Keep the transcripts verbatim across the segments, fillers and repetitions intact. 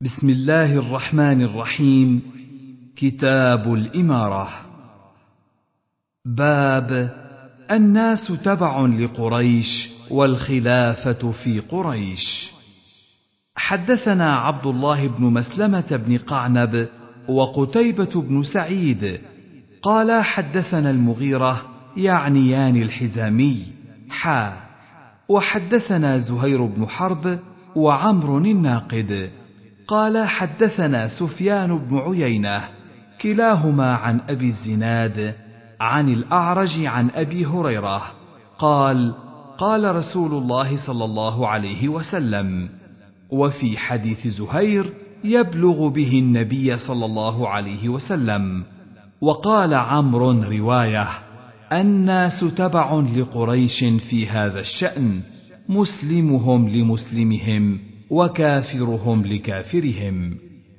بسم الله الرحمن الرحيم. كتاب الإمارة. باب الناس تبع لقريش والخلافة في قريش. حدثنا عبد الله بن مسلمة بن قعنب وقتيبة بن سعيد قال حدثنا المغيرة يعنيان الحزامي حا وحدثنا زهير بن حرب وعمر الناقد قال حدثنا سفيان بن عيينة كلاهما عن أبي الزناد عن الأعرج عن أبي هريرة قال قال رسول الله صلى الله عليه وسلم. وفي حديث زهير يبلغ به النبي صلى الله عليه وسلم. وقال عمرو رواية: الناس تبع لقريش في هذا الشأن، مسلمهم لمسلمهم وكافرهم لكافرهم.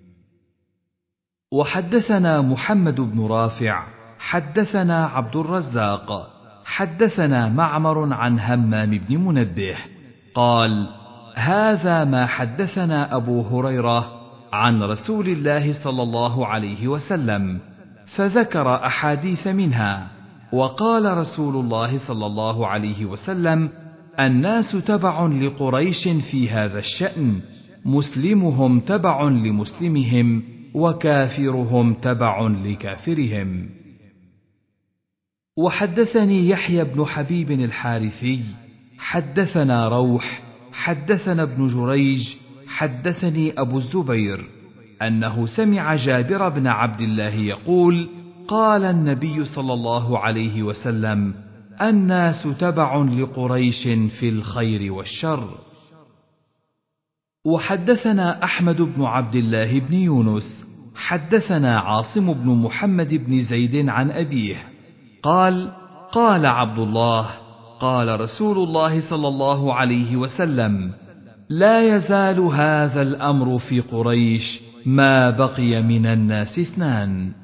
وحدثنا محمد بن رافع حدثنا عبد الرزاق حدثنا معمر عن همام بن منبه قال: هذا ما حدثنا أبو هريرة عن رسول الله صلى الله عليه وسلم، فذكر أحاديث منها. وقال رسول الله صلى الله عليه وسلم: الناس تبع لقريش في هذا الشأن، مسلمهم تبع لمسلمهم وكافرهم تبع لكافرهم. وحدثني يحيى بن حبيب الحارثي حدثنا روح حدثنا ابن جريج حدثني أبو الزبير أنه سمع جابر بن عبد الله يقول: قال النبي صلى الله عليه وسلم: الناس تبع لقريش في الخير والشر. وحدثنا أحمد بن عبد الله بن يونس حدثنا عاصم بن محمد بن زيد عن أبيه قال: قال عبد الله: قال رسول الله صلى الله عليه وسلم: لا يزال هذا الأمر في قريش ما بقي من الناس اثنان.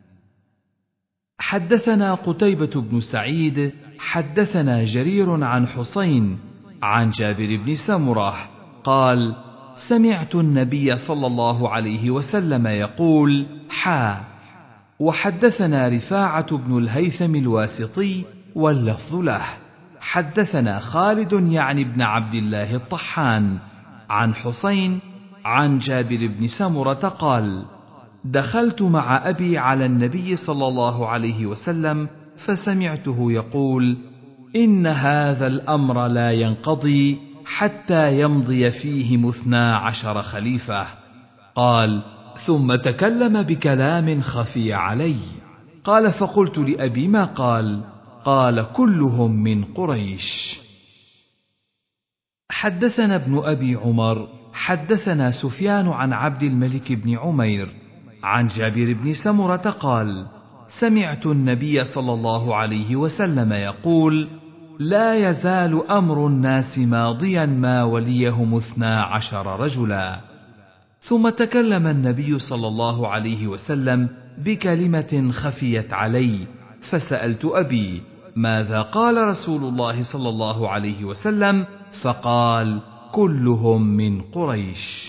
حدثنا قتيبة بن سعيد حدثنا جرير عن حسين عن جابر بن سمرة قال: سمعت النبي صلى الله عليه وسلم يقول: حا وحدثنا رفاعة بن الهيثم الواسطي واللفظ له حدثنا خالد يعني بن عبد الله الطحان عن حسين عن جابر بن سمرة قال: دخلت مع أبي على النبي صلى الله عليه وسلم فسمعته يقول: إن هذا الأمر لا ينقضي حتى يمضي فيه اثنا عشر خليفة. قال: ثم تكلم بكلام خفي علي. قال: فقلت لأبي: ما قال؟ قال: كلهم من قريش. حدثنا ابن أبي عمر حدثنا سفيان عن عبد الملك بن عمير عن جابر بن سمرة قال: سمعت النبي صلى الله عليه وسلم يقول: لا يزال أمر الناس ماضيا ما وليهم اثنا عشر رجلا. ثم تكلم النبي صلى الله عليه وسلم بكلمة خفيت علي، فسألت أبي: ماذا قال رسول الله صلى الله عليه وسلم؟ فقال: كلهم من قريش.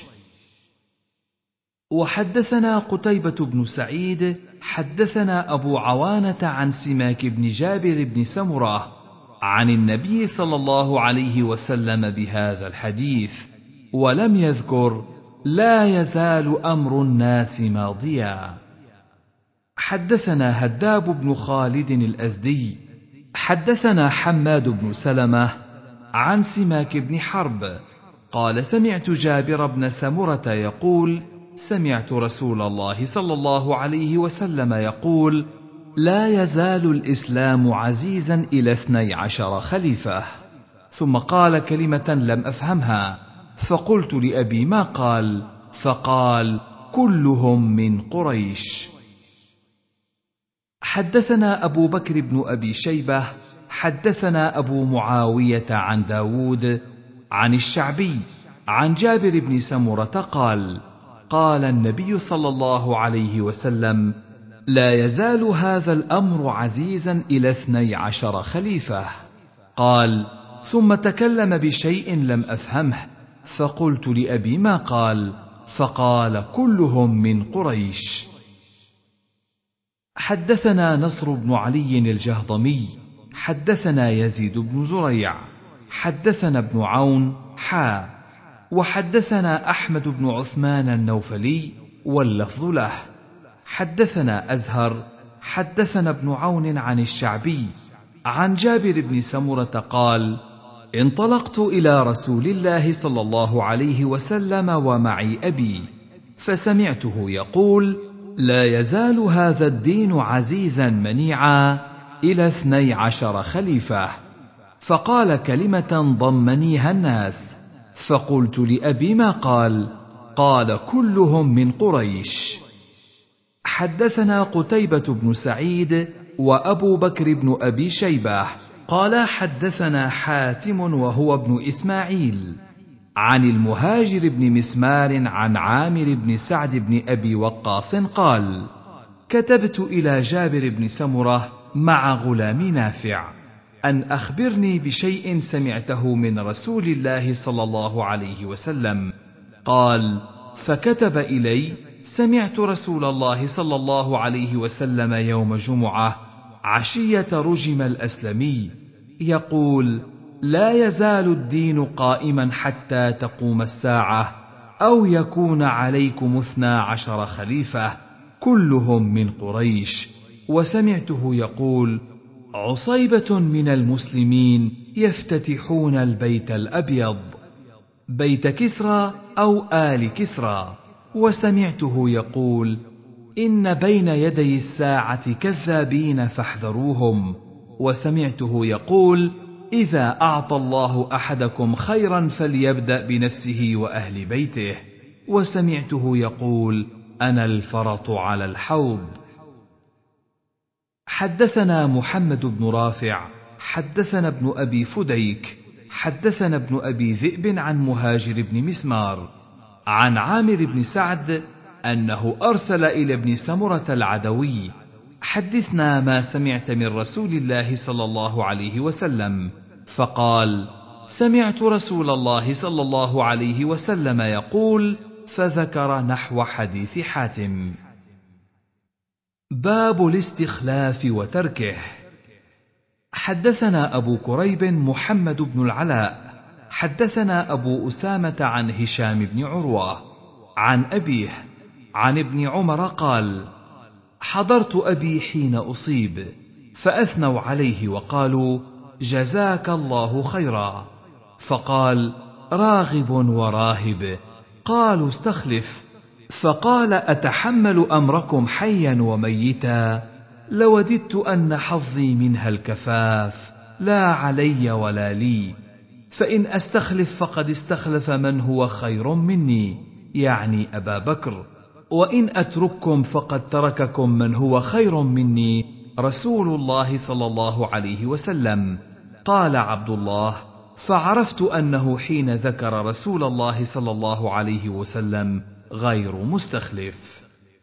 وحدثنا قتيبة بن سعيد حدثنا أبو عوانة عن سماك بن جابر بن سمرة عن النبي صلى الله عليه وسلم بهذا الحديث، ولم يذكر: لا يزال أمر الناس ماضيا. حدثنا هداب بن خالد الأزدي حدثنا حماد بن سلمة عن سماك بن حرب قال: سمعت جابر بن سمرة يقول: سمعت رسول الله صلى الله عليه وسلم يقول: لا يزال الإسلام عزيزا إلى اثني عشر خليفة. ثم قال كلمة لم أفهمها، فقلت لأبي: ما قال؟ فقال: كلهم من قريش. حدثنا أبو بكر بن أبي شيبة حدثنا أبو معاوية عن داود عن الشعبي عن جابر بن سمرة قال: قال النبي صلى الله عليه وسلم: لا يزال هذا الأمر عزيزا إلى اثني عشر خليفة. قال: ثم تكلم بشيء لم أفهمه، فقلت لأبي: ما قال؟ فقال كلهم من قريش. حدثنا نصر بن علي الجهضمي حدثنا يزيد بن زريع حدثنا ابن عون حا وحدثنا أحمد بن عثمان النوفلي واللفظ له حدثنا أزهر حدثنا ابن عون عن الشعبي عن جابر بن سمرة قال: انطلقت إلى رسول الله صلى الله عليه وسلم ومعي أبي، فسمعته يقول: لا يزال هذا الدين عزيزا منيعا إلى اثني عشر خليفة. فقال كلمة ضمنيها الناس، فقلت لأبي: ما قال؟ قال: كلهم من قريش. حدثنا قتيبة بن سعيد وأبو بكر بن أبي شيبة قال: حدثنا حاتم وهو ابن إسماعيل عن المهاجر بن مسمار عن عامر بن سعد بن أبي وقاص قال: كتبت إلى جابر بن سمرة مع غلام نافع أن أخبرني بشيء سمعته من رسول الله صلى الله عليه وسلم. قال: فكتب إلي: سمعت رسول الله صلى الله عليه وسلم يوم جمعة عشية رجم الأسلمي يقول: لا يزال الدين قائما حتى تقوم الساعة أو يكون عليكم اثنا عشر خليفة كلهم من قريش. وسمعته يقول: عصيبة من المسلمين يفتتحون البيت الأبيض، بيت كسرى أو آل كسرى. وسمعته يقول: إن بين يدي الساعة كذابين فاحذروهم. وسمعته يقول: إذا أعطى الله أحدكم خيرا فليبدأ بنفسه وأهل بيته. وسمعته يقول: أنا الفرط على الحوض. حدثنا محمد بن رافع حدثنا ابن أبي فديك حدثنا ابن أبي ذئب عن مهاجر بن مسمار عن عامر بن سعد أنه أرسل إلى ابن سمرة العدوي: حدثنا ما سمعت من رسول الله صلى الله عليه وسلم. فقال: سمعت رسول الله صلى الله عليه وسلم يقول، فذكر نحو حديث حاتم. باب الاستخلاف وتركه. حدثنا أبو كريب محمد بن العلاء حدثنا أبو أسامة عن هشام بن عروة عن أبيه عن ابن عمر قال: حضرت أبي حين أصيب، فأثنوا عليه وقالوا: جزاك الله خيرا. فقال: راغب وراهب. قالوا: استخلف. فقال: أتحمل أمركم حيا وميتا؟ لوددت أن حظي منها الكفاف، لا علي ولا لي. فإن أستخلف فقد استخلف من هو خير مني، يعني أبا بكر، وإن أترككم فقد ترككم من هو خير مني، رسول الله صلى الله عليه وسلم. قال عبد الله: فعرفت أنه حين ذكر رسول الله صلى الله عليه وسلم غير مستخلف.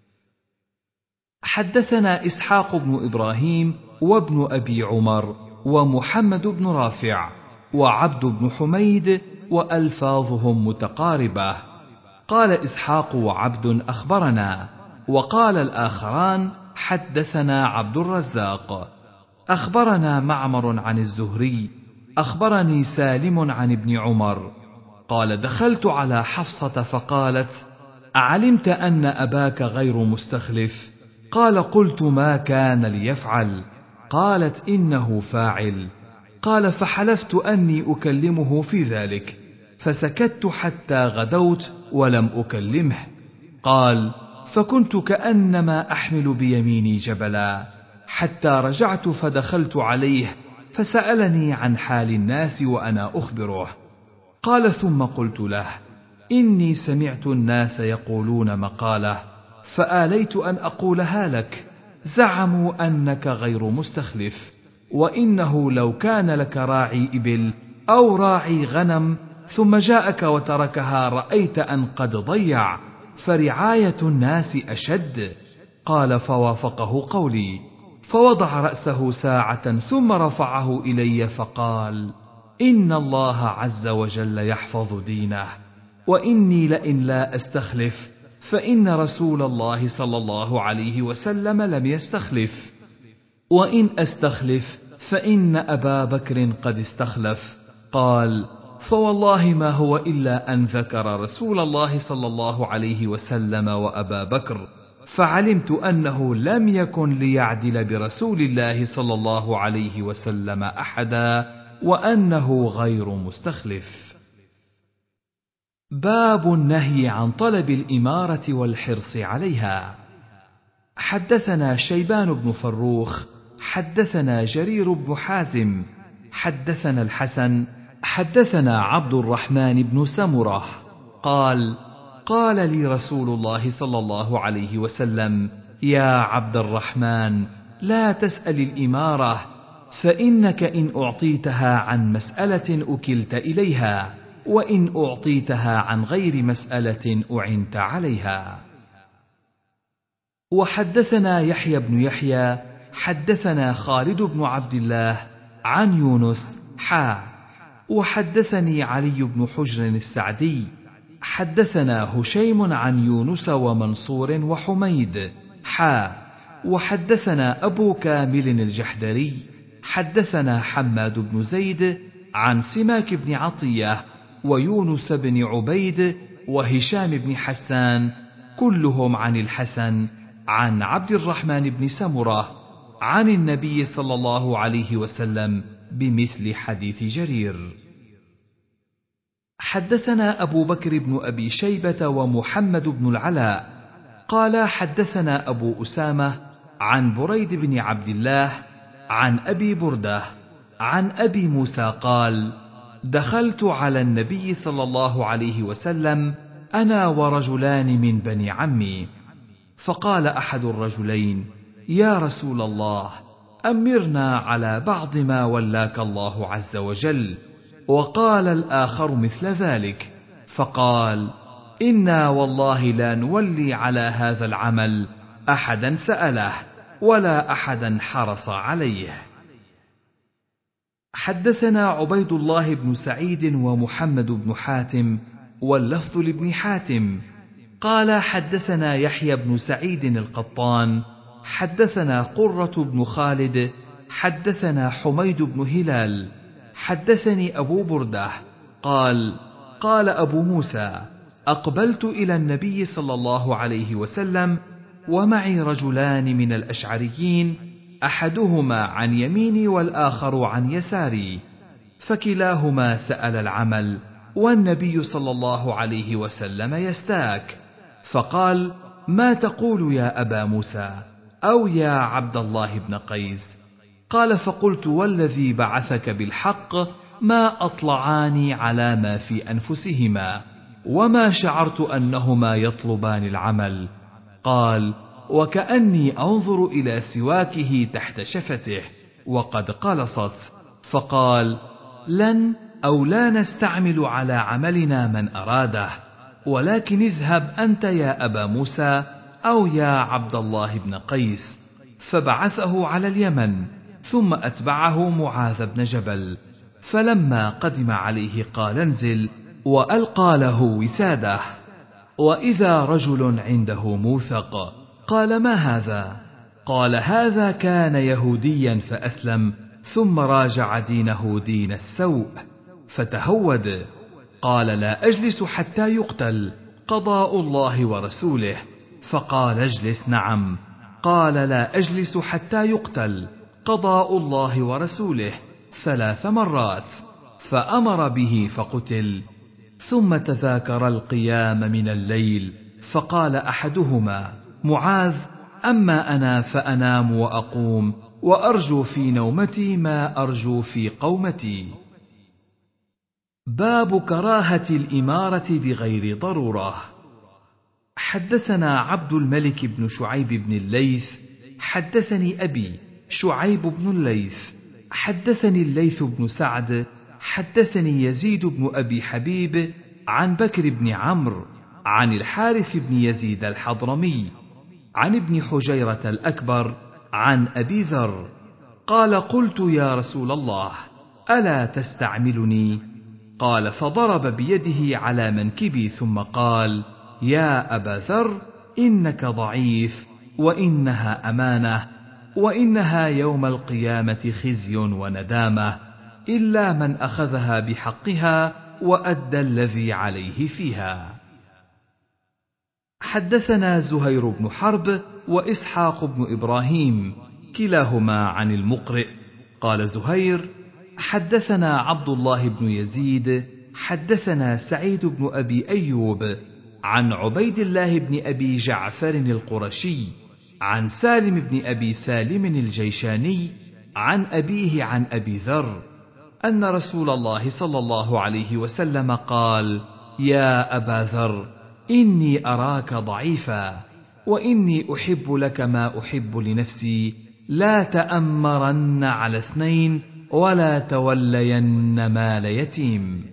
حدثنا إسحاق بن إبراهيم وابن أبي عمر ومحمد بن رافع وعبد بن حميد وألفاظهم متقاربة. قال إسحاق وعبد: أخبرنا. وقال الآخران: حدثنا عبد الرزاق. أخبرنا معمر عن الزهري أخبرني سالم عن ابن عمر قال: دخلت على حفصة فقالت: أعلمت أن أباك غير مستخلف؟ قال: قلت: ما كان ليفعل؟ قالت: إنه فاعل. قال: فحلفت أني أكلمه في ذلك، فسكت حتى غدوت ولم أكلمه. قال: فكنت كأنما أحمل بيميني جبلا، حتى رجعت فدخلت عليه فسألني عن حال الناس وأنا أخبره. قال: ثم قلت له: إني سمعت الناس يقولون مقالة، فآليت أن أقولها لك. زعموا أنك غير مستخلف، وإنه لو كان لك راعي إبل أو راعي غنم ثم جاءك وتركها رأيت أن قد ضيع، فرعاية الناس أشد. قال: فوافقه قولي، فوضع رأسه ساعة ثم رفعه إلي فقال: إن الله عز وجل يحفظ دينه، وإني لئن لا أستخلف فإن رسول الله صلى الله عليه وسلم لم يستخلف، وإن أستخلف فإن أبا بكر قد استخلف. قال: فوالله ما هو إلا أن ذكر رسول الله صلى الله عليه وسلم وأبا بكر، فعلمت أنه لم يكن ليعدل برسول الله صلى الله عليه وسلم أحدا، وأنه غير مستخلف. باب النهي عن طلب الإمارة والحرص عليها. حدثنا شيبان بن فروخ حدثنا جرير بن حازم حدثنا الحسن حدثنا عبد الرحمن بن سمرة قال: قال لي رسول الله صلى الله عليه وسلم: يا عبد الرحمن، لا تسأل الإمارة، فإنك إن أعطيتها عن مسألة أكلت إليها، وإن أعطيتها عن غير مسألة أعنت عليها. وحدثنا يحيى بن يحيى حدثنا خالد بن عبد الله عن يونس حا وحدثني علي بن حجر السعدي حدثنا هشيم عن يونس ومنصور وحميد حا وحدثنا أبو كامل الجحدري حدثنا حماد بن زيد عن سماك بن عطية ويونس بن عبيد وهشام بن حسان كلهم عن الحسن عن عبد الرحمن بن سمرة عن النبي صلى الله عليه وسلم بمثل حديث جرير. حدثنا أبو بكر بن أبي شيبة ومحمد بن العلاء قال: حدثنا أبو أسامة عن بريد بن عبد الله عن أبي بردة عن أبي موسى قال: دخلت على النبي صلى الله عليه وسلم أنا ورجلان من بني عمي، فقال أحد الرجلين: يا رسول الله، أمرنا على بعض ما ولاك الله عز وجل. وقال الآخر مثل ذلك، فقال: إنا والله لا نولي على هذا العمل أحدا سأله ولا أحدا حرص عليه. حدثنا عبيد الله بن سعيد ومحمد بن حاتم واللفظ لابن حاتم قال: حدثنا يحيى بن سعيد القطان حدثنا قرة بن خالد حدثنا حميد بن هلال حدثني أبو بردة قال: قال أبو موسى: أقبلت إلى النبي صلى الله عليه وسلم ومعي رجلان من الأشعريين، أحدهما عن يميني والآخر عن يساري، فكلاهما سأل العمل والنبي صلى الله عليه وسلم يستاك، فقال: ما تقول يا أبا موسى أو يا عبد الله بن قيس؟ قال: فقلت والذي بعثك بالحق ما أطلعاني على ما في أنفسهما، وما شعرت أنهما يطلبان العمل. قال: وكأني أنظر إلى سواكه تحت شفته وقد قلصت. فقال: لن أو لا نستعمل على عملنا من أراده، ولكن اذهب أنت يا أبا موسى أو يا عبد الله بن قيس. فبعثه على اليمن، ثم أتبعه معاذ بن جبل، فلما قدم عليه قال: انزل، وألقى له وساده، وإذا رجل عنده موثق. قال: ما هذا؟ قال: هذا كان يهوديا فأسلم، ثم راجع دينه دين السوء فتهود. قال: لا أجلس حتى يقتل، قضاء الله ورسوله. فقال: اجلس. نعم. قال: لا أجلس حتى يقتل، قضاء الله ورسوله، ثلاث مرات، فأمر به فقتل. ثم تذاكر القيام من الليل، فقال أحدهما: معاذ، أما أنا فأنام وأقوم، وأرجو في نومتي ما أرجو في قومتي. باب كراهة الإمارة بغير ضرورة. حدثنا عبد الملك بن شعيب بن الليث حدثني أبي شعيب بن الليث حدثني الليث بن سعد حدثني يزيد بن أبي حبيب عن بكر بن عمرو عن الحارث بن يزيد الحضرمي عن ابن حجيرة الأكبر عن أبي ذر قال: قلت: يا رسول الله، ألا تستعملني؟ قال فضرب بيده على منكبي ثم قال: يا أبا ذر، إنك ضعيف، وإنها أمانة، وإنها يوم القيامة خزي وندامة، إلا من أخذها بحقها وأدى الذي عليه فيها. حدثنا زهير بن حرب وإسحاق بن إبراهيم كلاهما عن المقرئ. قال زهير: حدثنا عبد الله بن يزيد حدثنا سعيد بن أبي أيوب عن عبيد الله بن أبي جعفر القرشي عن سالم بن أبي سالم الجيشاني عن أبيه عن أبي ذر أن رسول الله صلى الله عليه وسلم قال: يا أبا ذر، إني أراك ضعيفا، وإني أحب لك ما أحب لنفسي، لا تأمرن على اثنين ولا تولين مال يتيم.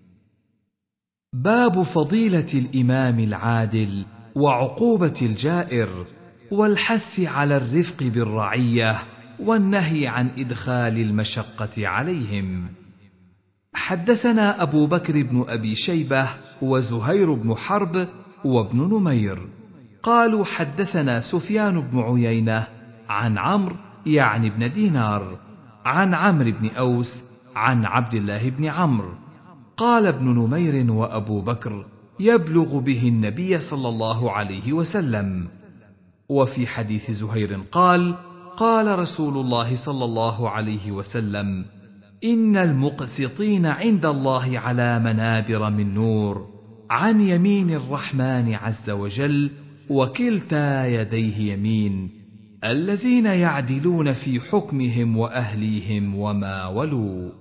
باب فضيلة الإمام العادل وعقوبة الجائر، والحث على الرفق بالرعية والنهي عن إدخال المشقة عليهم. حدثنا أبو بكر بن أبي شيبة وزهير بن حرب وابن نمير قالوا حدثنا سفيان بن عيينة عن عمرو يعني بن دينار عن عمرو بن أوس عن عبد الله بن عمرو قال ابن نمير وأبو بكر: يبلغ به النبي صلى الله عليه وسلم. وفي حديث زهير قال: قال رسول الله صلى الله عليه وسلم: إن المقسطين عند الله على منابر من نور عن يمين الرحمن عز وجل، وكلتا يديه يمين، الذين يعدلون في حكمهم وأهليهم وما ولوا.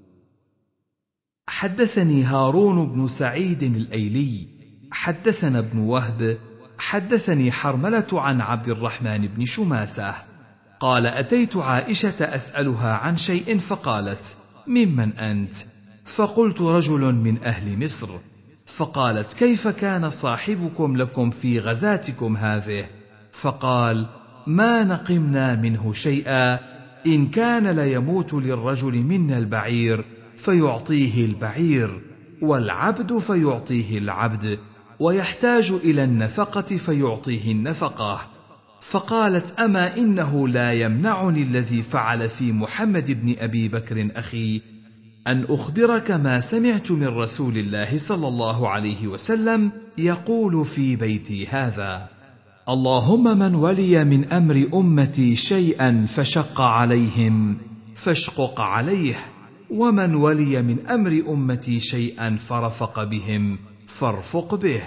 حدثني هارون بن سعيد الأيلي حدثنا ابن وهب حدثني حرملة عن عبد الرحمن بن شماسة قال: أتيت عائشة أسألها عن شيء فقالت: ممن أنت؟ فقلت: رجل من أهل مصر. فقالت: كيف كان صاحبكم لكم في غزاتكم هذه؟ فقال: ما نقمنا منه شيئا، إن كان ليموت للرجل منا البعير فيعطيه البعير، والعبد فيعطيه العبد، ويحتاج إلى النفقة فيعطيه النفقة. فقالت: أما إنه لا يمنعني الذي فعل في محمد بن أبي بكر أخي أن أخبرك ما سمعت من رسول الله صلى الله عليه وسلم يقول في بيتي هذا: اللهم من ولي من أمر أمتي شيئا فشق عليهم فاشقق عليه، ومن ولي من أمر أمتي شيئا فرفق بهم فارفق به.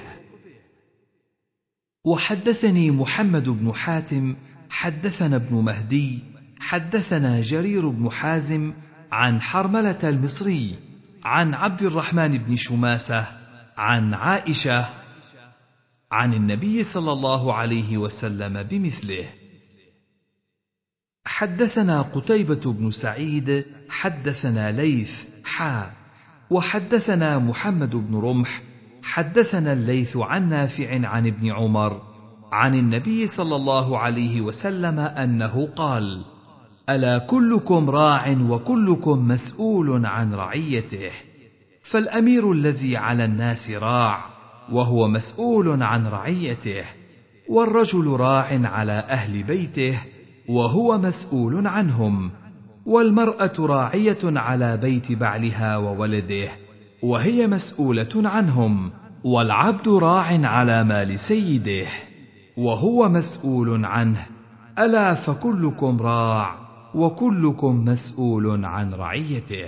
وحدثني محمد بن حاتم حدثنا ابن مهدي حدثنا جرير بن حازم عن حرملة المصري عن عبد الرحمن بن شماسة عن عائشة عن النبي صلى الله عليه وسلم بمثله. حدثنا قتيبة بن سعيد حدثنا ليث حا وحدثنا محمد بن رمح حدثنا الليث عن نافع عن ابن عمر عن النبي صلى الله عليه وسلم أنه قال: ألا كلكم راع وكلكم مسؤول عن رعيته، فالأمير الذي على الناس راع وهو مسؤول عن رعيته، والرجل راع على أهل بيته وهو مسؤول عنهم، والمرأة راعية على بيت بعلها وولده وهي مسؤولة عنهم، والعبد راع على مال سيده وهو مسؤول عنه، ألا فكلكم راع وكلكم مسؤول عن رعيته.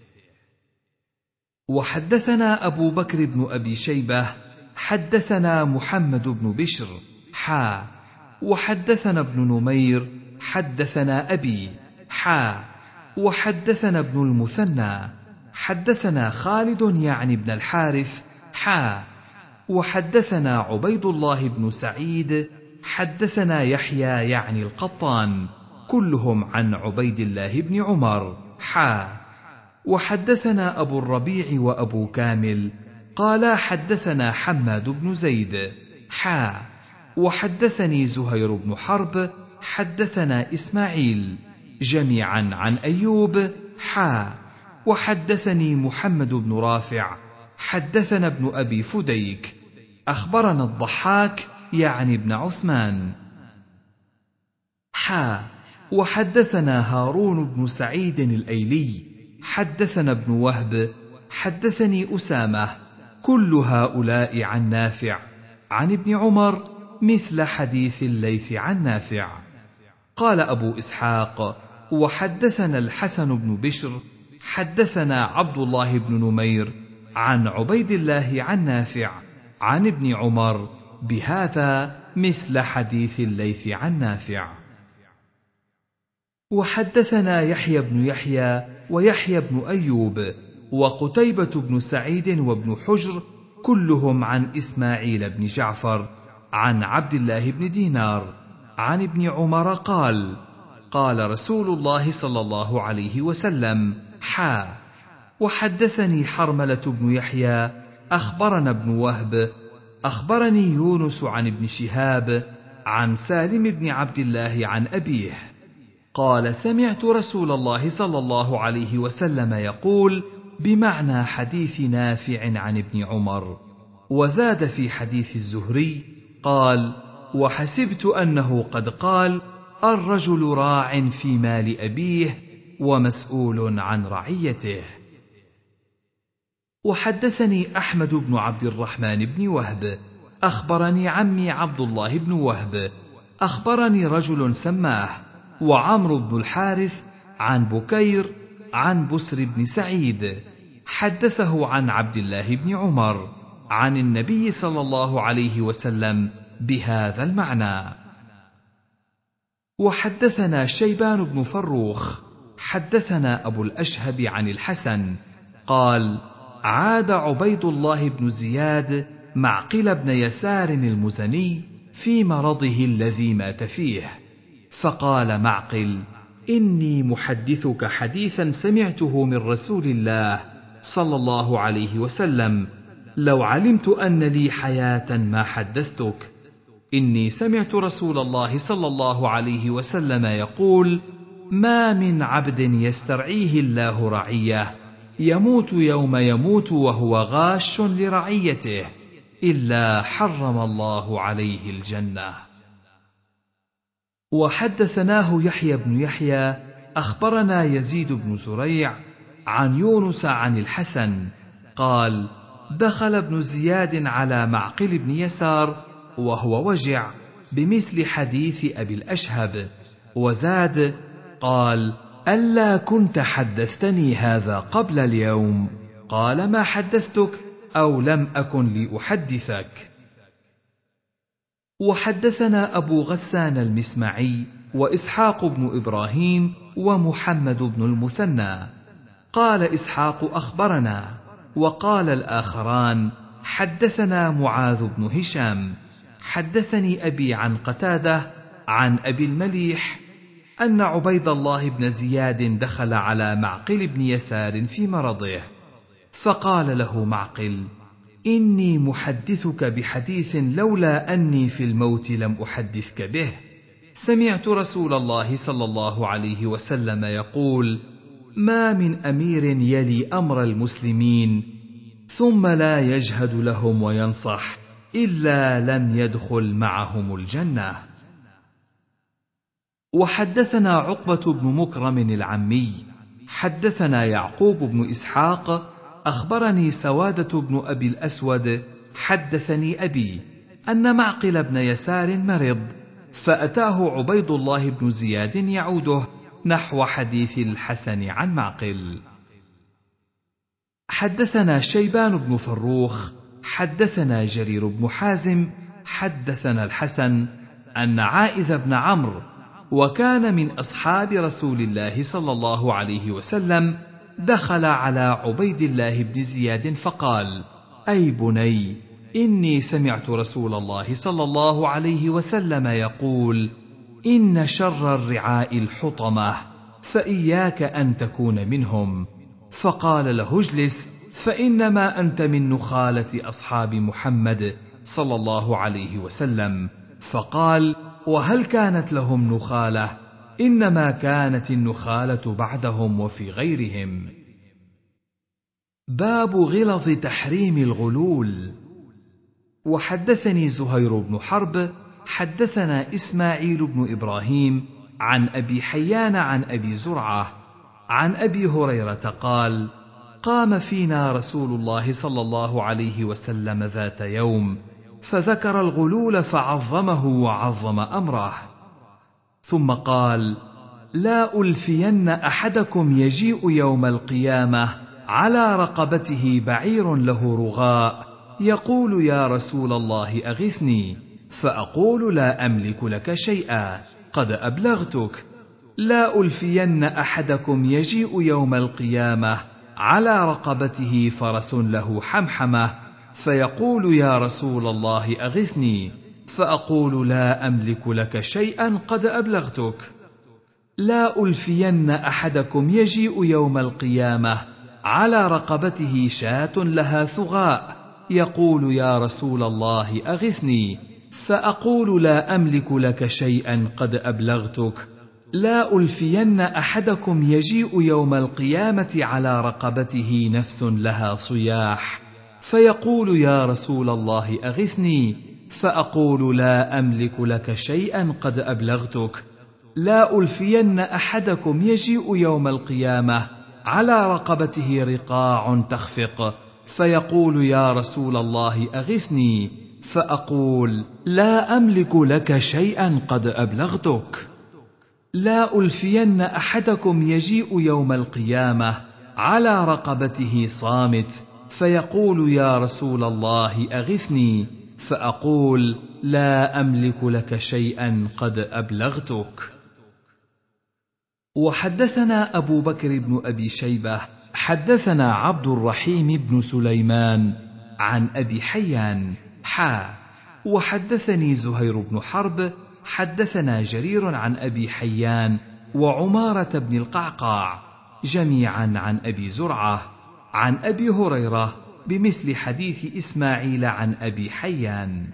وحدثنا أبو بكر بن أبي شيبة حدثنا محمد بن بشر حا وحدثنا ابن نمير حدثنا أبي حا وحدثنا ابن المثنى حدثنا خالد يعني ابن الحارث حا وحدثنا عبيد الله بن سعيد حدثنا يحيى يعني القطان كلهم عن عبيد الله بن عمر حا وحدثنا أبو الربيع وأبو كامل قالا حدثنا حماد بن زيد حا وحدثني زهير بن حرب حدثنا إسماعيل جميعا عن أيوب حا وحدثني محمد بن رافع حدثنا ابن أبي فديك أخبرنا الضحاك يعني ابن عثمان حا وحدثنا هارون بن سعيد الأيلي حدثنا ابن وهب حدثني أسامة كل هؤلاء عن نافع عن ابن عمر مثل حديث الليث عن نافع. قال أبو إسحاق وحدثنا الحسن بن بشر حدثنا عبد الله بن نمير عن عبيد الله عن نافع عن ابن عمر بهذا مثل حديث الليث عن نافع. وحدثنا يحيى بن يحيى ويحيى بن أيوب وقتيبة بن سعيد وابن حجر كلهم عن إسماعيل بن جعفر عن عبد الله بن دينار عن ابن عمر قال قال رسول الله صلى الله عليه وسلم حا وحدثني حرملة بن يحيى أخبرنا ابن وهب أخبرني يونس عن ابن شهاب عن سالم بن عبد الله عن أبيه قال سمعت رسول الله صلى الله عليه وسلم يقول بمعنى حديث نافع عن ابن عمر. وزاد في حديث الزهري قال وحسبت أنه قد قال الرجل راع في مال أبيه ومسؤول عن رعيته. وحدثني أحمد بن عبد الرحمن بن وهب أخبرني عمي عبد الله بن وهب أخبرني رجل سماه وعمرو بن الحارث عن بكير عن بسر بن سعيد حدثه عن عبد الله بن عمر عن النبي صلى الله عليه وسلم بهذا المعنى. وحدثنا شيبان بن فروخ حدثنا أبو الأشهب عن الحسن قال عاد عبيد الله بن زياد معقل بن يسار المزني في مرضه الذي مات فيه فقال معقل إني محدثك حديثا سمعته من رسول الله صلى الله عليه وسلم لو علمت أن لي حياة ما حدثتك. إني سمعت رسول الله صلى الله عليه وسلم يقول ما من عبد يسترعيه الله رعيه يموت يوم يموت وهو غاش لرعيته إلا حرم الله عليه الجنة. وحدثناه يحيى بن يحيى أخبرنا يزيد بن زريع عن يونس عن الحسن قال دخل ابن زياد على معقل بن يسار وهو وجع بمثل حديث أبي الأشهب وزاد قال ألا كنت حدثتني هذا قبل اليوم؟ قال ما حدثتك أو لم أكن لأحدثك. وحدثنا أبو غسان المسمعي وإسحاق بن إبراهيم ومحمد بن المثنى قال إسحاق أخبرنا وقال الآخران حدثنا معاذ بن هشام حدثني أبي عن قتادة عن أبي المليح أن عبيد الله بن زياد دخل على معقل بن يسار في مرضه فقال له معقل إني محدثك بحديث لولا أني في الموت لم أحدثك به. سمعت رسول الله صلى الله عليه وسلم يقول ما من أمير يلي أمر المسلمين ثم لا يجهد لهم وينصح إلا لم يدخل معهم الجنة. وحدثنا عقبة بن مكرم العمي حدثنا يعقوب بن إسحاق أخبرني سوادة بن أبي الأسود حدثني أبي أن معقل بن يسار مرض فأتاه عبيد الله بن زياد يعوده نحو حديث الحسن عن معقل. حدثنا شيبان بن فروخ حدثنا جرير بن حازم حدثنا الحسن أن عائذ بن عمرو وكان من أصحاب رسول الله صلى الله عليه وسلم دخل على عبيد الله بن زياد فقال أي بني إني سمعت رسول الله صلى الله عليه وسلم يقول إن شر الرعاء الحطمة فإياك أن تكون منهم. فقال له اجلس فإنما أنت من نخالة أصحاب محمد صلى الله عليه وسلم. فقال وهل كانت لهم نخالة؟ إنما كانت النخالة بعدهم وفي غيرهم. باب غلظ تحريم الغلول. وحدثني زهير بن حرب حدثنا إسماعيل بن إبراهيم عن أبي حيان عن أبي زرعة عن أبي هريرة قال: قام فينا رسول الله صلى الله عليه وسلم ذات يوم فذكر الغلول فعظمه وعظم أمره، ثم قال: لا ألفين أحدكم يجيء يوم القيامة على رقبته بعير له رغاء يقول: يا رسول الله أغثني، فأقول: لا أملك لك شيئا قد أبلغتك. لا ألفين أحدكم يجيء يوم القيامة على رقبته فرس له حمحمة فيقول: يا رسول الله أغثني، فأقول: لا أملك لك شيئا قد أبلغتك. لا ألفين أحدكم يجيء يوم القيامة على رقبته شاة لها ثغاء يقول: يا رسول الله أغثني، فأقول: لا أملك لك شيئا قد أبلغتك. لا ألفين أحدكم يجيء يوم القيامة على رقبته نفس لها صياح فيقول: يا رسول الله أغثني، فأقول: لا أملك لك شيئا قد أبلغتك. لا ألفين أحدكم يجيء يوم القيامة على رقبته رقاع تخفق فيقول: يا رسول الله أغثني، فأقول: لا أملك لك شيئا قد أبلغتك. لا ألفين أحدكم يجيء يوم القيامة على رقبته صامت فيقول: يا رسول الله أغثني، فأقول: لا أملك لك شيئا قد أبلغتك. وحدثنا أبو بكر بن أبي شيبة حدثنا عبد الرحيم بن سليمان عن أبي حيان حا وحدثني زهير بن حرب حدثنا جرير عن أبي حيان وعمارة بن القعقاع جميعا عن أبي زرعة عن أبي هريرة بمثل حديث إسماعيل عن أبي حيان.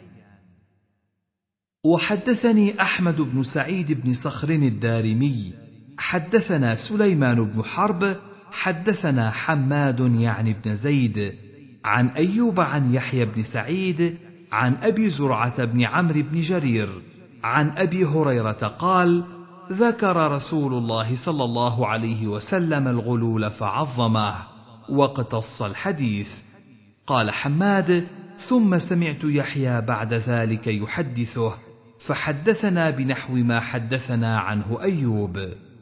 وحدثني أحمد بن سعيد بن صخر الدارمي حدثنا سليمان بن حرب حدثنا حماد يعني بن زيد عن أيوب عن يحيى بن سعيد عن أبي زرعة بن عمرو بن جرير عن أبي هريرة قال: ذكر رسول الله صلى الله عليه وسلم الغلول فعظمه واقتص الحديث. قال حماد: ثم سمعت يحيى بعد ذلك يحدثه فحدثنا بنحو ما حدثنا عنه أيوب.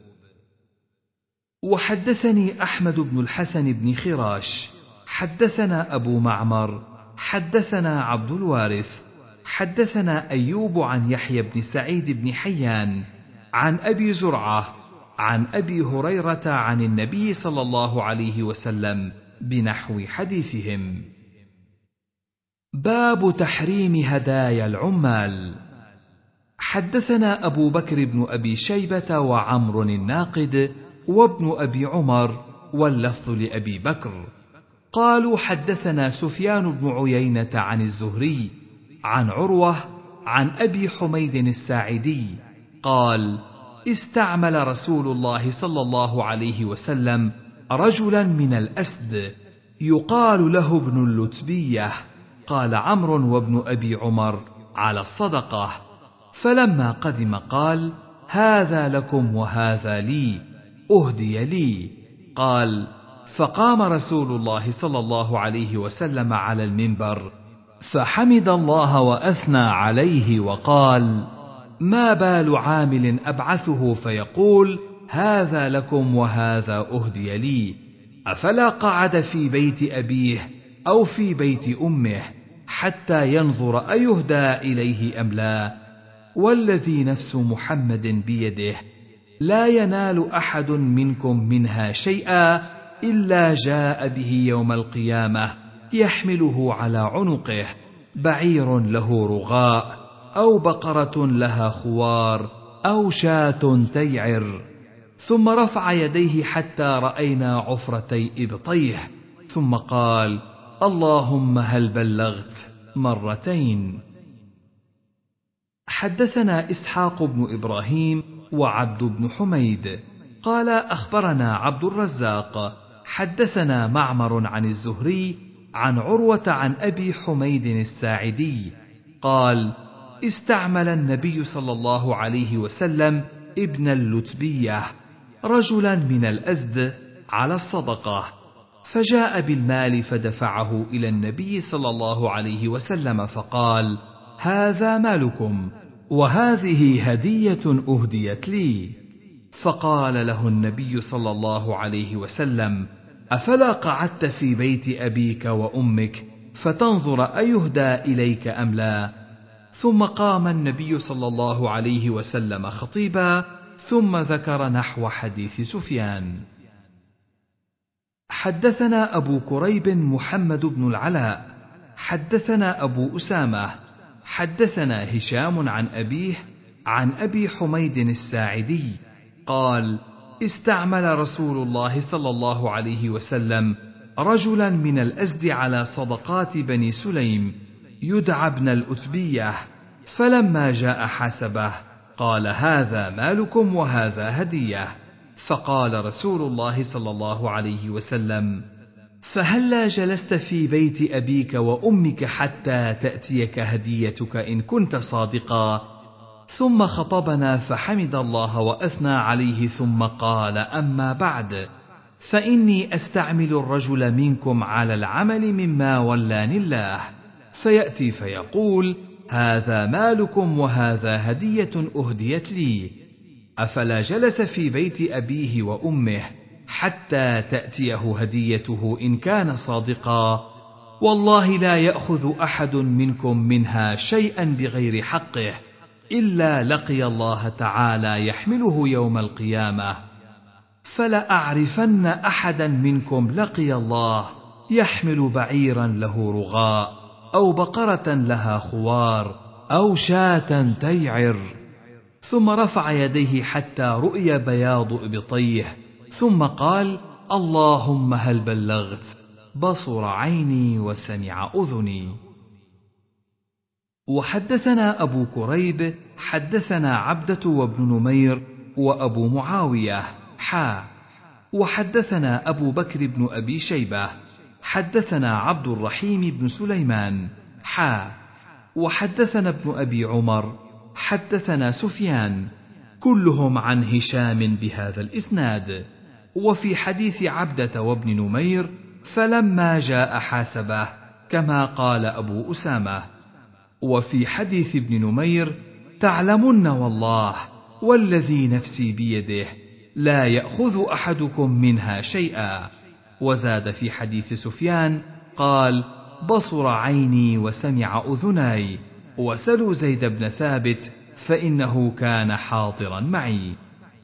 وحدثني أحمد بن الحسن بن خراش حدثنا أبو معمر حدثنا عبد الوارث حدثنا أيوب عن يحيى بن سعيد بن حيان عن أبي زرعة عن أبي هريرة عن النبي صلى الله عليه وسلم بنحو حديثهم. باب تحريم هدايا العمال. حدثنا أبو بكر بن أبي شيبة وعمر الناقد وابن أبي عمر واللفظ لأبي بكر قالوا: حدثنا سفيان بن عيينة عن الزهري عن عروة عن أبي حميد الساعدي قال: استعمل رسول الله صلى الله عليه وسلم رجلا من الأسد يقال له ابن اللتبية. قال عمرو وابن أبي عمر: على الصدقة. فلما قدم قال: هذا لكم وهذا لي، أهدي لي. قال: فقام رسول الله صلى الله عليه وسلم على المنبر فحمد الله وأثنى عليه وقال: ما بال عامل أبعثه فيقول: هذا لكم وهذا أهدي لي، أفلا قعد في بيت أبيه أو في بيت أمه حتى ينظر أيهدى إليه أم لا؟ والذي نفس محمد بيده لا ينال أحد منكم منها شيئا إلا جاء به يوم القيامة يحمله على عنقه بعير له رغاء أو بقرة لها خوار أو شاة تيعر. ثم رفع يديه حتى رأينا عفرتي إبطيه ثم قال: اللهم هل بلغت؟ مرتين. حدثنا إسحاق بن إبراهيم وعبد بن حميد قال: أخبرنا عبد الرزاق حدثنا معمر عن الزهري عن عروة عن أبي حميد الساعدي قال: استعمل النبي صلى الله عليه وسلم ابن اللتبية رجلا من الأزد على الصدقة، فجاء بالمال فدفعه إلى النبي صلى الله عليه وسلم فقال: هذا مالكم وهذه هدية أهديت لي. فقال له النبي صلى الله عليه وسلم: أفلا قعدت في بيت أبيك وأمك فتنظر أيهدى إليك أم لا؟ ثم قام النبي صلى الله عليه وسلم خطيبا، ثم ذكر نحو حديث سفيان. حدثنا أبو كريب محمد بن العلاء حدثنا أبو أسامة حدثنا هشام عن أبيه عن أبي حميد الساعدي قال: استعمل رسول الله صلى الله عليه وسلم رجلا من الأزد على صدقات بني سليم يدعى ابن الأتبية، فلما جاء حاسبه قال: هذا مالكم وهذا هدية. فقال رسول الله صلى الله عليه وسلم: فهلا جلست في بيت أبيك وأمك حتى تأتيك هديتك إن كنت صادقا؟ ثم خطبنا فحمد الله وأثنى عليه، ثم قال: أما بعد، فإني أستعمل الرجل منكم على العمل مما ولاني الله، فيأتي فيقول: هذا مالكم وهذا هدية أهديت لي. أفلا جلس في بيت أبيه وأمه حتى تأتيه هديته إن كان صادقا؟ والله لا يأخذ أحد منكم منها شيئا بغير حقه إلا لقي الله تعالى يحمله يوم القيامة. فلأعرفن أحدا منكم لقي الله يحمل بعيرا له رغاء أو بقرة لها خوار أو شاة تيعر. ثم رفع يديه حتى رؤي بياض إبطيه، ثم قال: اللهم هل بلغت؟ بصر عيني وسمع أذني. وحدثنا أبو كريب حدثنا عبدة وابن نمير وأبو معاوية حا وحدثنا أبو بكر بن أبي شيبة حدثنا عبد الرحيم بن سليمان حا وحدثنا ابن أبي عمر حدثنا سفيان كلهم عن هشام بهذا الإسناد. وفي حديث عبدة وابن نمير: فلما جاء حاسبه، كما قال أبو أسامة. وفي حديث ابن نمير: تعلمن والله والذي نفسي بيده لا يأخذ أحدكم منها شيئا. وزاد في حديث سفيان قال: بصر عيني وسمع أذناي، وسلوا زيد بن ثابت فإنه كان حاضرا معي.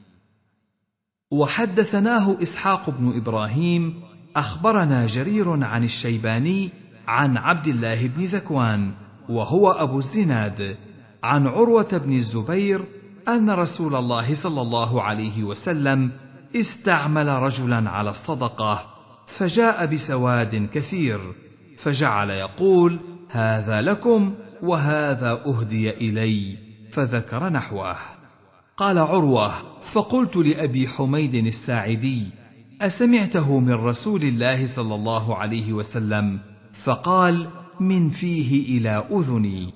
وحدثناه إسحاق بن إبراهيم أخبرنا جرير عن الشيباني عن عبد الله بن ذكوان وهو أبو الزناد عن عروة بن الزبير أن رسول الله صلى الله عليه وسلم استعمل رجلا على الصدقة، فجاء بسواد كثير، فجعل يقول: هذا لكم وهذا أهدي إلي، فذكر نحوه. قال عروة: فقلت لأبي حميد الساعدي: أسمعته من رسول الله صلى الله عليه وسلم؟ فقال: من فيه إلى أذني.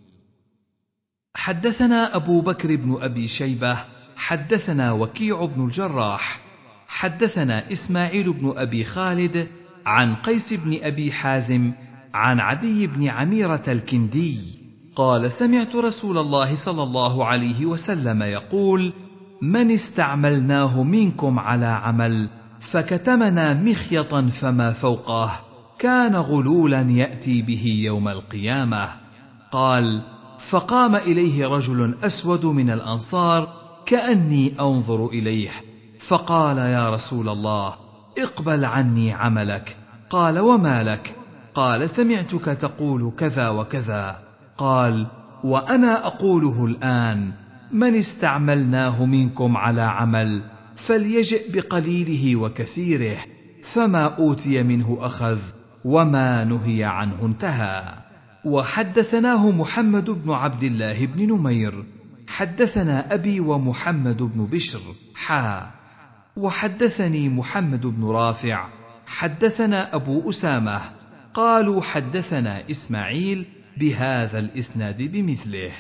حدثنا أبو بكر بن أبي شيبة حدثنا وكيع بن الجراح حدثنا إسماعيل بن أبي خالد عن قيس بن أبي حازم عن عدي بن عميرة الكندي قال: سمعت رسول الله صلى الله عليه وسلم يقول: من استعملناه منكم على عمل فكتمنا مخيطا فما فوقه كان غلولا يأتي به يوم القيامة. قال: فقام إليه رجل أسود من الأنصار كأني أنظر إليه، فقال: يا رسول الله، اقبل عني عملك. قال: وما لك؟ قال: سمعتك تقول كذا وكذا. قال: وأنا أقوله الآن: من استعملناه منكم على عمل فليجئ بقليله وكثيره، فما أوتي منه أخذ، وما نهي عنه انتهى. وحدثناه محمد بن عبد الله بن نمير حدثنا أبي ومحمد بن بشر حا وحدثني محمد بن رافع حدثنا أبو أسامة قالوا حدثنا إسماعيل بهذا الإسناد بمثله.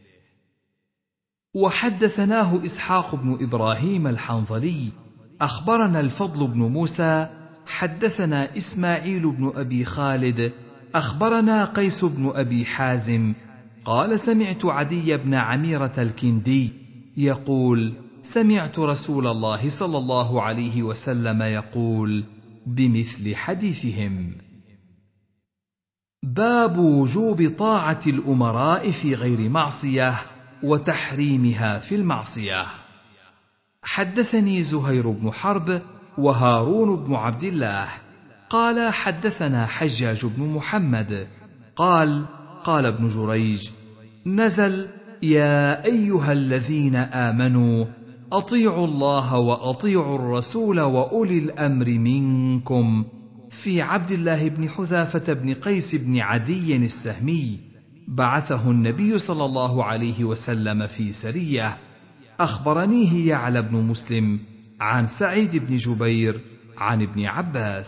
وحدثناه إسحاق بن إبراهيم الحنظلي أخبرنا الفضل بن موسى حدثنا إسماعيل بن أبي خالد أخبرنا قيس بن أبي حازم قال سمعت عدي بن عميرة الكندي يقول سمعت رسول الله صلى الله عليه وسلم يقول بمثل حديثهم. باب وجوب طاعة الأمراء في غير معصية وتحريمها في المعصية. حدثني زهير بن حرب وهارون بن عبد الله قال حدثنا حجاج بن محمد قال قال ابن جريج نزل يا أيها الذين آمنوا أطيعوا الله وأطيعوا الرسول وأولي الأمر منكم في عبد الله بن حذافة بن قيس بن عدي السهمي بعثه النبي صلى الله عليه وسلم في سرية. أخبرنيه يعلى بن مسلم عن سعيد بن جبير عن ابن عباس.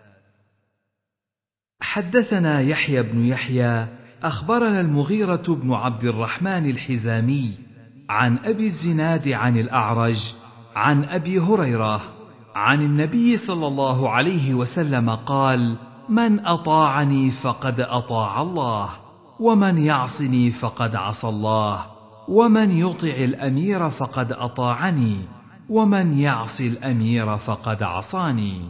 حدثنا يحيى بن يحيى أخبرنا المغيرة بن عبد الرحمن الحزامي عن أبي الزناد عن الأعرج عن أبي هريرة عن النبي صلى الله عليه وسلم قال من أطاعني فقد أطاع الله ومن يعصني فقد عصى الله ومن يطع الأمير فقد أطاعني ومن يعص الأمير فقد عصاني.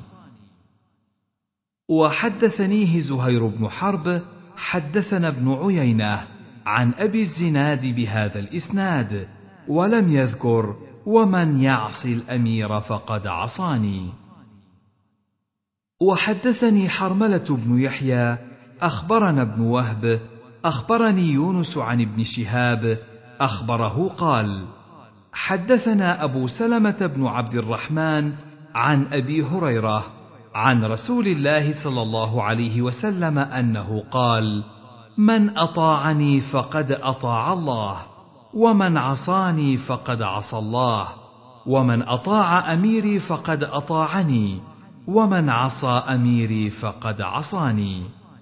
وحدثنيه زهير بن حرب حدثنا ابن عيينة عن أبي الزناد بهذا الإسناد ولم يذكر ومن يعص الأمير فقد عصاني. وحدثني حرملة بن يحيى أخبرنا ابن وهب أخبرني يونس عن ابن شهاب أخبره قال حدثنا أبو سلمة بن عبد الرحمن عن أبي هريرة عن رسول الله صلى الله عليه وسلم أنه قال من أطاعني فقد أطاع الله ومن عصاني فقد عصى الله ومن أطاع أميري فقد أطاعني ومن عصى أميري فقد عصاني.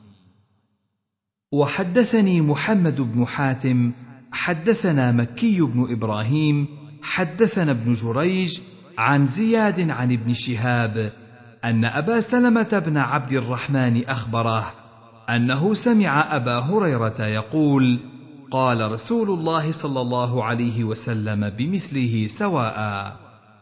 وحدثني محمد بن حاتم حدثنا مكي بن إبراهيم حدثنا ابن جريج عن زياد عن ابن شهاب أن أبا سلمة بن عبد الرحمن أخبره أنه سمع أبا هريرة يقول قال رسول الله صلى الله عليه وسلم بمثله سواء.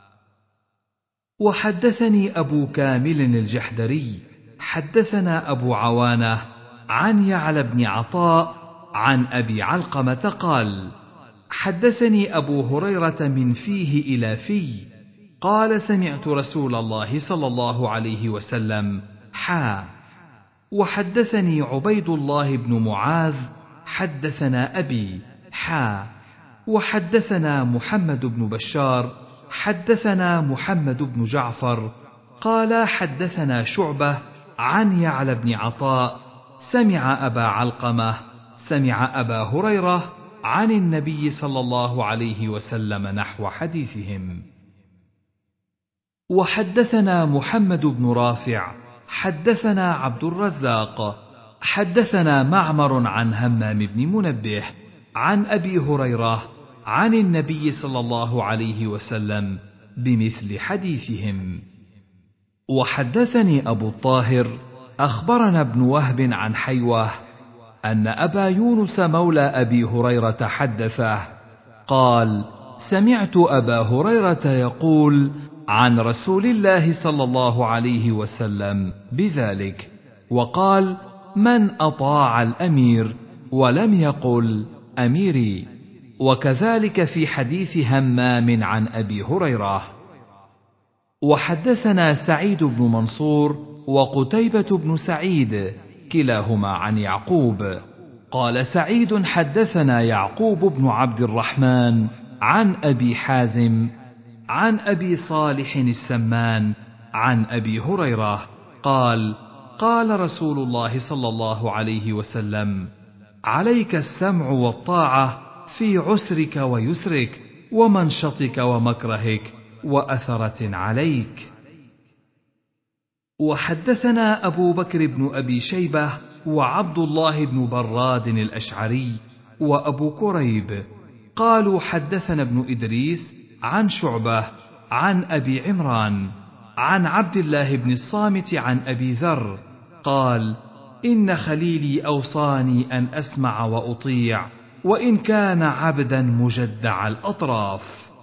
وحدثني أبو كامل الجحدري حدثنا أبو عوانة عن يعلى بن عطاء عن أبي علقمة قال حدثني أبو هريرة من فيه إلى في قال سمعت رسول الله صلى الله عليه وسلم حا. وحدثني عبيد الله بن معاذ حدثنا أبي حا. وحدثنا محمد بن بشار حدثنا محمد بن جعفر قال حدثنا شعبة عن يعلى بن عطاء سمع أبا علقمة سمع أبا هريرة عن النبي صلى الله عليه وسلم نحو حديثهم. وحدثنا محمد بن رافع حدثنا عبد الرزاق حدثنا معمر عن همام بن منبه عن أبي هريرة عن النبي صلى الله عليه وسلم بمثل حديثهم. وحدثني أبو الطاهر أخبرنا ابن وهب عن حيوة أن أبا يونس مولى أبي هريرة حدثه قال سمعت أبا هريرة يقول عن رسول الله صلى الله عليه وسلم بذلك وقال من أطاع الأمير ولم يقل أميري. وكذلك في حديث همام عن أبي هريرة. وحدثنا سعيد بن منصور وقتيبة بن سعيد كلاهما عن يعقوب قال سعيد حدثنا يعقوب بن عبد الرحمن عن أبي حازم عن أبي صالح السمان عن أبي هريرة قال قال رسول الله صلى الله عليه وسلم عليك السمع والطاعة في عسرك ويسرك ومنشطك ومكرهك وأثرة عليك. وحدثنا أبو بكر بن أبي شيبة وعبد الله بن براد الأشعري وأبو كريب قالوا حدثنا ابن إدريس عن شعبة عن أبي عمران عن عبد الله بن الصامت عن أبي ذر قال: إن خليلي أوصاني أن أسمع وأطيع وإن كان عبدا مجدع الأطراف.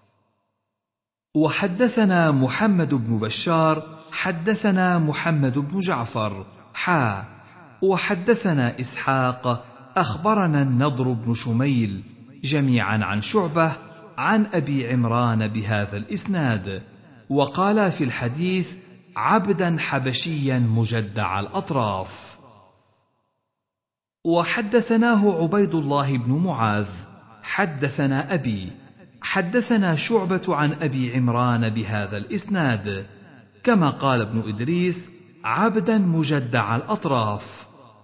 وحدثنا محمد بن بشار حدثنا محمد بن جعفر حا وحدثنا إسحاق أخبرنا النضر بن شميل جميعا عن شعبة عن أبي عمران بهذا الإسناد، وقال في الحديث: عبدا حبشيا مجدع الأطراف. وحدثناه عبيد الله بن معاذ حدثنا أبي حدثنا شعبة عن أبي عمران بهذا الإسناد، كما قال ابن إدريس: عبدا مجدع الأطراف.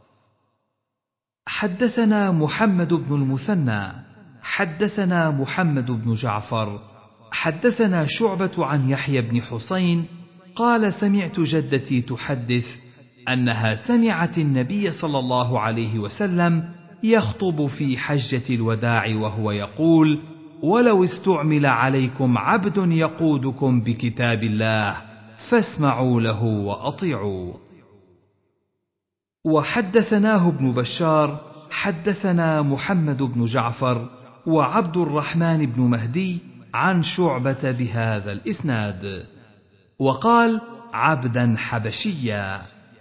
حدثنا محمد بن المثنى حدثنا محمد بن جعفر حدثنا شعبة عن يحيى بن حسين قال: سمعت جدتي تحدث أنها سمعت النبي صلى الله عليه وسلم يخطب في حجة الوداع وهو يقول: ولو استعمل عليكم عبد يقودكم بكتاب الله فاسمعوا له وأطيعوا. وحدثناه ابن بشار حدثنا محمد بن جعفر وعبد الرحمن بن مهدي عن شعبة بهذا الإسناد، وقال: عبدا حبشيا.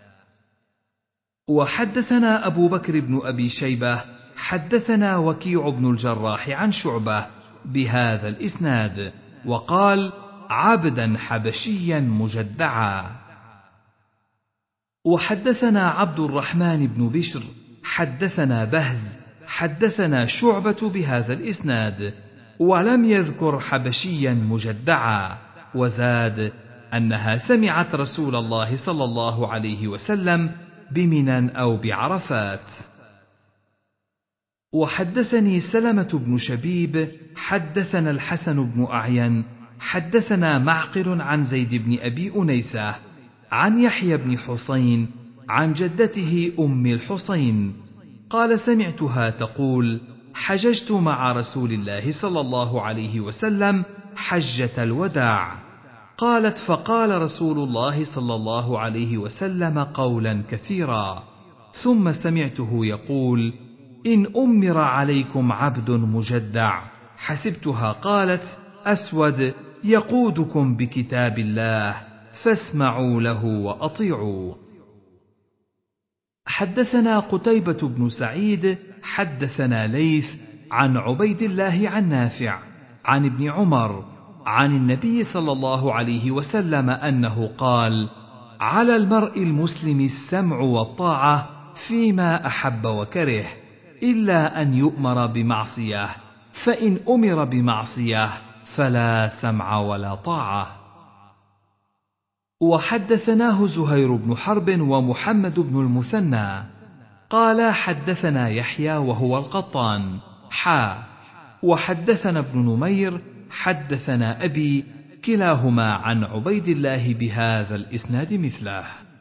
وحدثنا أبو بكر بن أبي شيبة حدثنا وكيع بن الجراح عن شعبة بهذا الإسناد، وقال: عبدا حبشيا مجدعا. وحدثنا عبد الرحمن بن بشر حدثنا بهز حدثنا شعبة بهذا الإسناد، ولم يذكر حبشيا مجدعا، وزاد أنها سمعت رسول الله صلى الله عليه وسلم بمنى أو بعرفات. وحدثني سلمة بن شبيب حدثنا الحسن بن أعين حدثنا معقل عن زيد بن أبي أنيسة عن يحيى بن حسين عن جدته أم الحسين قال: سمعتها تقول: حججت مع رسول الله صلى الله عليه وسلم حجة الوداع. قالت: فقال رسول الله صلى الله عليه وسلم قولا كثيرا، ثم سمعته يقول: إن أمر عليكم عبد مجدع. حسبتها قالت: أسود يقودكم بكتاب الله فاسمعوا له وأطيعوا. حدثنا قتيبة بن سعيد حدثنا ليث عن عبيد الله عن نافع عن ابن عمر عن النبي صلى الله عليه وسلم أنه قال: على المرء المسلم السمع والطاعة فيما أحب وكره، إلا أن يؤمر بمعصية، فإن أمر بمعصية فلا سمع ولا طاعة. وحدثناه زهير بن حرب ومحمد بن المثنى قال: حدثنا يحيى وهو القطان حا وحدثنا ابن نمير حدثنا أبي كلاهما عن عبيد الله بهذا الإسناد مثله.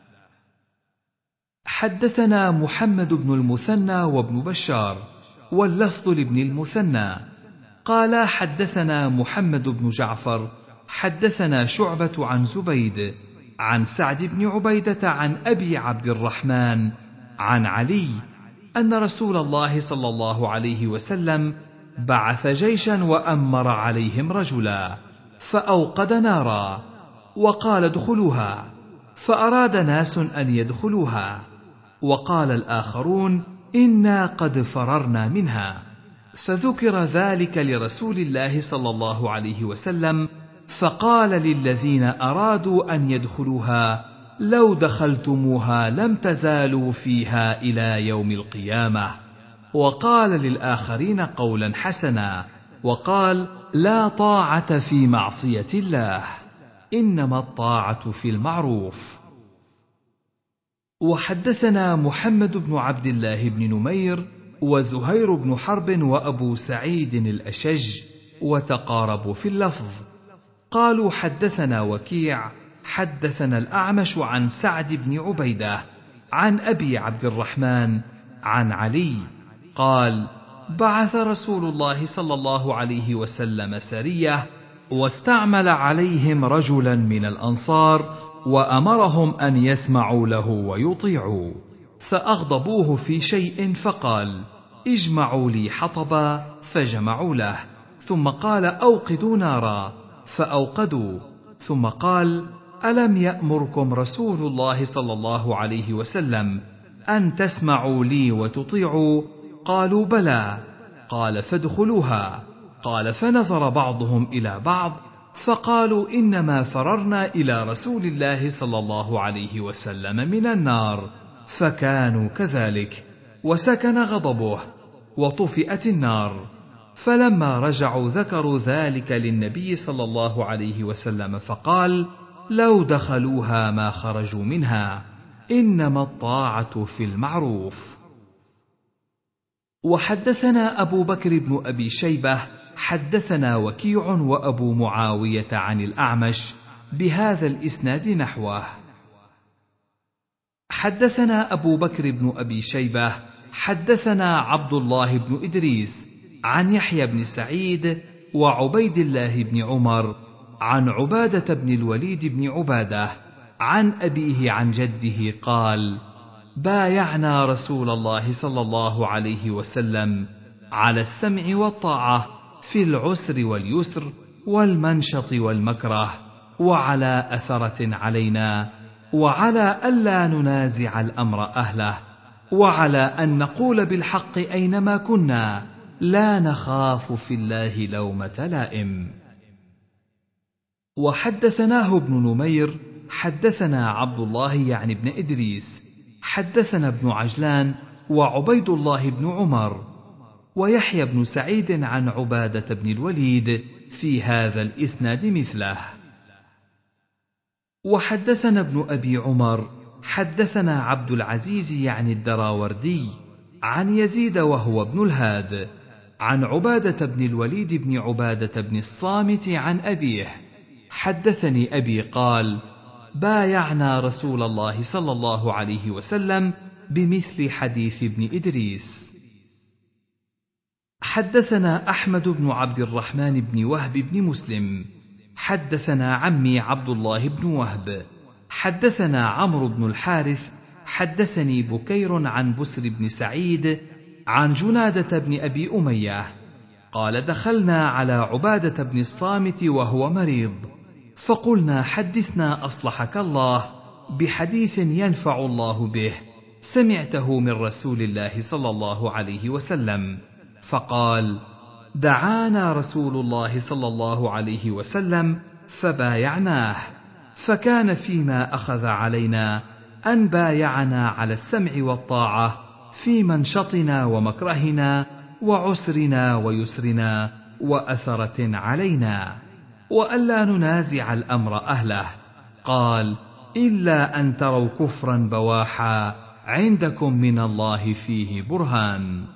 حدثنا محمد بن المثنى وابن بشار واللفظ لابن المثنى قال: حدثنا محمد بن جعفر حدثنا شعبة عن زبيد عن سعد بن عبيدة عن أبي عبد الرحمن عن علي أن رسول الله صلى الله عليه وسلم بعث جيشا وأمر عليهم رجلا فأوقد نارا وقال: ادخلوها، فأراد ناس أن يدخلوها، وقال الآخرون: إنا قد فررنا منها، فذكر ذلك لرسول الله صلى الله عليه وسلم، فقال للذين أرادوا أن يدخلوها: لو دخلتموها لم تزالوا فيها إلى يوم القيامة. وقال للآخرين قولا حسنا، وقال: لا طاعة في معصية الله، إنما الطاعة في المعروف. وحدثنا محمد بن عبد الله بن نمير وزهير بن حرب وأبو سعيد الأشج وتقاربوا في اللفظ، قالوا: حدثنا وكيع حدثنا الأعمش عن سعد بن عبيدة عن أبي عبد الرحمن عن علي قال: بعث رسول الله صلى الله عليه وسلم سرية، واستعمل عليهم رجلا من الأنصار، وأمرهم أن يسمعوا له ويطيعوا، فأغضبوه في شيء فقال: اجمعوا لي حطبا، فجمعوا له، ثم قال: أوقدوا نارا، فأوقدوا، ثم قال: ألم يأمركم رسول الله صلى الله عليه وسلم أن تسمعوا لي وتطيعوا؟ قالوا: بلى. قال: فادخلوها. قال: فنظر بعضهم إلى بعض فقالوا: إنما فررنا إلى رسول الله صلى الله عليه وسلم من النار، فكانوا كذلك، وسكن غضبه، وطفئت النار. فلما رجعوا ذكروا ذلك للنبي صلى الله عليه وسلم فقال: لو دخلوها ما خرجوا منها، إنما الطاعة في المعروف. وحدثنا أبو بكر بن أبي شيبة حدثنا وكيع وأبو معاوية عن الأعمش بهذا الإسناد نحوه. حدثنا أبو بكر بن أبي شيبة حدثنا عبد الله بن إدريس عن يحيى بن سعيد وعبيد الله بن عمر عن عبادة بن الوليد بن عبادة عن أبيه عن جده قال: بايعنا رسول الله صلى الله عليه وسلم على السمع والطاعة في العسر واليسر والمنشط والمكره، وعلى أثرة علينا، وعلى ألا ننازع الأمر أهله، وعلى أن نقول بالحق أينما كنا، لا نخاف في الله لومة لائم. وحدثناه ابن نمير حدثنا عبد الله يعني ابن إدريس حدثنا ابن عجلان وعبيد الله بن عمر ويحيى بن سعيد عن عبادة بن الوليد في هذا الإسناد مثله. وحدثنا ابن أبي عمر حدثنا عبد العزيز يعني الدراوردي عن يزيد وهو ابن الهاد عن عبادة بن الوليد بن عبادة بن الصامت عن أبيه: حدثني أبي قال: بايعنا رسول الله صلى الله عليه وسلم بمثل حديث ابن إدريس. حدثنا أحمد بن عبد الرحمن بن وهب بن مسلم حدثنا عمي عبد الله بن وهب حدثنا عمرو بن الحارث حدثني بكير عن بسر بن سعيد عن جنادة بن أبي أمية قال: دخلنا على عبادة بن الصامت وهو مريض، فقلنا: حدثنا أصلحك الله بحديث ينفع الله به سمعته من رسول الله صلى الله عليه وسلم. فقال: دعانا رسول الله صلى الله عليه وسلم فبايعناه، فكان فيما أخذ علينا أن بايعنا على السمع والطاعة في منشطنا ومكرهنا وعسرنا ويسرنا وأثرة علينا، وألا ننازع الأمر أهله. قال: إلا أن تروا كفرا بواحا عندكم من الله فيه برهان.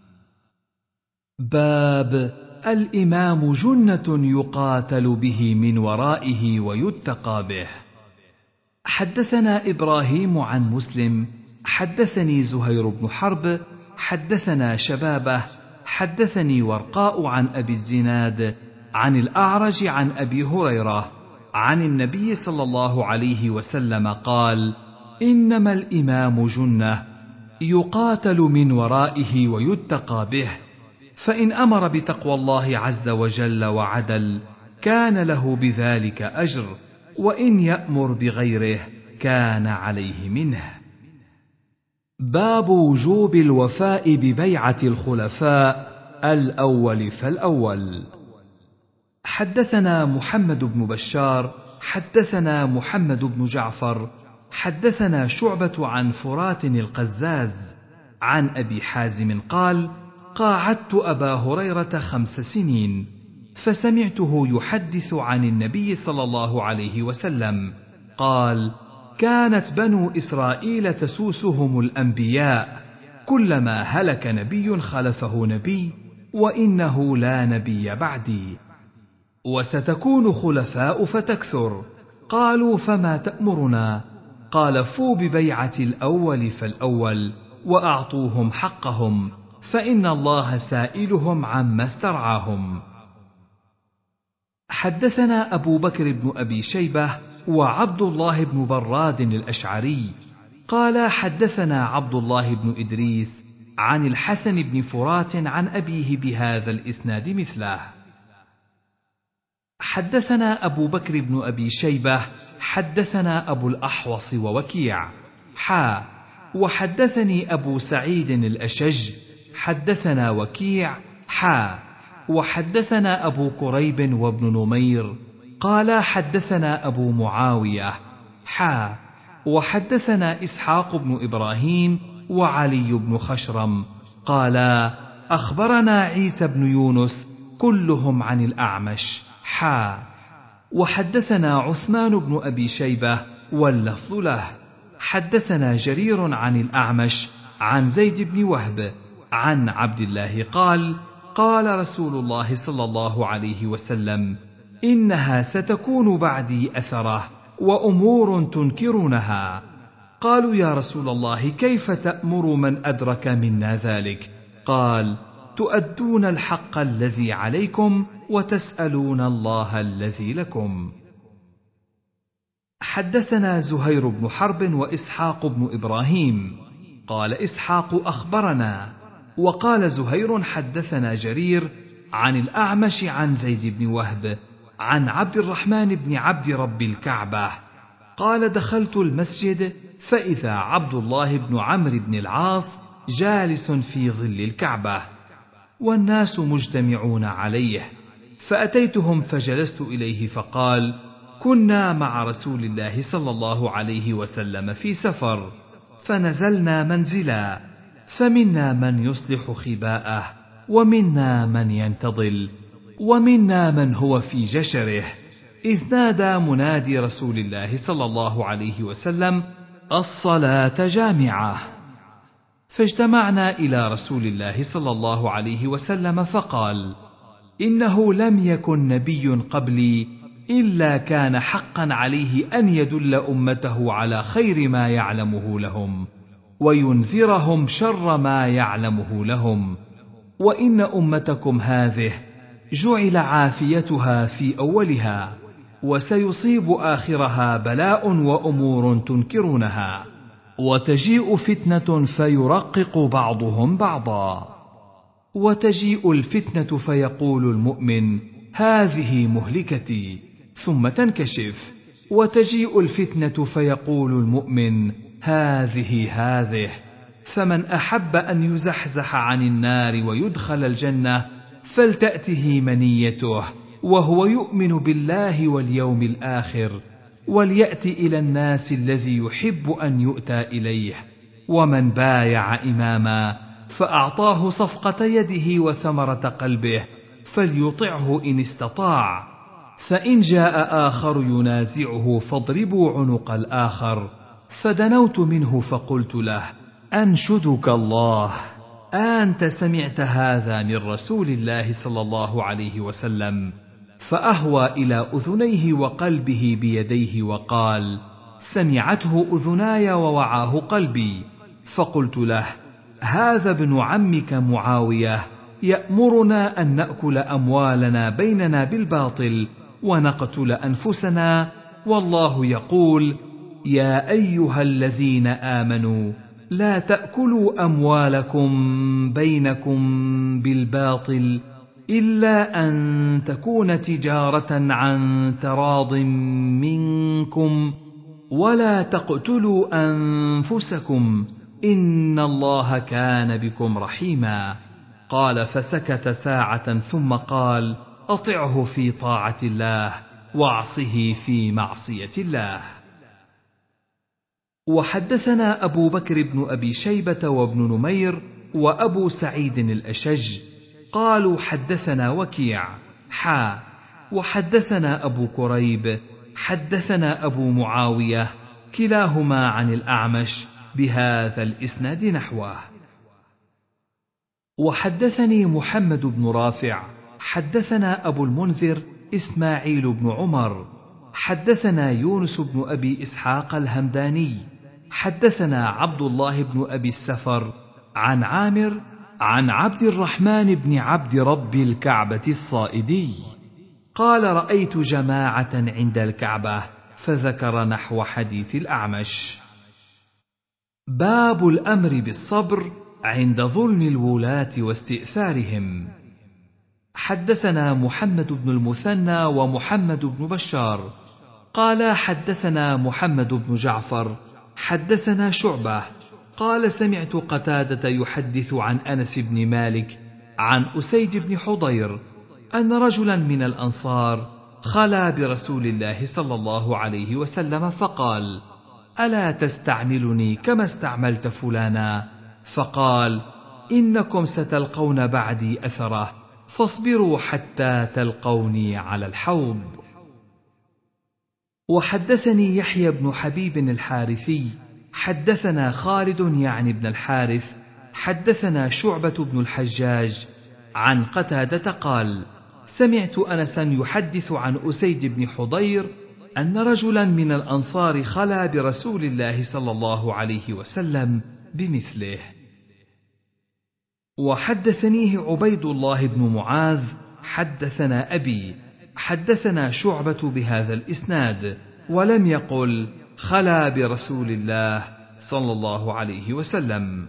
باب الإمام جنة يقاتل به من ورائه ويتقى به. حدثنا إبراهيم عن مسلم حدثني زهير بن حرب حدثنا شبابه حدثني ورقاء عن أبي الزناد عن الأعرج عن أبي هريرة عن النبي صلى الله عليه وسلم قال: إنما الإمام جنة يقاتل من ورائه ويتقى به، فإن أمر بتقوى الله عز وجل وعدل كان له بذلك أجر، وإن يأمر بغيره كان عليه منه. باب وجوب الوفاء ببيعة الخلفاء الأول فالأول. حدثنا محمد بن بشار حدثنا محمد بن جعفر حدثنا شعبة عن فرات القزاز عن أبي حازم قال: قاعدت أبا هريرة خمس سنين، فسمعته يحدث عن النبي صلى الله عليه وسلم قال: كانت بنو إسرائيل تسوسهم الأنبياء، كلما هلك نبي خلفه نبي، وإنه لا نبي بعدي، وستكون خلفاء فتكثر، قالوا فما تأمرنا؟ قال فوا ببيعة الأول فالأول وأعطوهم حقهم فإن الله سائلهم عما استرعاهم. حدثنا أبو بكر بن أبي شيبة وعبد الله بن براد الأشعري قال حدثنا عبد الله بن إدريس عن الحسن بن فرات عن أبيه بهذا الإسناد مثله. حدثنا أبو بكر بن أبي شيبة حدثنا أبو الأحوص ووكيع حا وحدثني أبو سعيد الأشج حدثنا وكيع حا وحدثنا أبو كريب وابن نمير قال حدثنا أبو معاوية حا وحدثنا إسحاق بن إبراهيم وعلي بن خشرم قالا أخبرنا عيسى بن يونس كلهم عن الأعمش حا وحدثنا عثمان بن أبي شيبة واللفظ له حدثنا جرير عن الأعمش عن زيد بن وهب عن عبد الله قال قال رسول الله صلى الله عليه وسلم إنها ستكون بعدي أثرة وأمور تنكرونها. قالوا يا رسول الله كيف تأمر من أدرك منا ذلك؟ قال تؤدون الحق الذي عليكم وتسألون الله الذي لكم. حدثنا زهير بن حرب وإسحاق بن إبراهيم قال إسحاق أخبرنا وقال زهير حدثنا جرير عن الأعمش عن زيد بن وهب عن عبد الرحمن بن عبد رب الكعبة قال دخلت المسجد فإذا عبد الله بن عمرو بن العاص جالس في ظل الكعبة والناس مجتمعون عليه فأتيتهم فجلست إليه فقال كنا مع رسول الله صلى الله عليه وسلم في سفر فنزلنا منزلا فمنا من يصلح خباءه ومنا من ينتظل ومنا من هو في جشره إذ نادى منادي رسول الله صلى الله عليه وسلم الصلاة جامعة فاجتمعنا إلى رسول الله صلى الله عليه وسلم فقال إنه لم يكن نبي قبلي إلا كان حقا عليه أن يدل أمته على خير ما يعلمه لهم وينذرهم شر ما يعلمه لهم وإن أمتكم هذه جعل عافيتها في أولها وسيصيب آخرها بلاء وأمور تنكرونها وتجيء فتنة فيرقق بعضهم بعضا وتجيء الفتنة فيقول المؤمن هذه مهلكتي ثم تنكشف وتجيء الفتنة فيقول المؤمن هذه هذه فمن أحب أن يزحزح عن النار ويدخل الجنة فلتأته منيته وهو يؤمن بالله واليوم الآخر وليأت إلى الناس الذي يحب أن يؤتى إليه ومن بايع إماما فأعطاه صفقة يده وثمرة قلبه فليطعه إن استطاع فإن جاء آخر ينازعه فاضربوا عنق الآخر فدنوت منه فقلت له أنشدك الله أنت سمعت هذا من رسول الله صلى الله عليه وسلم فأهوى إلى أذنيه وقلبه بيديه وقال سمعته أذناي ووعاه قلبي فقلت له هذا ابن عمك معاوية يأمرنا أن نأكل أموالنا بيننا بالباطل ونقتل أنفسنا والله يقول يا أيها الذين آمنوا لا تأكلوا أموالكم بينكم بالباطل إلا أن تكون تجارة عن تراض منكم ولا تقتلوا أنفسكم إن الله كان بكم رحيما. قال فسكت ساعة ثم قال أطعه في طاعة الله واعصه في معصية الله. وحدثنا أبو بكر بن أبي شيبة وابن نمير وأبو سعيد الأشج قالوا حدثنا وكيع حا وحدثنا أبو كريب حدثنا أبو معاوية كلاهما عن الأعمش بهذا الإسناد نحوه. وحدثني محمد بن رافع حدثنا أبو المنذر إسماعيل بن عمر حدثنا يونس بن أبي إسحاق الهمداني حدثنا عبد الله بن أبي السفر عن عامر عن عبد الرحمن بن عبد رب الكعبة الصائدي قال رأيت جماعة عند الكعبة، فذكر نحو حديث الأعمش. باب الأمر بالصبر عند ظلم الولاة واستئثارهم. حدثنا محمد بن المثنى ومحمد بن بشار قال حدثنا محمد بن جعفر حدثنا شعبة قال سمعت قتادة يحدث عن أنس بن مالك عن أسيد بن حضير أن رجلا من الأنصار خلا برسول الله صلى الله عليه وسلم فقال: ألا تستعملني كما استعملت فلانا؟ فقال: إنكم ستلقون بعدي أثره، فاصبروا حتى تلقوني على الحوض. وحدثني يحيى بن حبيب الحارثي حدثنا خالد يعني بن الحارث حدثنا شعبة بن الحجاج عن قتادة قال: سمعت أنسا يحدث عن أسيد بن حضير أن رجلا من الأنصار خلا برسول الله صلى الله عليه وسلم بمثله. وحدثنيه عبيد الله بن معاذ حدثنا أبي حدثنا شعبة بهذا الإسناد، ولم يقل خلا برسول الله صلى الله عليه وسلم.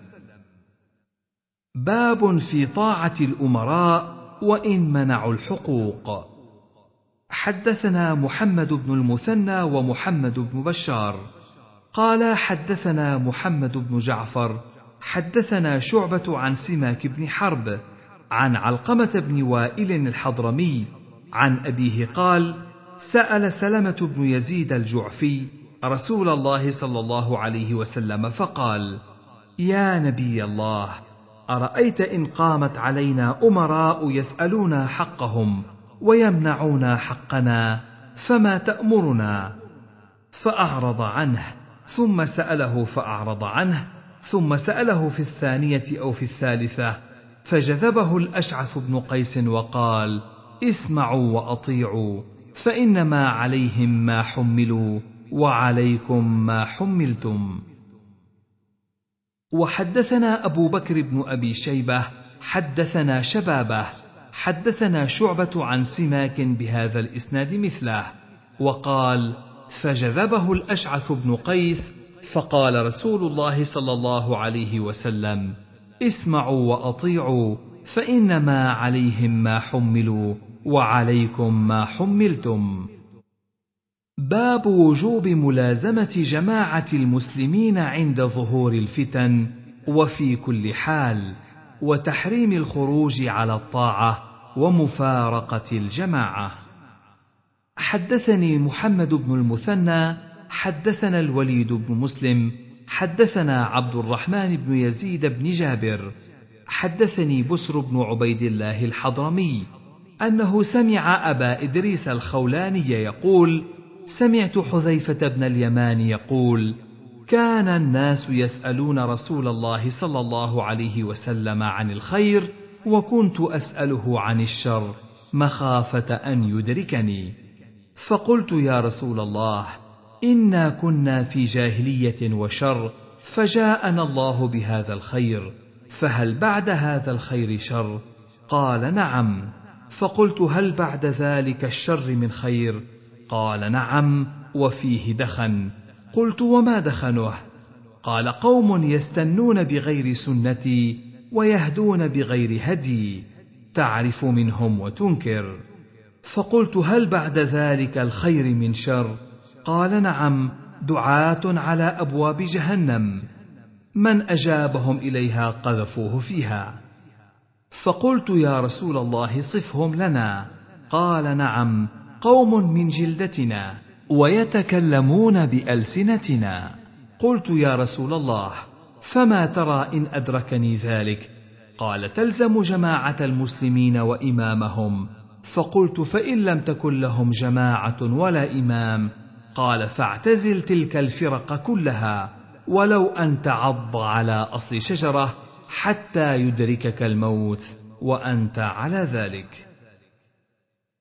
باب في طاعة الأمراء وإن منعوا الحقوق. حدثنا محمد بن المثنى ومحمد بن بشار قال حدثنا محمد بن جعفر حدثنا شعبة عن سماك بن حرب عن علقمة بن وائل الحضرمي عن أبيه قال: سأل سلمة بن يزيد الجعفي رسول الله صلى الله عليه وسلم فقال: يا نبي الله، أرأيت إن قامت علينا أمراء يسألون حقهم ويمنعون حقنا، فما تأمرنا؟ فأعرض عنه، ثم سأله فأعرض عنه، ثم سأله في الثانية أو في الثالثة، فجذبه الأشعث بن قيس وقال: اسمعوا وأطيعوا، فإنما عليهم ما حملوا وعليكم ما حملتم. وحدثنا أبو بكر بن أبي شيبة حدثنا شبابه حدثنا شعبة عن سماك بهذا الإسناد مثله، وقال: فجذبه الأشعث بن قيس، فقال رسول الله صلى الله عليه وسلم: اسمعوا وأطيعوا، فإنما عليهم ما حملوا وعليكم ما حملتم. باب وجوب ملازمة جماعة المسلمين عند ظهور الفتن وفي كل حال، وتحريم الخروج على الطاعة ومفارقة الجماعة. حدثني محمد بن المثنى حدثنا الوليد بن مسلم حدثنا عبد الرحمن بن يزيد بن جابر حدثني بسر بن عبيد الله الحضرمي أنه سمع أبا إدريس الخولاني يقول: سمعت حذيفة بن اليمان يقول: كان الناس يسألون رسول الله صلى الله عليه وسلم عن الخير، وكنت أسأله عن الشر مخافة أن يدركني. فقلت: يا رسول الله، إنا كنا في جاهلية وشر، فجاءنا الله بهذا الخير، فهل بعد هذا الخير شر؟ قال: نعم. فقلت: هل بعد ذلك الشر من خير؟ قال: نعم، وفيه دخن. قلت: وما دخنه؟ قال: قوم يستنون بغير سنتي ويهدون بغير هدي، تعرف منهم وتنكر. فقلت: هل بعد ذلك الخير من شر؟ قال: نعم، دعاة على أبواب جهنم، من أجابهم إليها قذفوه فيها. فقلت: يا رسول الله، صفهم لنا. قال: نعم، قوم من جلدتنا ويتكلمون بألسنتنا. قلت: يا رسول الله، فما ترى إن أدركني ذلك؟ قال: تلزم جماعة المسلمين وإمامهم. فقلت: فإن لم تكن لهم جماعة ولا إمام؟ قال: فاعتزل تلك الفرق كلها، ولو أن تعض على أصل شجرة حتى يدركك الموت وأنت على ذلك.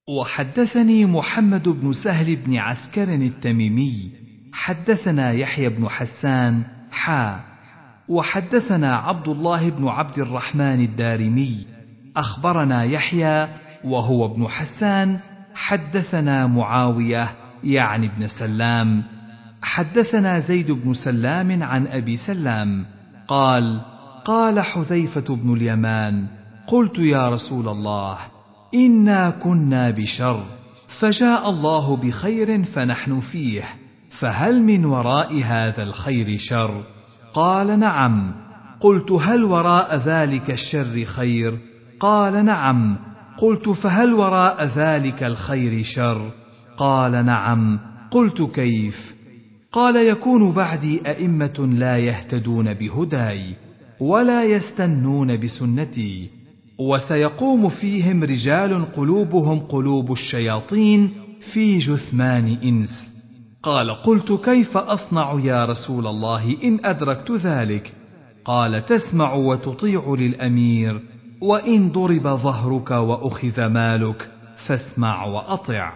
وحدثني محمد بن سهل بن عسكر التميمي حدثنا يحيى بن حسان حا وحدثنا عبد الله بن عبد الرحمن الدارمي أخبرنا يحيى وهو ابن حسان حدثنا معاوية يعني ابن سلام حدثنا زيد بن سلام عن أبي سلام قال قال حذيفة بن اليمان قلت يا رسول الله إنا كنا بشر فجاء الله بخير فنحن فيه فهل من وراء هذا الخير شر؟ قال نعم. قلت هل وراء ذلك الشر خير؟ قال نعم. قلت فهل وراء ذلك الخير شر؟ قال نعم. قلت كيف؟ قال يكون بعدي أئمة لا يهتدون بهداي ولا يستنون بسنتي وسيقوم فيهم رجال قلوبهم قلوب الشياطين في جثمان إنس. قال قلت كيف أصنع يا رسول الله إن أدركت ذلك؟ قال تسمع وتطيع للأمير وإن ضرب ظهرك وأخذ مالك فاسمع وأطع.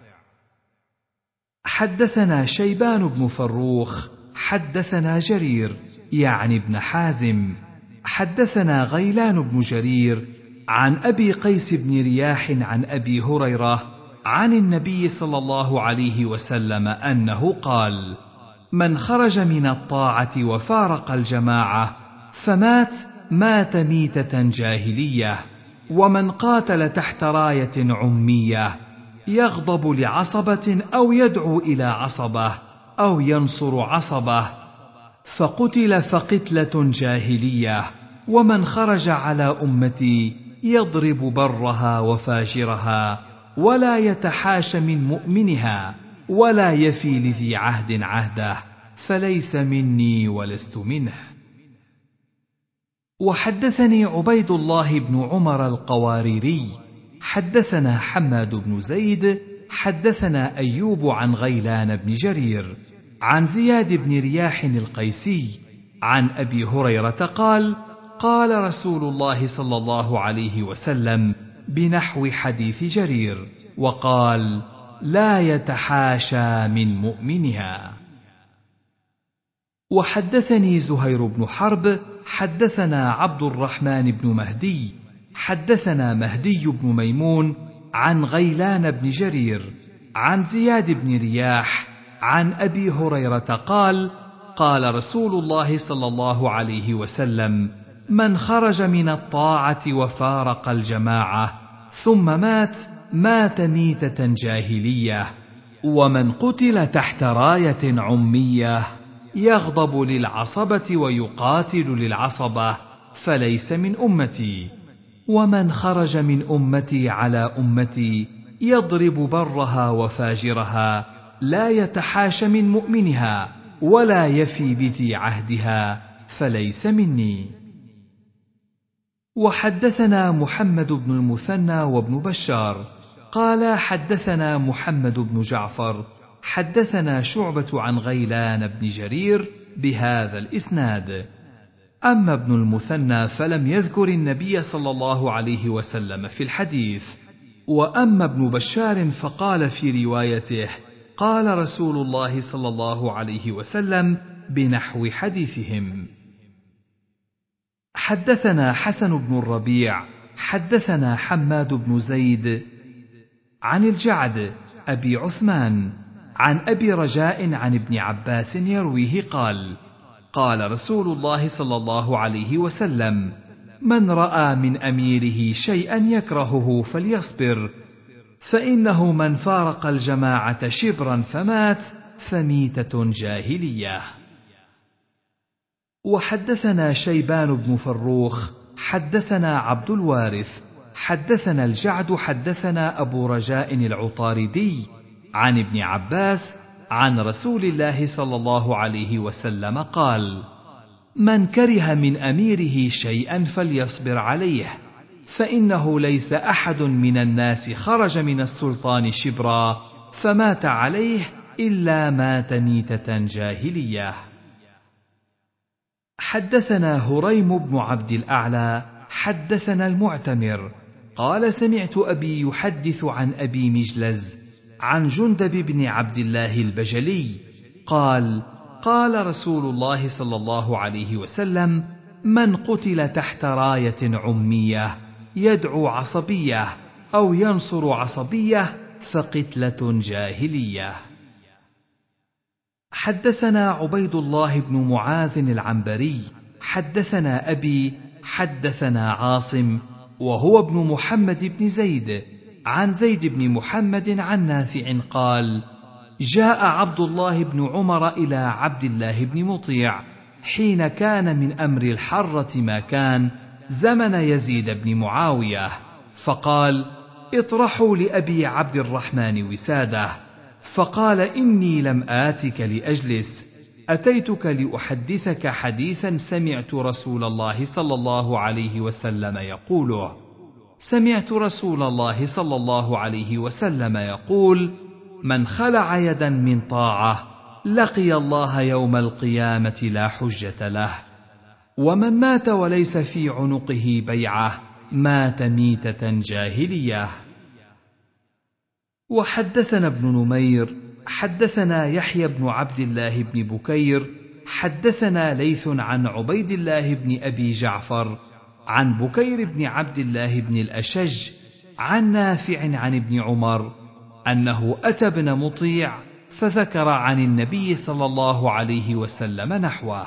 حدثنا شيبان بن فروخ حدثنا جرير يعني ابن حازم حدثنا غيلان بن جرير عن أبي قيس بن رياح عن أبي هريرة عن النبي صلى الله عليه وسلم أنه قال من خرج من الطاعة وفارق الجماعة فمات مات ميتة جاهلية ومن قاتل تحت راية عمية يغضب لعصبة أو يدعو إلى عصبة أو ينصر عصبة فقتل فقتلة جاهلية ومن خرج على أمتي يضرب برها وفاجرها ولا يتحاش من مؤمنها ولا يفي لذي عهد عهده فليس مني ولست منه. وحدثني عبيد الله بن عمر القواريري حدثنا حماد بن زيد حدثنا أيوب عن غيلان بن جرير عن زياد بن رياح القيسي عن أبي هريرة قال قال رسول الله صلى الله عليه وسلم بنحو حديث جرير وقال لا يتحاشى من مؤمنها. وحدثني زهير بن حرب حدثنا عبد الرحمن بن مهدي حدثنا مهدي بن ميمون عن غيلان بن جرير عن زياد بن رياح عن أبي هريرة قال قال رسول الله صلى الله عليه وسلم من خرج من الطاعة وفارق الجماعة ثم مات مات ميتة جاهلية ومن قتل تحت راية عمية يغضب للعصبة ويقاتل للعصبة فليس من أمتي ومن خرج من أمتي على أمتي يضرب برها وفاجرها لا يتحاش من مؤمنها ولا يفي بذي عهدها فليس مني. وحدثنا محمد بن المثنى وابن بشار قال حدثنا محمد بن جعفر حدثنا شعبة عن غيلان بن جرير بهذا الإسناد. أما ابن المثنى فلم يذكر النبي صلى الله عليه وسلم في الحديث. وأما ابن بشار فقال في روايته قال رسول الله صلى الله عليه وسلم بنحو حديثهم. حدثنا حسن بن الربيع حدثنا حماد بن زيد عن الجعد أبي عثمان عن أبي رجاء عن ابن عباس يرويه قال قال رسول الله صلى الله عليه وسلم من رأى من أميره شيئا يكرهه فليصبر فإنه من فارق الجماعة شبرا فمات فميتة جاهلية. وحدثنا شيبان بن فروخ حدثنا عبد الوارث حدثنا الجعد حدثنا أبو رجاء العطاردي عن ابن عباس عن رسول الله صلى الله عليه وسلم قال من كره من أميره شيئا فليصبر عليه فإنه ليس أحد من الناس خرج من السلطان شبرا فمات عليه إلا مات ميتة جاهلية. حدثنا هريم بن عبد الأعلى حدثنا المعتمر قال سمعت أبي يحدث عن أبي مجلز عن جندب بن عبد الله البجلي قال قال رسول الله صلى الله عليه وسلم من قتل تحت راية عمية يدعو عصبية أو ينصر عصبية فقتلة جاهلية. حدثنا عبيد الله بن معاذ العنبري حدثنا أبي حدثنا عاصم وهو ابن محمد بن زيد عن زيد بن محمد عن نافع قال جاء عبد الله بن عمر إلى عبد الله بن مطيع حين كان من أمر الحرة ما كان زمن يزيد بن معاوية فقال اطرحوا لأبي عبد الرحمن وساده، فقال إني لم آتك لأجلس، أتيتك لأحدثك حديثا سمعت رسول الله صلى الله عليه وسلم يقوله. سمعت رسول الله صلى الله عليه وسلم يقول من خلع يدا من طاعة لقي الله يوم القيامة لا حجة له، ومن مات وليس في عنقه بيعة مات ميتة جاهلية. وحدثنا ابن نمير حدثنا يحيى بن عبد الله بن بكير حدثنا ليث عن عبيد الله بن أبي جعفر عن بكير بن عبد الله بن الأشج عن نافع عن ابن عمر أنه أتى ابن مطيع فذكر عن النبي صلى الله عليه وسلم نحوه.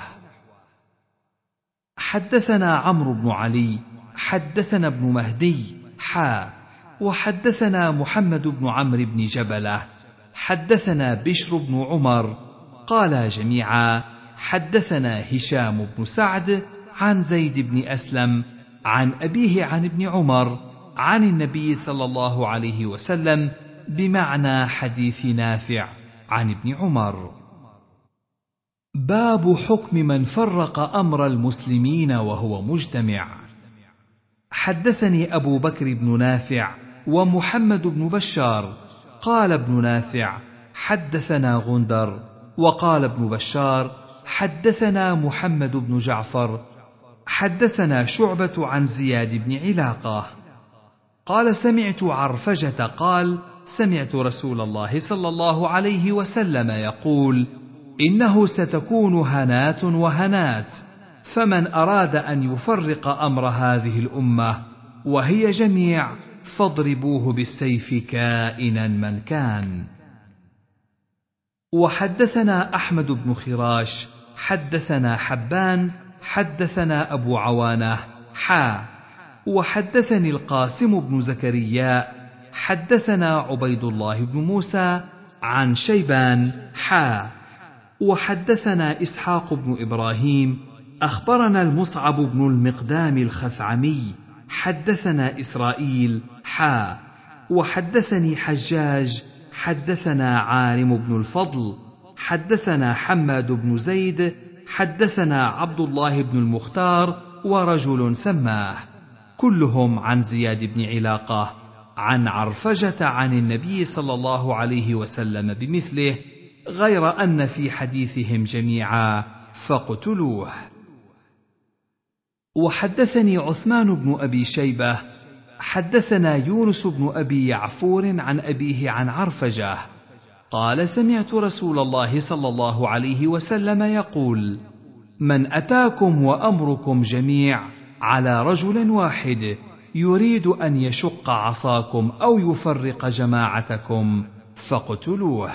حدثنا عمرو بن علي حدثنا ابن مهدي حا وحدثنا محمد بن عمرو بن جبلة حدثنا بشر بن عمر قال جميعا حدثنا هشام بن سعد عن زيد بن أسلم عن أبيه عن ابن عمر عن النبي صلى الله عليه وسلم بمعنى حديث نافع عن ابن عمر. باب حكم من فرق أمر المسلمين وهو مجتمع. حدثني أبو بكر بن نافع ومحمد بن بشار قال ابن نافع حدثنا غندر وقال ابن بشار حدثنا محمد بن جعفر حدثنا شعبة عن زياد بن علاقة قال سمعت عرفجة قال سمعت رسول الله صلى الله عليه وسلم يقول إنه ستكون هنات وهنات، فمن أراد أن يفرق أمر هذه الأمة وهي جميع فاضربوه بالسيف كائنا من كان. وحدثنا أحمد بن خراش حدثنا حبان حدثنا أبو عوانة حا وحدثني القاسم بن زكريا حدثنا عبيد الله بن موسى عن شيبان حا وحدثنا إسحاق بن إبراهيم أخبرنا المصعب بن المقدام الخثعمي حدثنا إسرائيل حا وحدثني حجاج حدثنا عالم بن الفضل حدثنا حماد بن زيد حدثنا عبد الله بن المختار ورجل سماه كلهم عن زياد بن علاقة عن عرفجة عن النبي صلى الله عليه وسلم بمثله، غير أن في حديثهم جميعا فاقتلوه. وحدثني عثمان بن أبي شيبة حدثنا يونس بن أبي يعفور عن أبيه عن عرفجة قال سمعت رسول الله صلى الله عليه وسلم يقول من أتاكم وأمركم جميع على رجل واحد يريد أن يشق عصاكم أو يفرق جماعتكم فاقتلوه.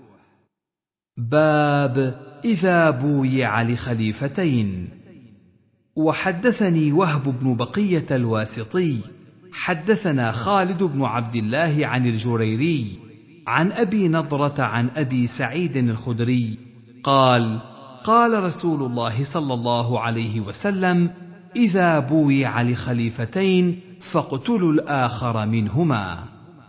باب إذا بويع لخليفتين. وحدثني وهب بن بقية الواسطي حدثنا خالد بن عبد الله عن الجريري عن أبي نضرة عن أبي سعيد الخدري قال قال رسول الله صلى الله عليه وسلم إذا بويع لخليفتين فاقتلوا الآخر منهما.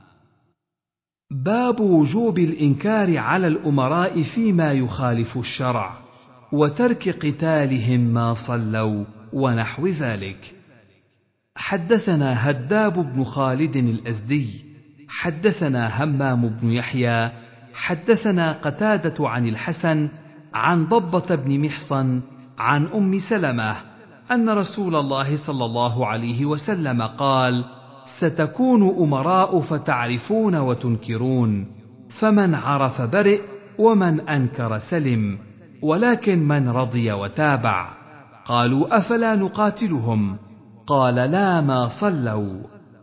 باب وجوب الإنكار على الأمراء فيما يخالف الشرع وترك قتالهم ما صلوا ونحو ذلك. حدثنا هداب بن خالد الأزدي حدثنا همام بن يحيى حدثنا قتادة عن الحسن عن ضبة بن محصن عن أم سلمة أن رسول الله صلى الله عليه وسلم قال ستكون أمراء فتعرفون وتنكرون، فمن عرف برئ ومن أنكر سلم، ولكن من رضي وتابع. قالوا أفلا نقاتلهم؟ قال لا ما صلوا.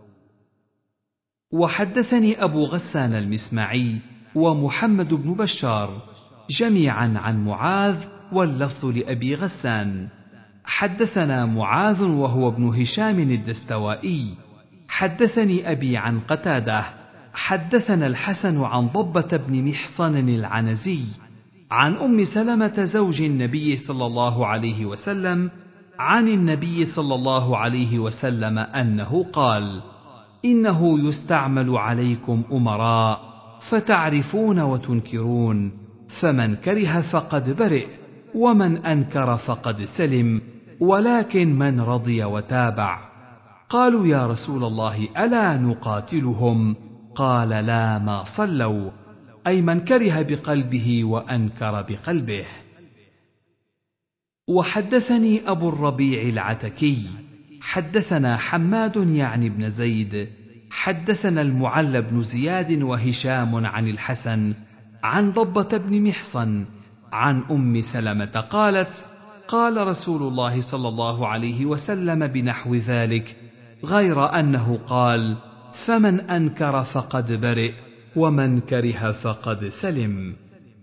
وحدثني أبو غسان المسمعي ومحمد بن بشار جميعا عن معاذ، واللفظ لأبي غسان. حدثنا معاذ وهو ابن هشام الدستوائي حدثني أبي عن قتادة حدثنا الحسن عن ضبة بن محصن العنزي عن أم سلمة زوج النبي صلى الله عليه وسلم عن النبي صلى الله عليه وسلم أنه قال: إنه يستعمل عليكم أمراء فتعرفون وتنكرون، فمن كره فقد برئ ومن أنكر فقد سلم، ولكن من رضي وتابع. قالوا يا رسول الله ألا نقاتلهم؟ قال لا ما صلوا، أي من كره بقلبه وأنكر بقلبه. وحدثني أبو الربيع العتكي حدثنا حماد يعني بن زيد حدثنا المعلى بن زياد وهشام عن الحسن عن ضبة بن محصن عن أم سلمة قالت: قال رسول الله صلى الله عليه وسلم بنحو ذلك، غير أنه قال: فمن أنكر فقد برئ ومن كره فقد سلم.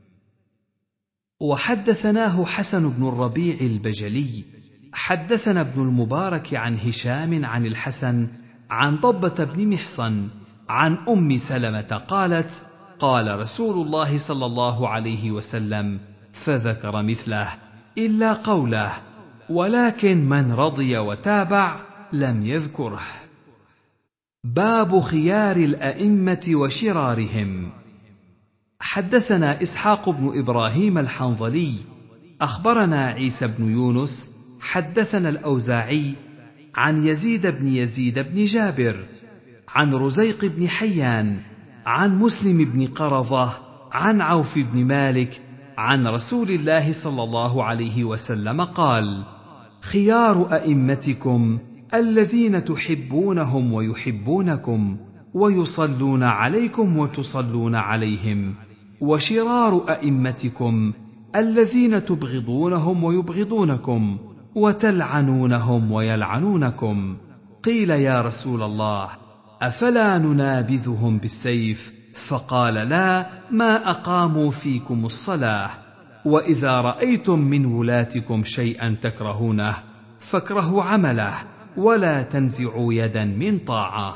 وحدثناه حسن بن الربيع البجلي حدثنا ابن المبارك عن هشام عن الحسن عن ضبة بن محصن عن أم سلمة قالت: قال رسول الله صلى الله عليه وسلم، فذكر مثله إلا قوله: ولكن من رضي وتابع لم يذكره. باب خيار الأئمة وشرارهم. حدثنا إسحاق بن إبراهيم الحنظلي أخبرنا عيسى بن يونس حدثنا الأوزاعي عن يزيد بن يزيد بن جابر عن رزيق بن حيان عن مسلم بن قرظة عن عوف بن مالك عن رسول الله صلى الله عليه وسلم قال: خيار أئمتكم الذين تحبونهم ويحبونكم ويصلون عليكم وتصلون عليهم، وشرار أئمتكم الذين تبغضونهم ويبغضونكم وتلعنونهم ويلعنونكم. قيل يا رسول الله أفلا ننابذهم بالسيف؟ فقال: لا، ما أقاموا فيكم الصلاة. وإذا رأيتم من ولاتكم شيئا تكرهونه فاكرهوا عمله ولا تنزعوا يدا من طاعة.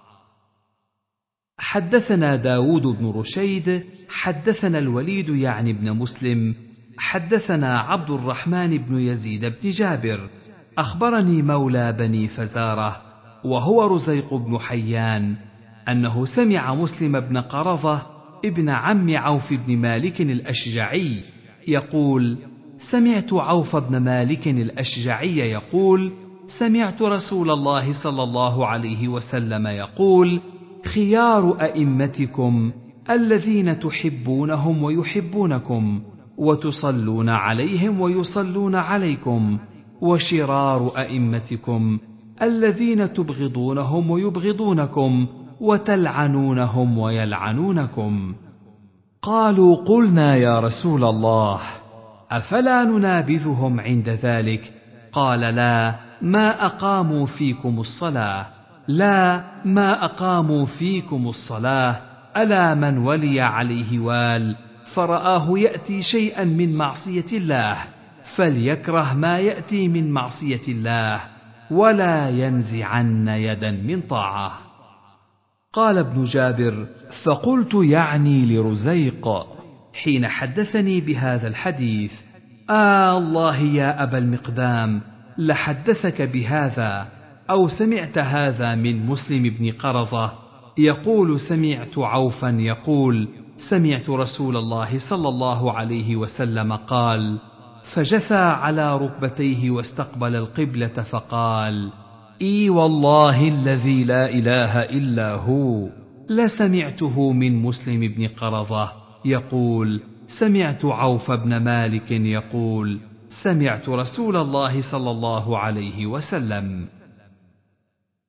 حدثنا داود بن رشيد حدثنا الوليد يعني بن مسلم حدثنا عبد الرحمن بن يزيد بن جابر أخبرني مولى بني فزارة وهو رزيق بن حيان أنه سمع مسلم بن قرظة ابن عم عوف بن مالك الأشجعي يقول: سمعت عوف بن مالك الأشجعي يقول: سمعت رسول الله صلى الله عليه وسلم يقول: خيار أئمتكم الذين تحبونهم ويحبونكم وتصلون عليهم ويصلون عليكم، وشرار أئمتكم الذين تبغضونهم ويبغضونكم وتلعنونهم ويلعنونكم. قالوا: قلنا يا رسول الله أفلا ننابذهم عند ذلك؟ قال: لا، ما أقاموا فيكم الصلاة. لا، ما أقاموا فيكم الصلاة. ألا من ولي عليه وال فرآه يأتي شيئا من معصية الله فليكره ما يأتي من معصية الله ولا ينزعن يدا من طاعة. قال ابن جابر: فقلت يعني لرزيق حين حدثني بهذا الحديث: آه الله يا أبا المقدام، لحدثك بهذا أو سمعت هذا من مسلم بن قرظة يقول: سمعت عوفا يقول: سمعت رسول الله صلى الله عليه وسلم قال، فجثى على ركبتيه واستقبل القبلة فقال: إي والله الذي لا إله إلا هو، لسمعته من مسلم بن قرظة يقول: سمعت عوف بن مالك يقول: سمعت رسول الله صلى الله عليه وسلم.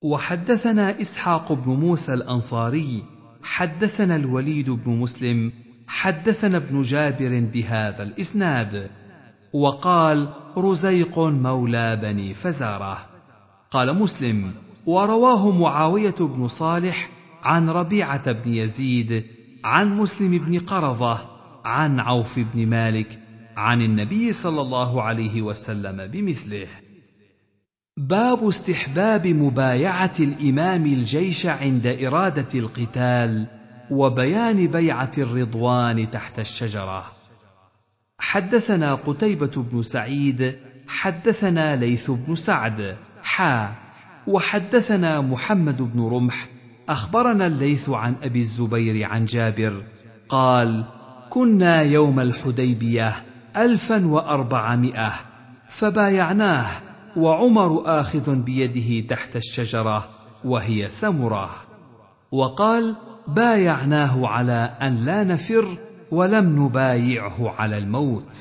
وحدثنا إسحاق بن موسى الأنصاري حدثنا الوليد بن مسلم حدثنا ابن جابر بهذا الإسناد. وقال رزيق مولى بني فزارة. قال مسلم: ورواه معاوية بن صالح عن ربيعة بن يزيد عن مسلم بن قرظة عن عوف بن مالك عن النبي صلى الله عليه وسلم بمثله. باب استحباب مبايعة الإمام الجيش عند إرادة القتال وبيان بيعة الرضوان تحت الشجرة. حدثنا قتيبة بن سعيد حدثنا ليث بن سعد حا وحدثنا محمد بن رمح أخبرنا الليث عن أبي الزبير عن جابر قال: كنا يوم الحديبية ألفا وأربعمائة فبايعناه وعمر آخذ بيده تحت الشجرة وهي سمرة. وقال: بايعناه على أن لا نفر ولم نبايعه على الموت.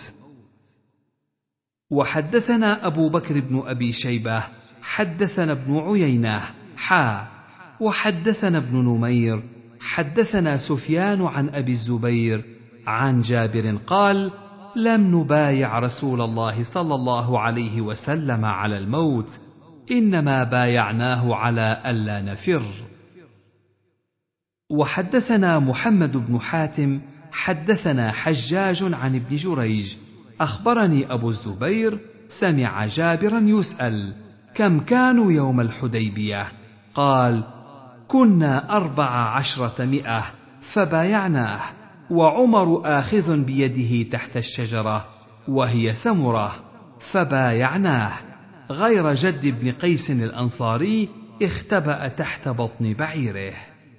وحدثنا أبو بكر بن أبي شيبة حدثنا ابن عيينة حا وحدثنا ابن نمير حدثنا سفيان عن أبي الزبير عن جابر قال: لم نبايع رسول الله صلى الله عليه وسلم على الموت، إنما بايعناه على ألا نفر. وحدثنا محمد بن حاتم حدثنا حجاج عن ابن جريج أخبرني أبو الزبير سمع جابرا يسأل: كم كانوا يوم الحديبية؟ قال: كنا أربع عشرة مئة فبايعناه وعمر آخذ بيده تحت الشجرة وهي سمرة فبايعناه، غير جد بن قيس الأنصاري اختبأ تحت بطن بعيره.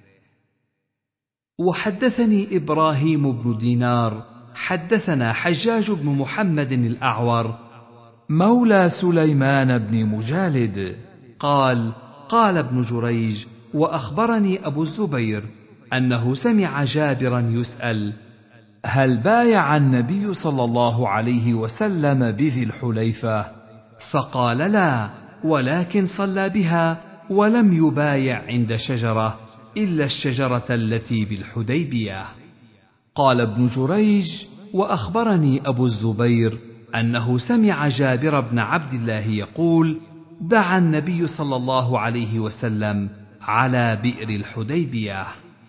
وحدثني إبراهيم بن دينار حدثنا حجاج بن محمد الأعور مولى سليمان بن مجالد قال: قال ابن جريج وأخبرني أبو الزبير أنه سمع جابرا يسأل: هل بايع النبي صلى الله عليه وسلم بذي الحليفة؟ فقال: لا، ولكن صلى بها ولم يبايع عند شجرة إلا الشجرة التي بالحديبية. قال ابن جريج وأخبرني أبو الزبير أنه سمع جابر بن عبد الله يقول: دعا النبي صلى الله عليه وسلم على بئر الحديبية.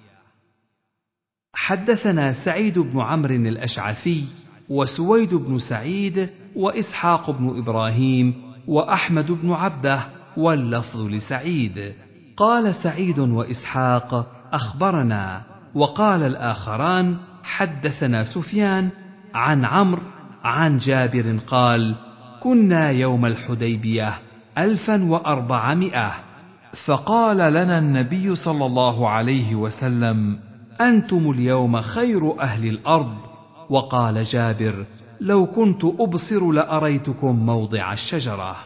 حدثنا سعيد بن عمرو الأشعثي وسويد بن سعيد وإسحاق بن إبراهيم وأحمد بن عبده واللفظ لسعيد. قال سعيد وإسحاق: أخبرنا. وقال الآخران: حدثنا سفيان عن عمرو عن جابر قال: كنا يوم الحديبية ألفا وأربعمائة فقال لنا النبي صلى الله عليه وسلم: أنتم اليوم خير أهل الأرض. وقال جابر: لو كنت أبصر لأريتكم موضع الشجرة.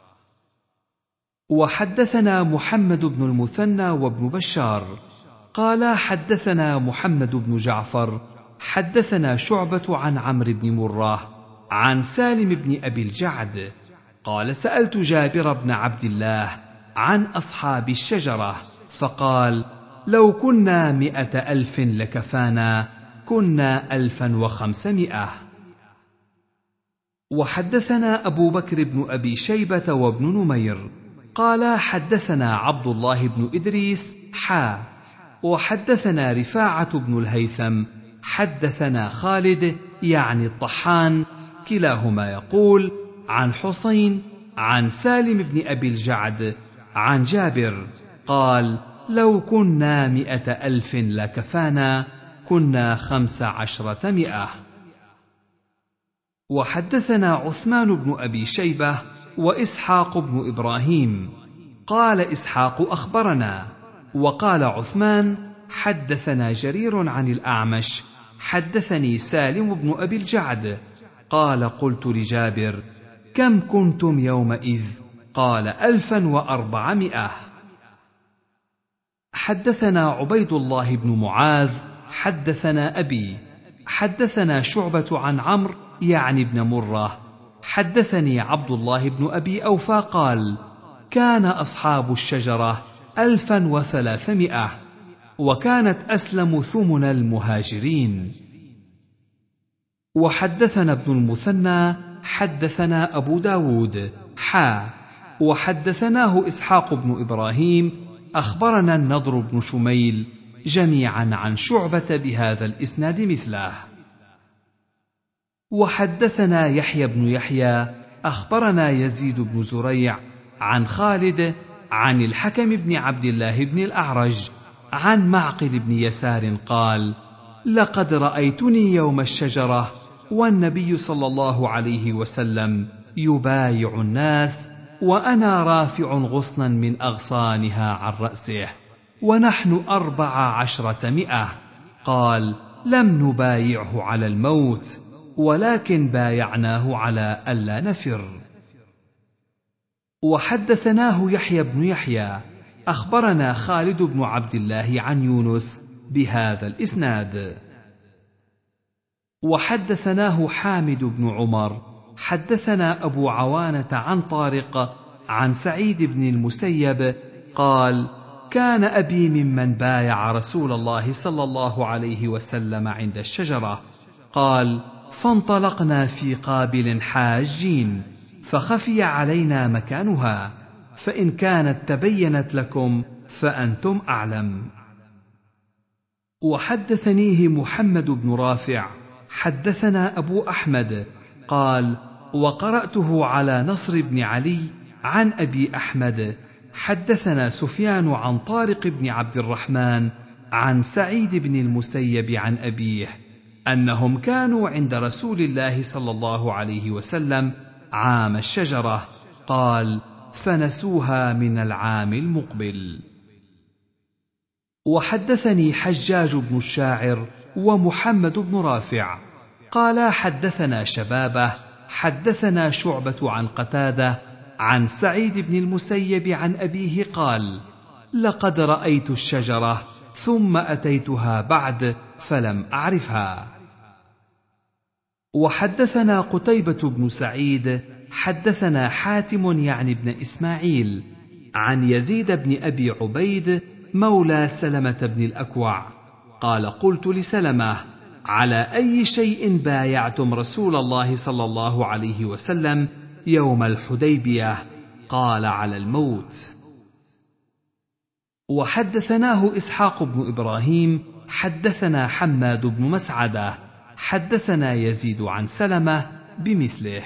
وحدثنا محمد بن المثنى وابن بشار قال: حدثنا محمد بن جعفر حدثنا شعبة عن عمرو بن مرة عن سالم بن أبي الجعد قال: سألت جابر بن عبد الله عن أصحاب الشجرة فقال: لو كنا مئة ألف لكفانا، كنا ألفا وخمسمائة. وحدثنا أبو بكر بن أبي شيبة وابن نمير قال: حدثنا عبد الله بن إدريس حا وحدثنا رفاعة بن الهيثم حدثنا خالد يعني الطحان كلاهما يقول عن حسين عن سالم بن أبي الجعد عن جابر قال: لو كنا مئة ألف لكفانا، كنا خمس عشرة مئة. وحدثنا عثمان بن أبي شيبة وإسحاق بن إبراهيم قال إسحاق: أخبرنا. وقال عثمان: حدثنا جرير عن الأعمش حدثني سالم بن أبي الجعد قال: قلت لجابر: كم كنتم يومئذ؟ قال: ألفا وأربعمائة. حدثنا عبيد الله بن معاذ حدثنا أبي حدثنا شعبة عن عمرو يعني ابن مرة حدثني عبد الله بن أبي أوفى قال: كان أصحاب الشجرة ألفا وثلاثمائة، وكانت أسلم ثمن المهاجرين. وحدثنا ابن المثنى حدثنا أبو داود حا وحدثناه إسحاق بن إبراهيم أخبرنا النضر بن شميل جميعا عن شعبة بهذا الإسناد مثله. وحدثنا يحيى بن يحيى أخبرنا يزيد بن زريع عن خالد عن الحكم بن عبد الله بن الأعرج عن معقل بن يسار قال: لقد رأيتني يوم الشجرة والنبي صلى الله عليه وسلم يبايع الناس وأنا رافع غصنا من أغصانها عن رأسه ونحن أربع عشرة مئة. قال: لم نبايعه على الموت ولكن بايعناه على ألا نفر. وحدثناه يحيى بن يحيى أخبرنا خالد بن عبد الله عن يونس بهذا الإسناد. وحدثناه حامد بن عمر حدثنا أبو عوانة عن طارق عن سعيد بن المسيب قال: كان أبي ممن بايع رسول الله صلى الله عليه وسلم عند الشجرة. قال: فانطلقنا في قابل حاجين فخفي علينا مكانها، فإن كانت تبينت لكم فأنتم أعلم. وحدثنيه محمد بن رافع حدثنا أبو أحمد قال: وقرأته على نصر بن علي عن أبي أحمد حدثنا سفيان عن طارق بن عبد الرحمن عن سعيد بن المسيب عن أبيه أنهم كانوا عند رسول الله صلى الله عليه وسلم عام الشجرة. قال: فنسوها من العام المقبل. وحدثني حجاج بن الشاعر ومحمد بن رافع قال: حدثنا شبابه حدثنا شعبة عن قتادة عن سعيد بن المسيب عن أبيه قال: لقد رأيت الشجرة ثم أتيتها بعد فلم أعرفها. وحدثنا قتيبة بن سعيد حدثنا حاتم يعني ابن إسماعيل عن يزيد بن أبي عبيد مولى سلمة بن الأكوع قال: قلت لسلمة: على أي شيء بايعتم رسول الله صلى الله عليه وسلم يوم الحديبية؟ قال: على الموت. وحدثناه إسحاق بن إبراهيم حدثنا حماد بن مسعدة حدثنا يزيد عن سلمة بمثله.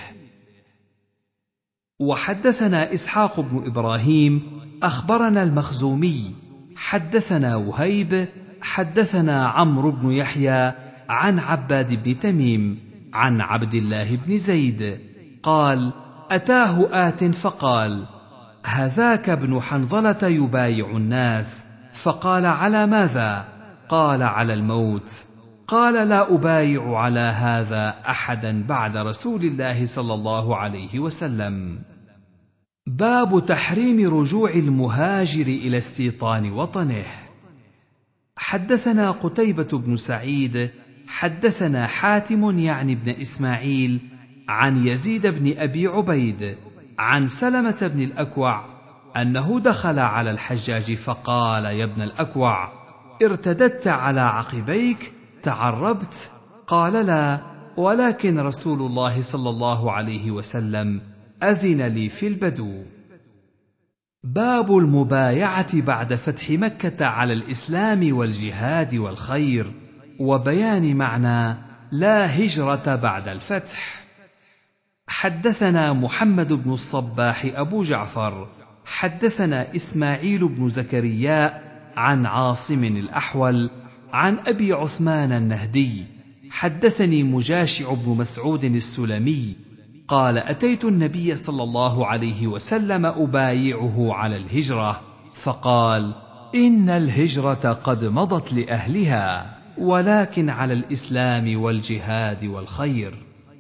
وحدثنا إسحاق بن إبراهيم أخبرنا المخزومي حدثنا وهيب حدثنا عمرو بن يحيى عن عباد بن تميم عن عبد الله بن زيد قال: أتاه آت فقال: هذاك ابن حنظلة يبايع الناس. فقال: على ماذا؟ قال: على الموت. قال: لا أبايع على هذا أحدا بعد رسول الله صلى الله عليه وسلم. باب تحريم رجوع المهاجر إلى استيطان وطنه. حدثنا قتيبة بن سعيد حدثنا حاتم يعني ابن إسماعيل عن يزيد بن أبي عبيد عن سلمة بن الأكوع أنه دخل على الحجاج فقال: يا ابن الأكوع، ارتددت على عقبيك تعربت؟ قال: لا، ولكن رسول الله صلى الله عليه وسلم أذن لي في البدو. باب المبايعة بعد فتح مكة على الإسلام والجهاد والخير، وبيان معنى لا هجرة بعد الفتح. حدثنا محمد بن الصباح أبو جعفر حدثنا إسماعيل بن زكريا عن عاصم الأحول عن أبي عثمان النهدي حدثني مجاشع بن مسعود السلمي قال: أتيت النبي صلى الله عليه وسلم أبايعه على الهجرة، فقال: إن الهجرة قد مضت لأهلها، ولكن على الإسلام والجهاد والخير.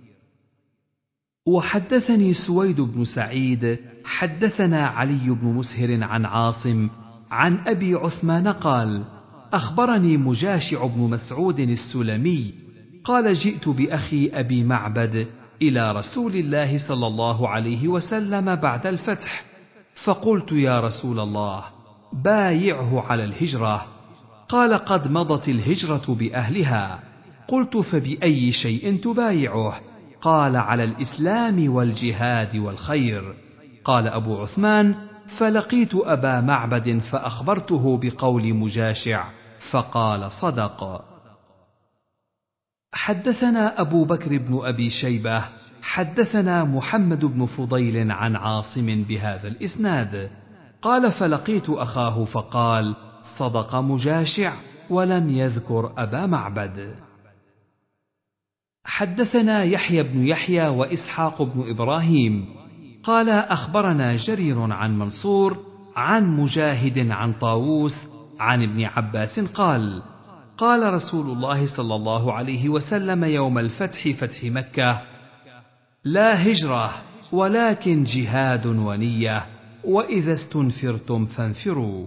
وحدثني سويد بن سعيد حدثنا علي بن مسهر عن عاصم عن أبي عثمان قال: أخبرني مجاشع بن مسعود السلمي قال: جئت بأخي أبي معبد إلى رسول الله صلى الله عليه وسلم بعد الفتح، فقلت يا رسول الله بايعه على الهجرة. قال قد مضت الهجرة بأهلها. قلت فبأي شيء تبايعه؟ قال على الإسلام والجهاد والخير. قال أبو عثمان فلقيت أبا معبد فأخبرته بقول مجاشع فقال صدق. حدثنا أبو بكر بن أبي شيبة حدثنا محمد بن فضيل عن عاصم بهذا الإسناد قال فلقيت أخاه فقال صدق مجاشع ولم يذكر أبا معبد. حدثنا يحيى بن يحيى وإسحاق بن إبراهيم قال أخبرنا جرير عن منصور عن مجاهد عن طاووس عن ابن عباس قال قال رسول الله صلى الله عليه وسلم يوم الفتح فتح مكة لا هجرة ولكن جهاد ونية وإذا استنفرتم فانفروا.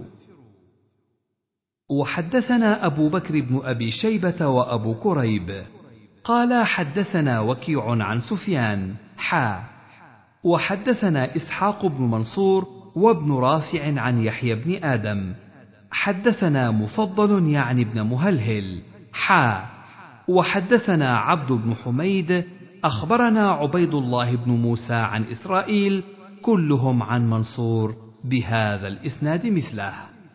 وحدثنا أبو بكر بن أبي شيبة وأبو كريب قال حدثنا وكيع عن سفيان حا وحدثنا إسحاق بن منصور وابن رافع عن يحيى بن آدم حدثنا مفضل يعني ابن مهلهل حا وحدثنا عبد بن حميد أخبرنا عبيد الله بن موسى عن إسرائيل كلهم عن منصور بهذا الإسناد مثله.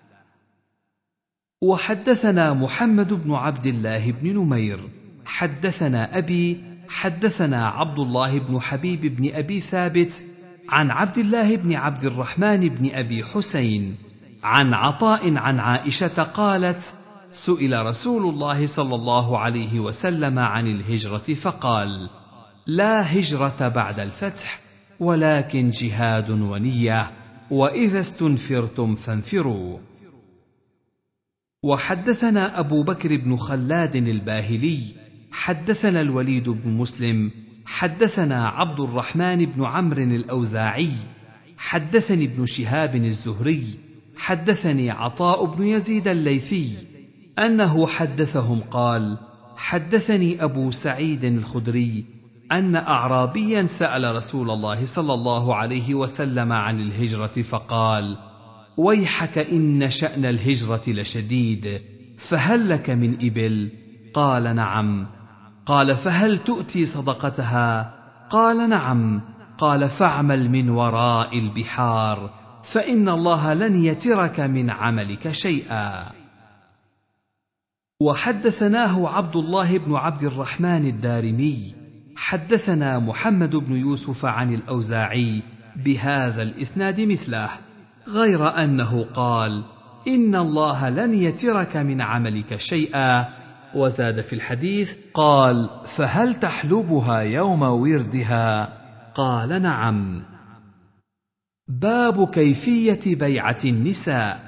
وحدثنا محمد بن عبد الله بن نمير حدثنا أبي حدثنا عبد الله بن حبيب بن أبي ثابت عن عبد الله بن عبد الرحمن بن أبي حسين عن عطاء عن عائشة قالت سئل رسول الله صلى الله عليه وسلم عن الهجرة فقال لا هجرة بعد الفتح ولكن جهاد ونية وإذا استنفرتم فانفروا. وحدثنا أبو بكر بن خلاد الباهلي حدثنا الوليد بن مسلم حدثنا عبد الرحمن بن عمرو الأوزاعي حدثني ابن شهاب الزهري حدثني عطاء بن يزيد الليثي أنه حدثهم قال حدثني أبو سعيد الخدري أن أعرابيا سأل رسول الله صلى الله عليه وسلم عن الهجرة فقال ويحك إن شأن الهجرة لشديد فهل لك من إبل؟ قال نعم. قال فهل تؤتي صدقتها؟ قال نعم. قال فاعمل من وراء البحار فإن الله لن يترك من عملك شيئا. وحدثناه عبد الله بن عبد الرحمن الدارمي حدثنا محمد بن يوسف عن الأوزاعي بهذا الإسناد مثله غير أنه قال إن الله لن يترك من عملك شيئا. وزاد في الحديث قال فهل تحلبها يوم وردها؟ قال نعم. باب كيفية بيعة النساء.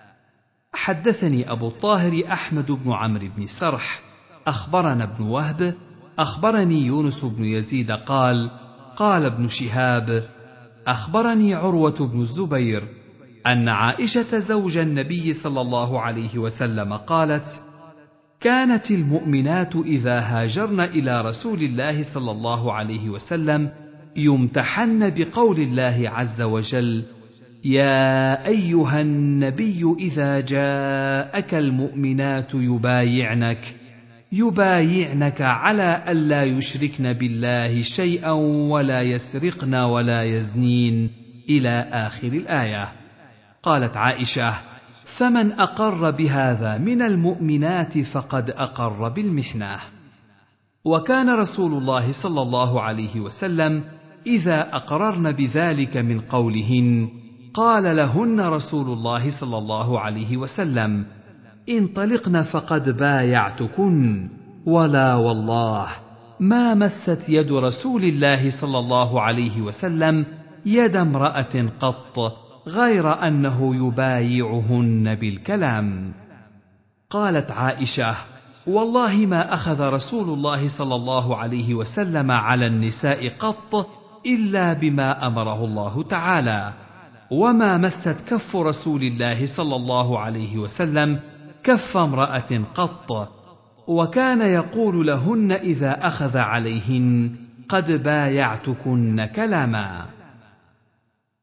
حدثني أبو الطاهر أحمد بن عمرو بن سرح أخبرنا ابن وهب أخبرني يونس بن يزيد قال قال ابن شهاب أخبرني عروة بن الزبير أن عائشة زوج النبي صلى الله عليه وسلم قالت كانت المؤمنات إذا هاجرن إلى رسول الله صلى الله عليه وسلم يمتحن بقول الله عز وجل يا أيها النبي إذا جاءك المؤمنات يبايعنك يبايعنك على ألا يشركن بالله شيئا ولا يسرقن ولا يزنين إلى آخر الآية. قالت عائشة فمن أقر بهذا من المؤمنات فقد أقر بالمحنة. وكان رسول الله صلى الله عليه وسلم إذا أقررن بذلك من قولهن قال لهن رسول الله صلى الله عليه وسلم انطلقن فقد بايعتكن ولا والله ما مست يد رسول الله صلى الله عليه وسلم يد امرأة قط غير أنه يبايعهن بالكلام. قالت عائشة والله ما أخذ رسول الله صلى الله عليه وسلم على النساء قط إلا بما أمره الله تعالى وما مست كف رسول الله صلى الله عليه وسلم كف امرأة قط وكان يقول لهن إذا أخذ عليهن قد بايعتكن كلاما.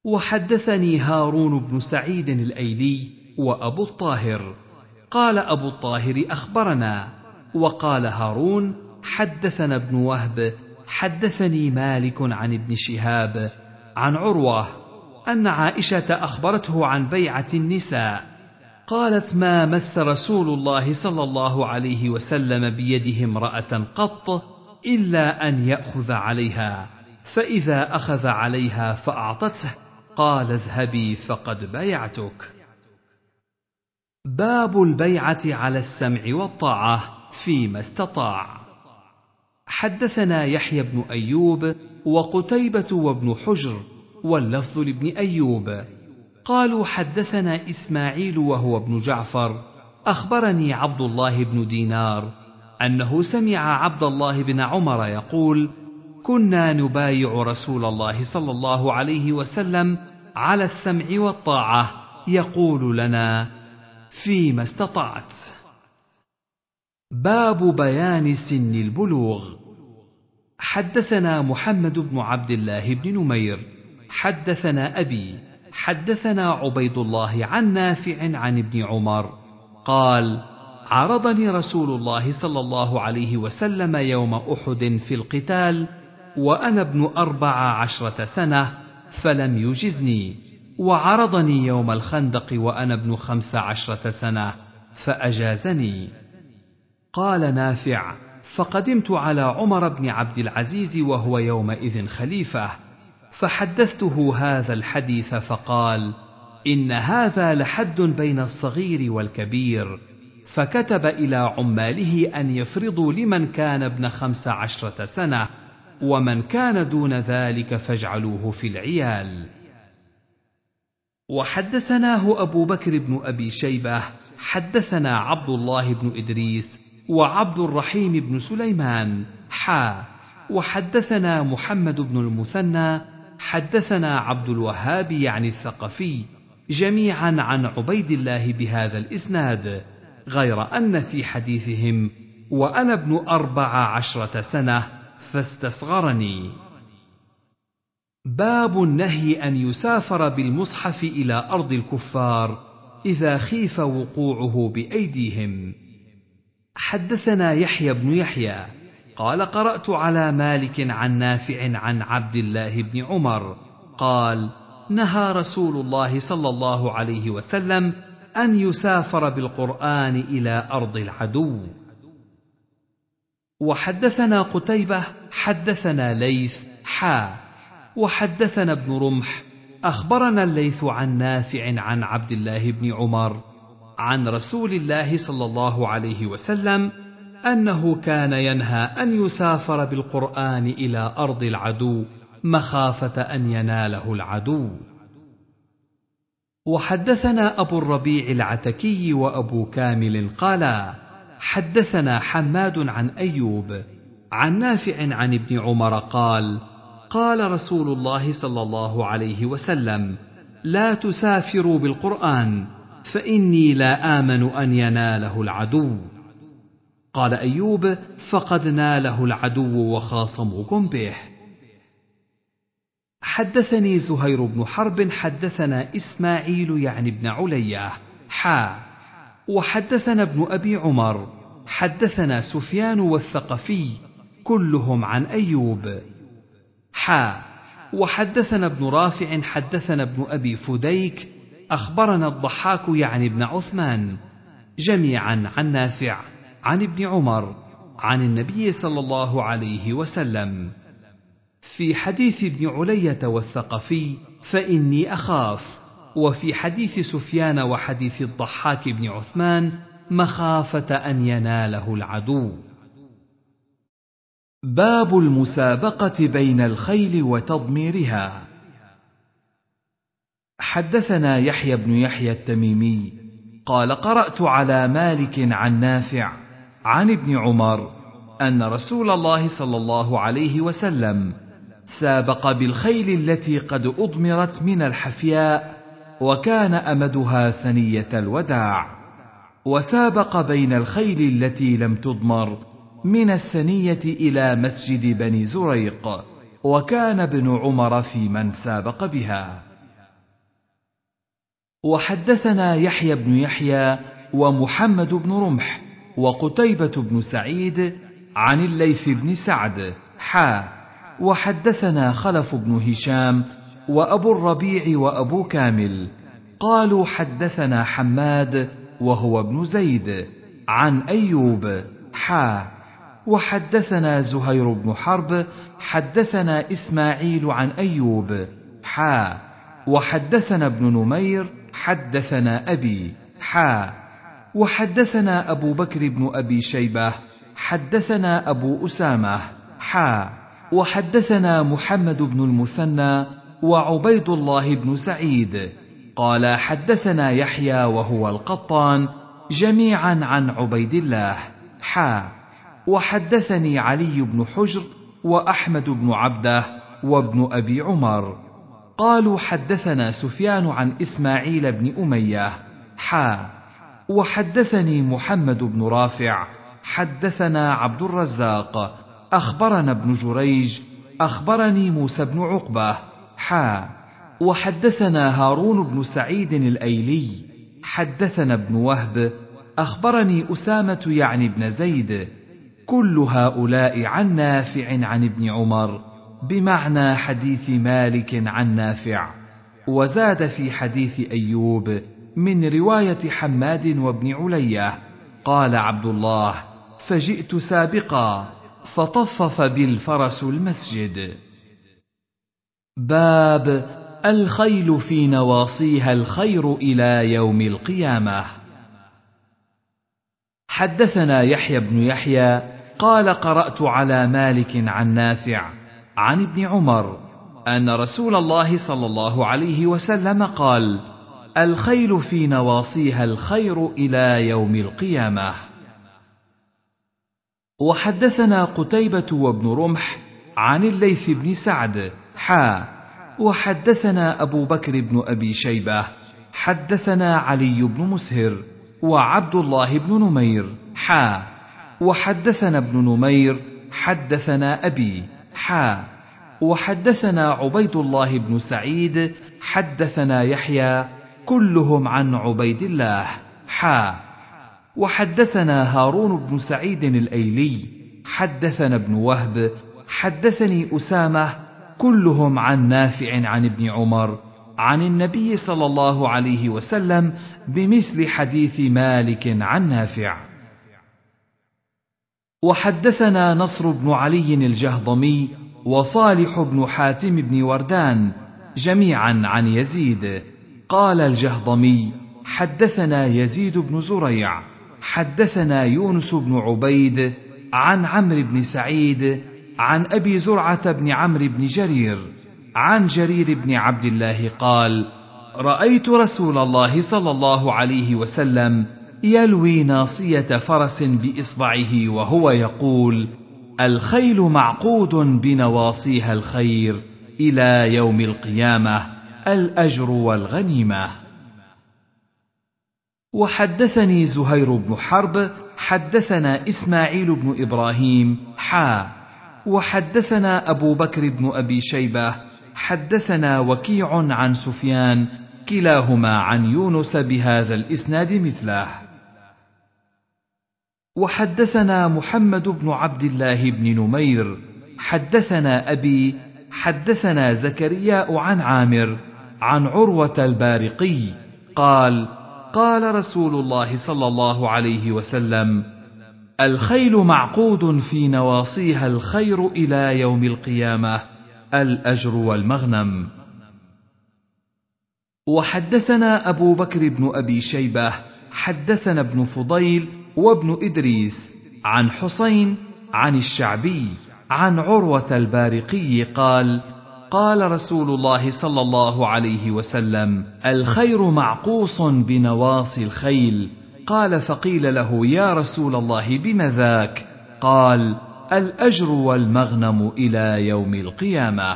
وحدثني هارون بن سعيد الأيلي وأبو الطاهر. قال أبو الطاهر أخبرنا، وقال هارون حدثنا ابن وهب حدثني مالك عن ابن شهاب عن عروة أن عائشة أخبرته عن بيعة النساء، قالت: ما مس رسول الله صلى الله عليه وسلم بيده امرأة قط إلا أن يأخذ عليها، فإذا أخذ عليها فأعطته قال: اذهبي فقد بايعتك. باب البيعة على السمع والطاعة فيما استطاع. حدثنا يحيى بن أيوب وقتيبة وابن حجر واللفظ لابن أيوب قالوا: حدثنا إسماعيل وهو ابن جعفر أخبرني عبد الله بن دينار أنه سمع عبد الله بن عمر يقول: كنا نبايع رسول الله صلى الله عليه وسلم على السمع والطاعة يقول لنا: فيما استطعت. باب بيان سن البلوغ. حدثنا محمد بن عبد الله بن نمير حدثنا أبي حدثنا عبيد الله عن نافع عن ابن عمر قال: عرضني رسول الله صلى الله عليه وسلم يوم أحد في القتال وأنا ابن أربع عشرة سنة فلم يجزني، وعرضني يوم الخندق وأنا ابن خمس عشرة سنة فأجازني. قال نافع: فقدمت على عمر بن عبد العزيز وهو يومئذ خليفة، فحدثته هذا الحديث فقال: إن هذا لحد بين الصغير والكبير، فكتب إلى عماله أن يفرضوا لمن كان ابن خمس عشرة سنة، ومن كان دون ذلك فاجعلوه في العيال. وحدثناه أبو بكر بن أبي شيبة حدثنا عبد الله بن إدريس وعبد الرحيم بن سليمان حا وحدثنا محمد بن المثنى حدثنا عبد الوهاب يعني الثقفي جميعا عن عبيد الله بهذا الإسناد، غير أن في حديثهم وأنا ابن أربع عشرة سنة فاستصغرني. باب النهي أن يسافر بالمصحف إلى أرض الكفار إذا خيف وقوعه بأيديهم. حدثنا يحيى بن يحيى قال: قرأت على مالك عن نافع عن عبد الله بن عمر قال: نهى رسول الله صلى الله عليه وسلم أن يسافر بالقرآن إلى أرض العدو. وحدثنا قتيبة حدثنا ليث حا وحدثنا ابن رمح أخبرنا الليث عن نافع عن عبد الله بن عمر عن رسول الله صلى الله عليه وسلم أنه كان ينهى أن يسافر بالقرآن إلى أرض العدو مخافة أن يناله العدو. وحدثنا أبو الربيع العتكي وأبو كامل قالا: حدثنا حماد عن أيوب عن نافع عن ابن عمر قال: قال رسول الله صلى الله عليه وسلم: لا تسافروا بالقرآن فإني لا آمن أن يناله العدو. قال أيوب: فقد ناله العدو وخاصمكم به. حدثني زهير بن حرب حدثنا إسماعيل يعني ابن علية حا وحدثنا ابن أبي عمر حدثنا سفيان والثقفي كلهم عن أيوب حا وحدثنا ابن رافع حدثنا ابن أبي فديك أخبرنا الضحاك يعني ابن عثمان جميعا عن نافع عن ابن عمر عن النبي صلى الله عليه وسلم. في حديث ابن علية والثقفي فإني أخاف، وفي حديث سفيان وحديث الضحاك بن عثمان مخافة أن يناله العدو. باب المسابقة بين الخيل وتضميرها. حدثنا يحيى بن يحيى التميمي قال: قرأت على مالك عن نافع عن ابن عمر أن رسول الله صلى الله عليه وسلم سابق بالخيل التي قد أضمرت من الحفياء وكان أمدها ثنية الوداع، وسابق بين الخيل التي لم تضمر من الثنية إلى مسجد بني زريق، وكان ابن عمر في من سابق بها. وحدثنا يحيى بن يحيى ومحمد بن رمح وقتيبة بن سعيد عن الليث بن سعد حا وحدثنا خلف بن هشام وأبو الربيع وأبو كامل قالوا حدثنا حماد وهو ابن زيد عن أيوب حا وحدثنا زهير بن حرب حدثنا إسماعيل عن أيوب حا وحدثنا ابن نمير حدثنا أبي حا وحدثنا أبو بكر بن أبي شيبة حدثنا أبو أسامة حا وحدثنا محمد بن المثنى وعبيد الله بن سعيد قال حدثنا يحيى وهو القطان جميعا عن عبيد الله حا وحدثني علي بن حجر وأحمد بن عبده وابن أبي عمر قالوا حدثنا سفيان عن إسماعيل بن أمية حا وحدثني محمد بن رافع حدثنا عبد الرزاق أخبرنا ابن جريج أخبرني موسى بن عقبة حا وحدثنا هارون بن سعيد الأيلي حدثنا ابن وهب أخبرني أسامة يعني ابن زيد كل هؤلاء عن نافع عن ابن عمر بمعنى حديث مالك عن نافع وزاد في حديث أيوب من رواية حماد وابن علية قال عبد الله فجئت سابقا فطفف بالفرس المسجد. باب الخيل في نواصيها الخير إلى يوم القيامة. حدثنا يحيى بن يحيى قال قرأت على مالك عن نافع عن ابن عمر أن رسول الله صلى الله عليه وسلم قال الخيل في نواصيها الخير إلى يوم القيامة. وحدثنا قتيبة وابن رمح عن الليث بن سعد حا وحدثنا أبو بكر بن أبي شيبة حدثنا علي بن مسهر وعبد الله بن نمير حا وحدثنا ابن نمير حدثنا أبي حا وحدثنا عبيد الله بن سعيد حدثنا يحيى كلهم عن عبيد الله حا وحدثنا هارون بن سعيد الأيلي حدثنا ابن وهب حدثني أسامة كلهم عن نافع عن ابن عمر عن النبي صلى الله عليه وسلم بمثل حديث مالك عن نافع. وحدثنا نصر بن علي الجهضمي وصالح بن حاتم بن وردان جميعا عن يزيد قال الجهضمي حدثنا يزيد بن زريع حدثنا يونس بن عبيد عن عمرو بن سعيد عن أبي زرعة بن عمرو بن جرير عن جرير بن عبد الله قال رأيت رسول الله صلى الله عليه وسلم يلوي ناصية فرس بإصبعه وهو يقول الخيل معقود بنواصيها الخير إلى يوم القيامة الأجر والغنيمة. وحدثني زهير بن حرب حدثنا إسماعيل بن إبراهيم حا وحدثنا أبو بكر بن أبي شيبة حدثنا وكيع عن سفيان كلاهما عن يونس بهذا الإسناد مثله. وحدثنا محمد بن عبد الله بن نمير حدثنا أبي حدثنا زكرياء عن عامر عن عروة البارقي قال قال رسول الله صلى الله عليه وسلم الخيل معقود في نواصيها الخير إلى يوم القيامة الأجر والمغنم. وحدثنا أبو بكر بن أبي شيبة حدثنا ابن فضيل وابن إدريس عن حسين عن الشعبي عن عروة البارقي قال قال رسول الله صلى الله عليه وسلم الخير معقوص بنواصي الخيل قال فقيل له يا رسول الله بم ذاك قال الأجر والمغنم إلى يوم القيامة.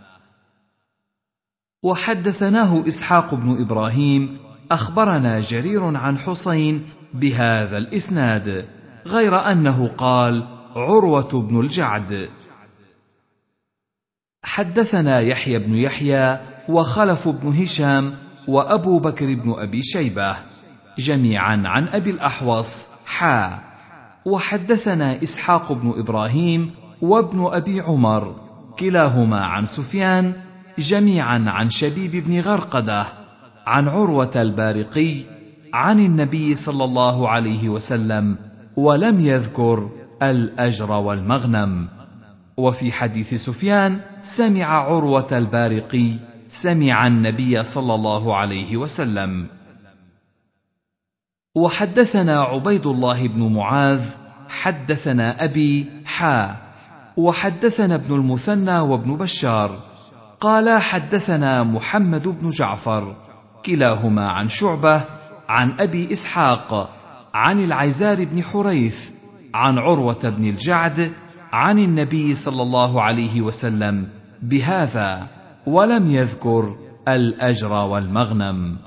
وحدثناه إسحاق بن إبراهيم أخبرنا جرير عن حسين بهذا الإسناد غير أنه قال عروة بن الجعد. حدثنا يحيى بن يحيى وخلف بن هشام وأبو بكر بن أبي شيبة جميعا عن أبي الأحوص حا وحدثنا إسحاق بن إبراهيم وابن أبي عمر كلاهما عن سفيان جميعا عن شبيب بن غرقدة عن عروة البارقي عن النبي صلى الله عليه وسلم ولم يذكر الأجر والمغنم. وفي حديث سفيان سمع عروة البارقي سمع النبي صلى الله عليه وسلم. وحدثنا عبيد الله بن معاذ حدثنا أبي حا وحدثنا ابن المثنى وابن بشار قال حدثنا محمد بن جعفر كلاهما عن شعبة عن أبي إسحاق عن العزار بن حريث عن عروة بن الجعد عن النبي صلى الله عليه وسلم بهذا ولم يذكر الأجر والمغنم.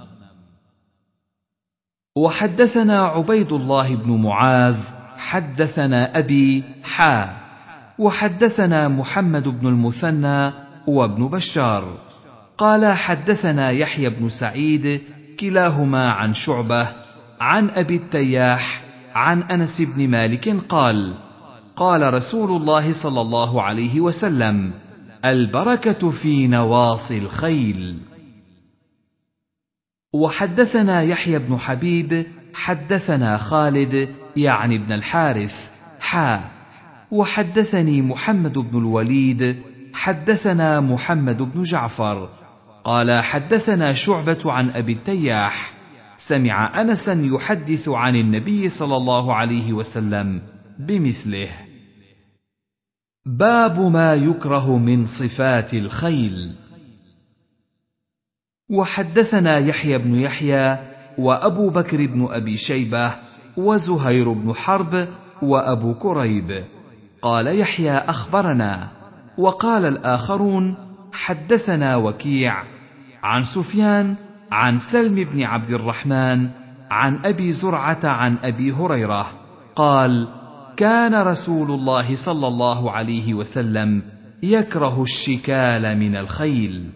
وحدثنا عبيد الله بن معاذ حدثنا أبي حا وحدثنا محمد بن المثنى وابن بشار قال حدثنا يحيى بن سعيد كلاهما عن شعبة عن أبي التياح عن أنس بن مالك قال قال رسول الله صلى الله عليه وسلم البركة في نواصي الخيل. وحدثنا يحيى بن حبيب حدثنا خالد يعني ابن الحارث حا وحدثني محمد بن الوليد حدثنا محمد بن جعفر قال حدثنا شعبة عن أبي التياح سمع أنسا يحدث عن النبي صلى الله عليه وسلم بمثله. باب ما يكره من صفات الخيل. وحدثنا يحيى بن يحيى وأبو بكر بن أبي شيبة وزهير بن حرب وأبو كريب قال يحيى أخبرنا وقال الآخرون حدثنا وكيع عن سفيان عن سلم بن عبد الرحمن عن أبي زرعة عن أبي هريرة قال كان رسول الله صلى الله عليه وسلم يكره الشكال من الخيل.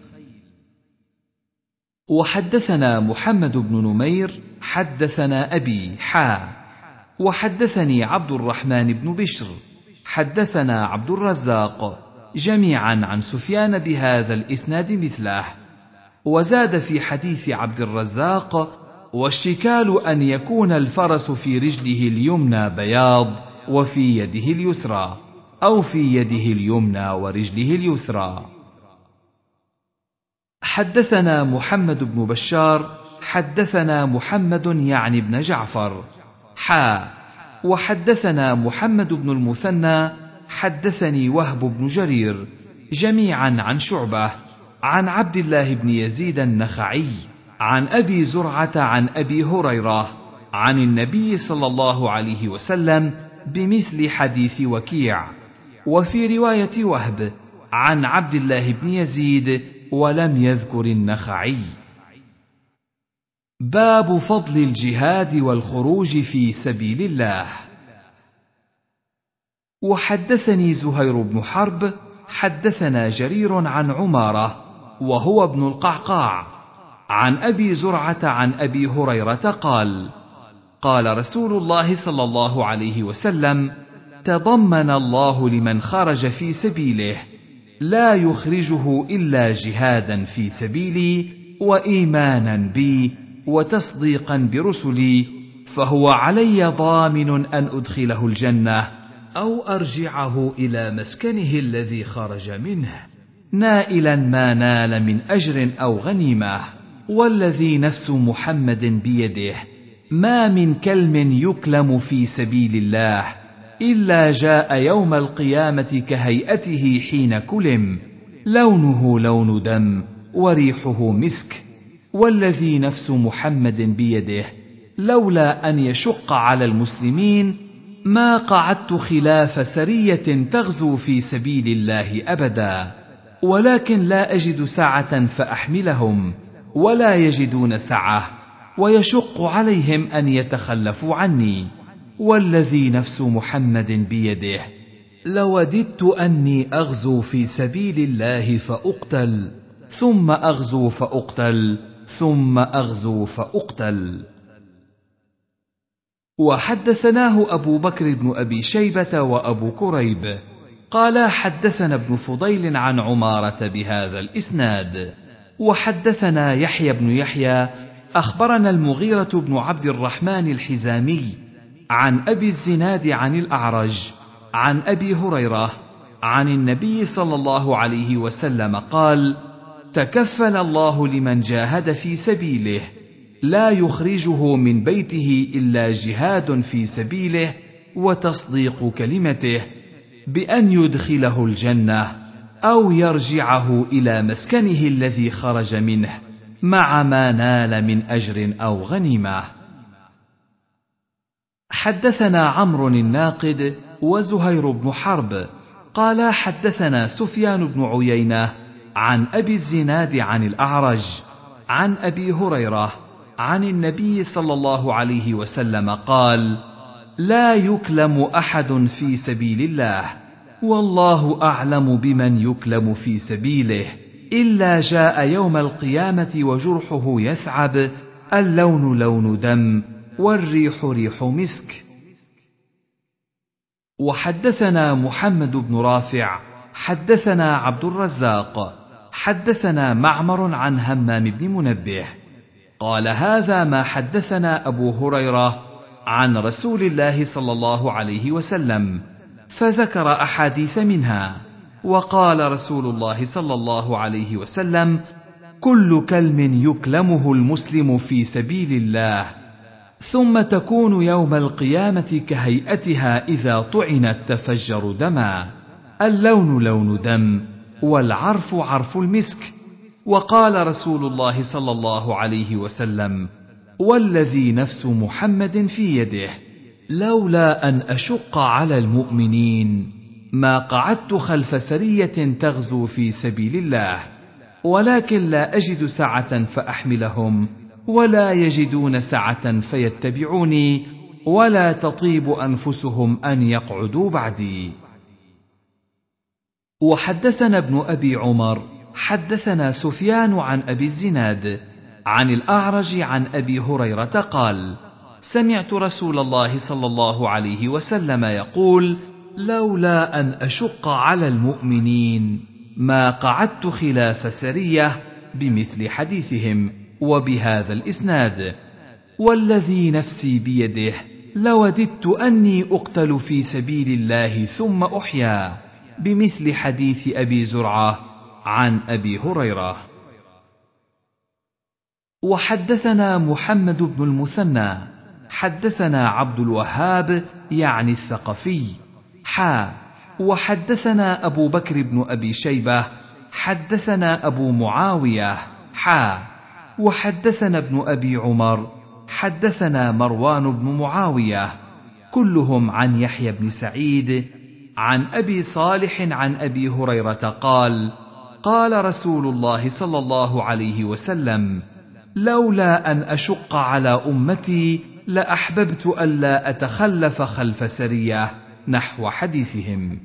وحدثنا محمد بن نمير حدثنا أبي حا وحدثني عبد الرحمن بن بشر حدثنا عبد الرزاق جميعا عن سفيان بهذا الإسناد مثله وزاد في حديث عبد الرزاق والشكال أن يكون الفرس في رجله اليمنى بياض وفي يده اليسرى أو في يده اليمنى ورجله اليسرى. حدثنا محمد بن بشار حدثنا محمد يعني ابن جعفر حا وحدثنا محمد بن المثنى حدثني وهب بن جرير جميعا عن شعبة عن عبد الله بن يزيد النخعي عن أبي زرعة عن أبي هريرة عن النبي صلى الله عليه وسلم بمثل حديث وكيع وفي رواية وهب عن عبد الله بن يزيد ولم يذكر النخعي. باب فضل الجهاد والخروج في سبيل الله. وحدثني زهير بن حرب حدثنا جرير عن عمارة وهو ابن القعقاع عن أبي زرعة عن أبي هريرة قال قال رسول الله صلى الله عليه وسلم تضمن الله لمن خرج في سبيله لا يخرجه إلا جهادا في سبيلي وإيمانا بي وتصديقا برسلي فهو علي ضامن أن أدخله الجنة أو أرجعه إلى مسكنه الذي خرج منه نائلا ما نال من أجر أو غنيمة والذي نفس محمد بيده ما من كلم يكلم في سبيل الله إلا جاء يوم القيامة كهيئته حين كلم لونه لون دم وريحه مسك والذي نفس محمد بيده لولا أن يشق على المسلمين ما قعدت خلاف سرية تغزو في سبيل الله أبدا ولكن لا أجد سعة فأحملهم ولا يجدون سعة ويشق عليهم أن يتخلفوا عني والذي نفس محمد بيده لوددت أني أغزو في سبيل الله فأقتل ثم أغزو فأقتل ثم أغزو فأقتل. وحدثناه أبو بكر بن أبي شيبة وأبو كريب قال حدثنا ابن فضيل عن عمارة بهذا الإسناد. وحدثنا يحيى بن يحيى أخبرنا المغيرة بن عبد الرحمن الحزامي عن أبي الزناد عن الأعرج عن أبي هريرة عن النبي صلى الله عليه وسلم قال: تكفل الله لمن جاهد في سبيله لا يخرجه من بيته إلا جهاد في سبيله وتصديق كلمته بأن يدخله الجنة أو يرجعه إلى مسكنه الذي خرج منه مع ما نال من أجر أو غنيمة. حدثنا عمرو الناقد وزهير بن حرب قال حدثنا سفيان بن عيينة عن أبي الزناد عن الأعرج عن أبي هريرة عن النبي صلى الله عليه وسلم قال: لا يكلم أحد في سبيل الله والله أعلم بمن يكلم في سبيله إلا جاء يوم القيامة وجرحه يثعب، اللون لون دم والريح ريح مسك. وحدثنا محمد بن رافع حدثنا عبد الرزاق حدثنا معمر عن همام بن منبه قال: هذا ما حدثنا أبو هريرة عن رسول الله صلى الله عليه وسلم، فذكر أحاديث منها. وقال رسول الله صلى الله عليه وسلم: كل كلم يكلمه المسلم في سبيل الله ثم تكون يوم القيامة كهيئتها إذا طعنت تفجر دما، اللون لون دم والعرف عرف المسك. وقال رسول الله صلى الله عليه وسلم: والذي نفس محمد في يده لولا أن أشق على المؤمنين ما قعدت خلف سرية تغزو في سبيل الله، ولكن لا أجد سعة فأحملهم ولا يجدون سعة فيتبعوني ولا تطيب أنفسهم أن يقعدوا بعدي. وحدثنا ابن أبي عمر حدثنا سفيان عن أبي الزناد عن الأعرج عن أبي هريرة قال: سمعت رسول الله صلى الله عليه وسلم يقول: لولا أن أشق على المؤمنين ما قعدت خلاف سرية، بمثل حديثهم وبهذا الإسناد. والذي نفسي بيده لوددت أني أقتل في سبيل الله ثم أحيا، بمثل حديث أبي زرعة عن أبي هريرة. وحدثنا محمد بن المثنى حدثنا عبد الوهاب يعني الثقفي حا وحدثنا أبو بكر بن أبي شيبة حدثنا أبو معاوية حا وحدثنا ابن أبي عمر حدثنا مروان بن معاوية كلهم عن يحيى بن سعيد عن أبي صالح عن أبي هريرة قال: قال رسول الله صلى الله عليه وسلم: لولا أن أشق على أمتي لأحببت ألا أتخلف خلف سرية، نحو حديثهم.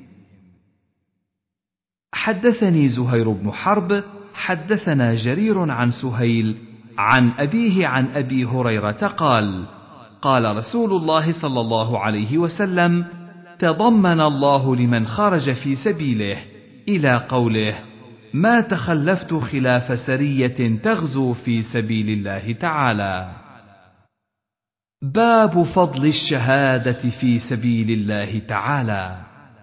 حدثني زهير بن حرب حدثنا جرير عن سهيل عن أبيه عن أبي هريرة قال: قال رسول الله صلى الله عليه وسلم: تضمن الله لمن خرج في سبيله، إلى قوله: ما تخلفت خلاف سرية تغزو في سبيل الله تعالى. باب فضل الشهادة في سبيل الله تعالى.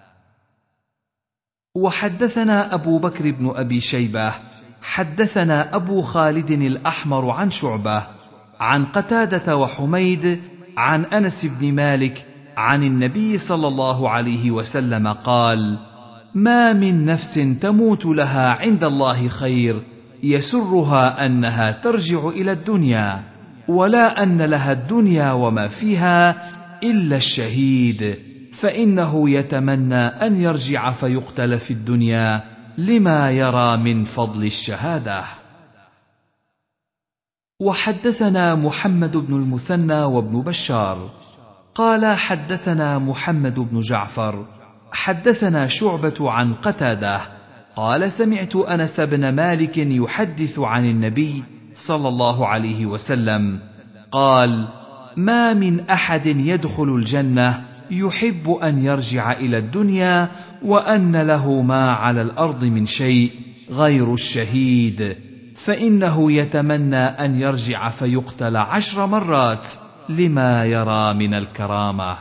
وحدثنا أبو بكر بن أبي شيبة حدثنا أبو خالد الأحمر عن شعبة عن قتادة وحميد عن أنس بن مالك عن النبي صلى الله عليه وسلم قال: ما من نفس تموت لها عند الله خير يسرها أنها ترجع إلى الدنيا، ولا أن لها الدنيا وما فيها إلا الشهيد، فإنه يتمنى أن يرجع فيقتل في الدنيا لما يرى من فضل الشهادة. وحدثنا محمد بن المثنى وابن بشار قال حدثنا محمد بن جعفر حدثنا شعبة عن قتادة قال: سمعت أنس بن مالك يحدث عن النبي صلى الله عليه وسلم قال: ما من أحد يدخل الجنة يحب أن يرجع إلى الدنيا وأن له ما على الأرض من شيء غير الشهيد، فإنه يتمنى أن يرجع فيقتل عشر مرات لما يرى من الكرامة.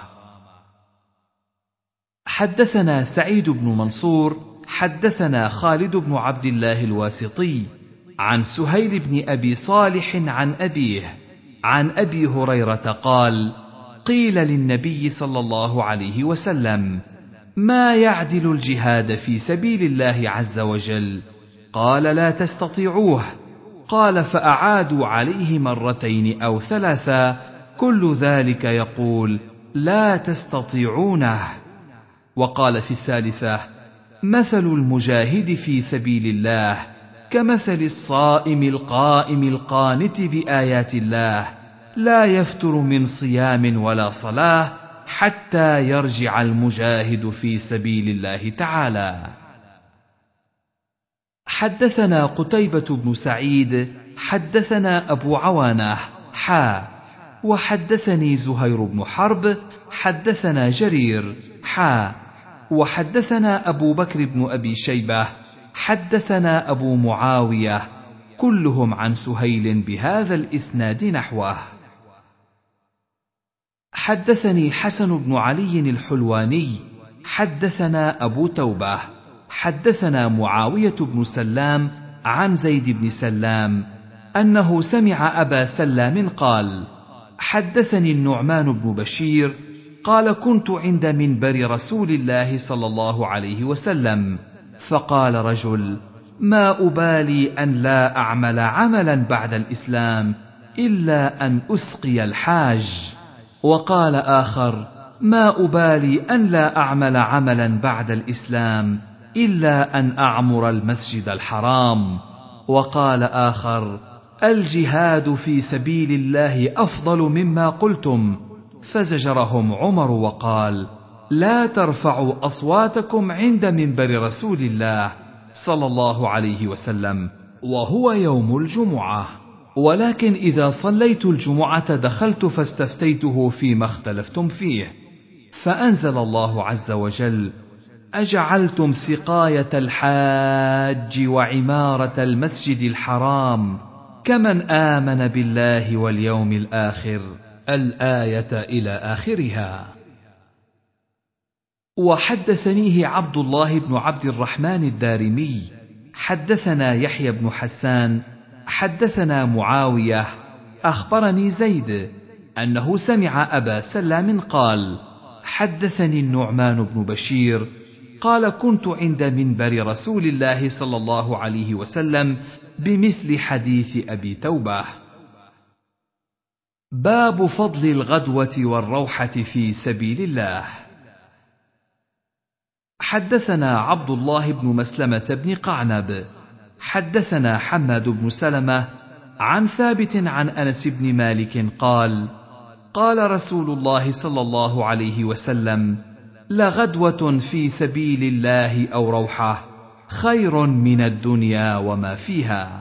حدثنا سعيد بن منصور حدثنا خالد بن عبد الله الواسطي عن سهيل بن أبي صالح عن أبيه عن أبي هريرة قال: قيل للنبي صلى الله عليه وسلم: ما يعدل الجهاد في سبيل الله عز وجل؟ قال: لا تستطيعوه. قال: فأعادوا عليه مرتين أو ثلاثا كل ذلك يقول: لا تستطيعونه. وقال في الثالثة: مثل المجاهد في سبيل الله كمثل الصائم القائم القانت بآيات الله لا يفتر من صيام ولا صلاة حتى يرجع المجاهد في سبيل الله تعالى. حدثنا قتيبة بن سعيد حدثنا أبو عوانة حا وحدثني زهير بن حرب حدثنا جرير حا وحدثنا أبو بكر بن أبي شيبة حدثنا أبو معاوية كلهم عن سهيل بهذا الإسناد نحوه. حدثني حسن بن علي الحلواني حدثنا أبو توبة حدثنا معاوية بن سلام عن زيد بن سلام أنه سمع أبا سلام قال: حدثني النعمان بن بشير قال: كنت عند منبر رسول الله صلى الله عليه وسلم، فقال رجل: ما أبالي أن لا أعمل عملا بعد الإسلام إلا أن أسقي الحاج. وقال آخر: ما أبالي أن لا أعمل عملا بعد الإسلام إلا أن أعمر المسجد الحرام. وقال آخر: الجهاد في سبيل الله أفضل مما قلتم. فزجرهم عمر وقال: لا ترفعوا أصواتكم عند منبر رسول الله صلى الله عليه وسلم وهو يوم الجمعة، ولكن إذا صليت الجمعة دخلت فاستفتيته فيما اختلفتم فيه، فأنزل الله عز وجل: أجعلتم سقاية الحاج وعمارة المسجد الحرام كمن آمن بالله واليوم الآخر، الآية إلى آخرها. وحدثنيه عبد الله بن عبد الرحمن الدارمي حدثنا يحيى بن حسان حدثنا معاوية أخبرني زيد أنه سمع أبا سلام قال: حدثني النعمان بن بشير قال: كنت عند منبر رسول الله صلى الله عليه وسلم بمثل حديث أبي توبة. باب فضل الغدوة والروحة في سبيل الله. حدثنا عبد الله بن مسلمة بن قعنب حدثنا حماد بن سلمة عن ثابت عن أنس بن مالك قال: قال رسول الله صلى الله عليه وسلم: لغدوة في سبيل الله أو روحة خير من الدنيا وما فيها.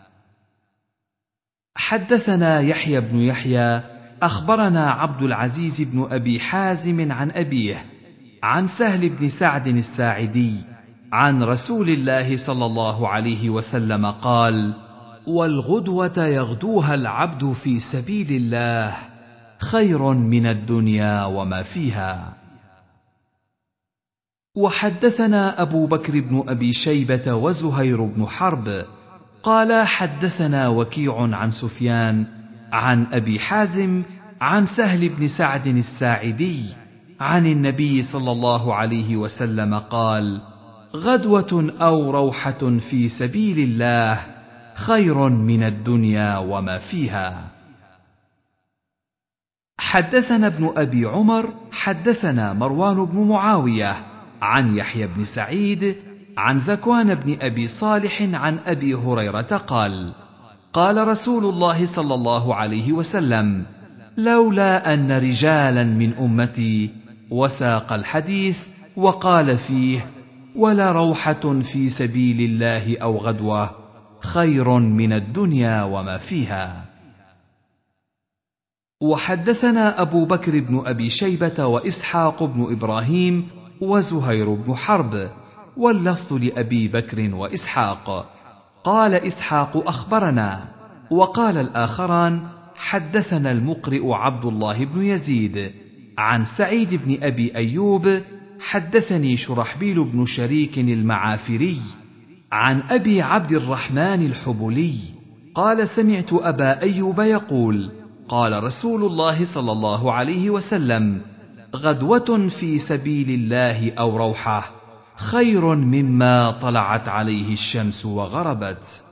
حدثنا يحيى بن يحيى أخبرنا عبد العزيز بن أبي حازم عن أبيه عن سهل بن سعد الساعدي عن رسول الله صلى الله عليه وسلم قال: والغدوة يغدوها العبد في سبيل الله خير من الدنيا وما فيها. وحدثنا أبو بكر بن أبي شيبة وزهير بن حرب قال: حدثنا وكيع عن سفيان عن أبي حازم عن سهل بن سعد الساعدي عن النبي صلى الله عليه وسلم قال: غدوة أو روحة في سبيل الله خير من الدنيا وما فيها. حدثنا ابن أبي عمر حدثنا مروان بن معاوية عن يحيى بن سعيد عن ذكوان بن أبي صالح عن أبي هريرة قال: قال رسول الله صلى الله عليه وسلم: لولا أن رجالا من أمتي، وساق الحديث وقال فيه: ولا روحة في سبيل الله أو غدوة خير من الدنيا وما فيها. وحدثنا أبو بكر بن أبي شيبة وإسحاق بن إبراهيم وزهير بن حرب، واللفظ لأبي بكر وإسحاق. قال إسحاق أخبرنا، وقال الآخران حدثنا المقرئ عبد الله بن يزيد عن سعيد بن أبي أيوب حدثني شرحبيل بن شريك المعافري عن أبي عبد الرحمن الحبلي قال سمعت أبا أيوب يقول قال رسول الله صلى الله عليه وسلم: غدوة في سبيل الله أو روحة خير مما طلعت عليه الشمس وغربت.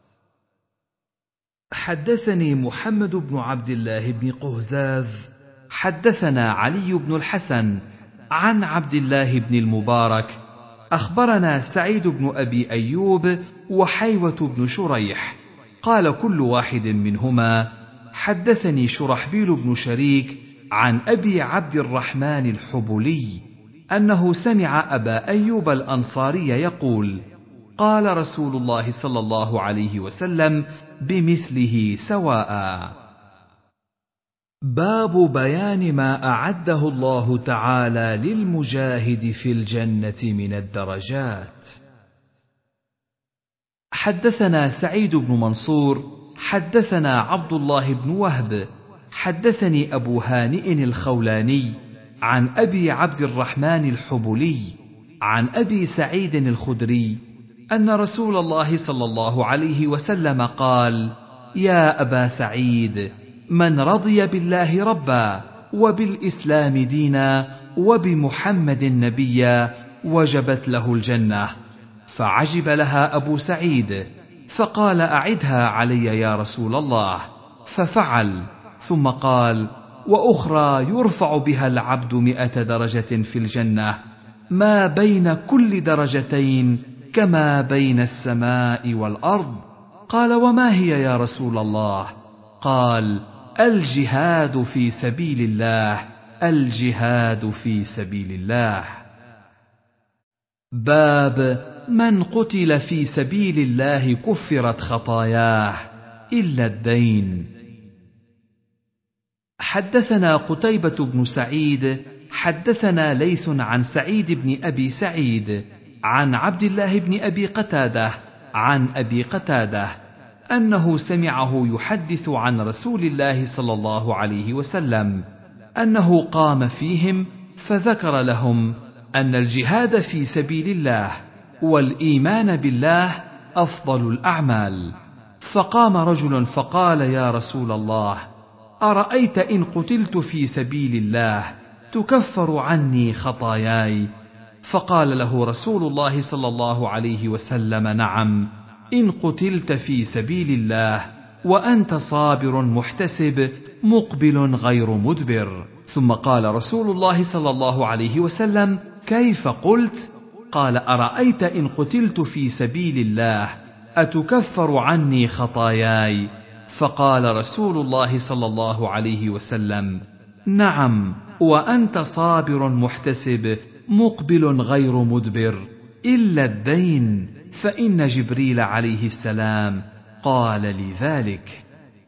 حدثني محمد بن عبد الله بن قهزاز حدثنا علي بن الحسن عن عبد الله بن المبارك أخبرنا سعيد بن أبي أيوب وحيوة بن شريح قال كل واحد منهما حدثني شرحبيل بن شريك عن أبي عبد الرحمن الحبلي أنه سمع أبا أيوب الأنصاري يقول: قال رسول الله صلى الله عليه وسلم بمثله سواء. باب بيان ما أعده الله تعالى للمجاهد في الجنة من الدرجات. حدثنا سعيد بن منصور حدثنا عبد الله بن وهب حدثني أبو هانئ الخولاني عن أبي عبد الرحمن الحبلي عن أبي سعيد الخدري أن رسول الله صلى الله عليه وسلم قال: يا أبا سعيد، من رضي بالله ربا وبالإسلام دينا وبمحمد نبيا وجبت له الجنة. فعجب لها أبو سعيد فقال: أعدها علي يا رسول الله. ففعل، ثم قال: وأخرى يرفع بها العبد مئة درجة في الجنة، ما بين كل درجتين كما بين السماء والأرض. قال: وما هي يا رسول الله؟ قال: الجهاد في سبيل الله، الجهاد في سبيل الله. باب من قتل في سبيل الله كفرت خطاياه إلا الدين. حدثنا قتيبة بن سعيد حدثنا ليث عن سعيد بن أبي سعيد عن عبد الله بن أبي قتادة عن أبي قتادة أنه سمعه يحدث عن رسول الله صلى الله عليه وسلم أنه قام فيهم فذكر لهم أن الجهاد في سبيل الله والإيمان بالله أفضل الأعمال. فقام رجل فقال: يا رسول الله، أرأيت إن قتلت في سبيل الله تكفر عني خطاياي؟ فقال له رسول الله صلى الله عليه وسلم: نعم، إن قتلت في سبيل الله وأنت صابر محتسب مقبل غير مدبر. ثم قال رسول الله صلى الله عليه وسلم: كيف قلت؟ قال: أرأيت إن قتلت في سبيل الله أتكفر عني خطاياي؟ فقال رسول الله صلى الله عليه وسلم: نعم، وأنت صابر محتسب مقبل غير مدبر، إلا الدين، فإن جبريل عليه السلام قال لي ذلك.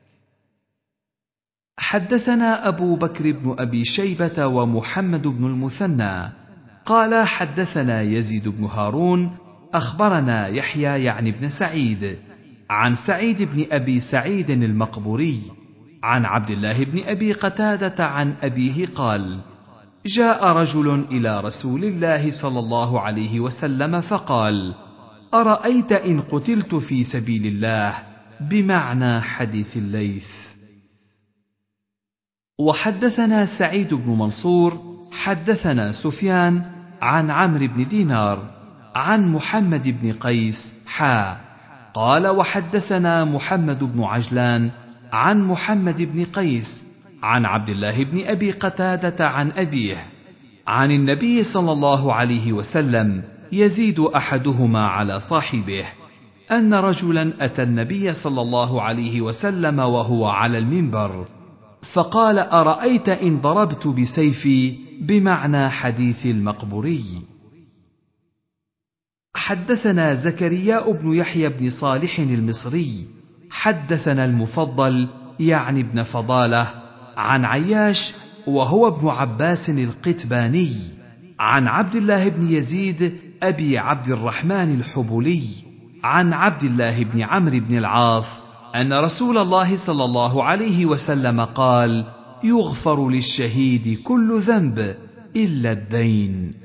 حدثنا أبو بكر بن أبي شيبة ومحمد بن المثنى قال حدثنا يزيد بن هارون أخبرنا يحيى يعني بن سعيد عن سعيد بن أبي سعيد المقبوري عن عبد الله بن أبي قتادة عن أبيه قال: جاء رجل إلى رسول الله صلى الله عليه وسلم فقال: أرأيت إن قتلت في سبيل الله، بمعنى حديث الليث. وحدثنا سعيد بن منصور حدثنا سفيان عن عمرو بن دينار عن محمد بن قيس حا قال: وحدثنا محمد بن عجلان عن محمد بن قيس عن عبد الله بن أبي قتادة عن أبيه عن النبي صلى الله عليه وسلم يزيد أحدهما على صاحبه أن رجلا أتى النبي صلى الله عليه وسلم وهو على المنبر فقال: أرأيت إن ضربت بسيفي، بمعنى حديث المقبوري. حدثنا زكريا بن يحيى بن صالح المصري حدثنا المفضل يعني ابن فضالة عن عياش وهو ابن عباس القتباني عن عبد الله بن يزيد أبي عبد الرحمن الحبلي عن عبد الله بن عمرو بن العاص أن رسول الله صلى الله عليه وسلم قال: يغفر للشهيد كل ذنب إلا الدين.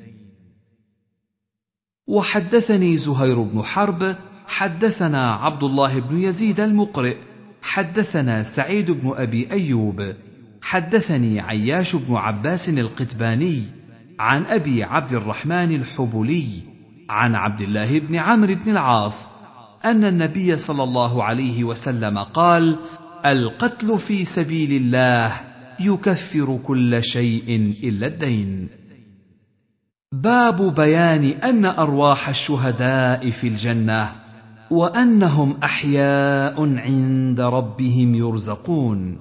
وحدثني زهير بن حرب حدثنا عبد الله بن يزيد المقرئ حدثنا سعيد بن أبي أيوب حدثني عياش بن عباس القتباني عن أبي عبد الرحمن الحبلي عن عبد الله بن عمرو بن العاص أن النبي صلى الله عليه وسلم قال: القتل في سبيل الله يكفر كل شيء إلا الدين. باب بيان أن أرواح الشهداء في الجنة وأنهم أحياء عند ربهم يرزقون.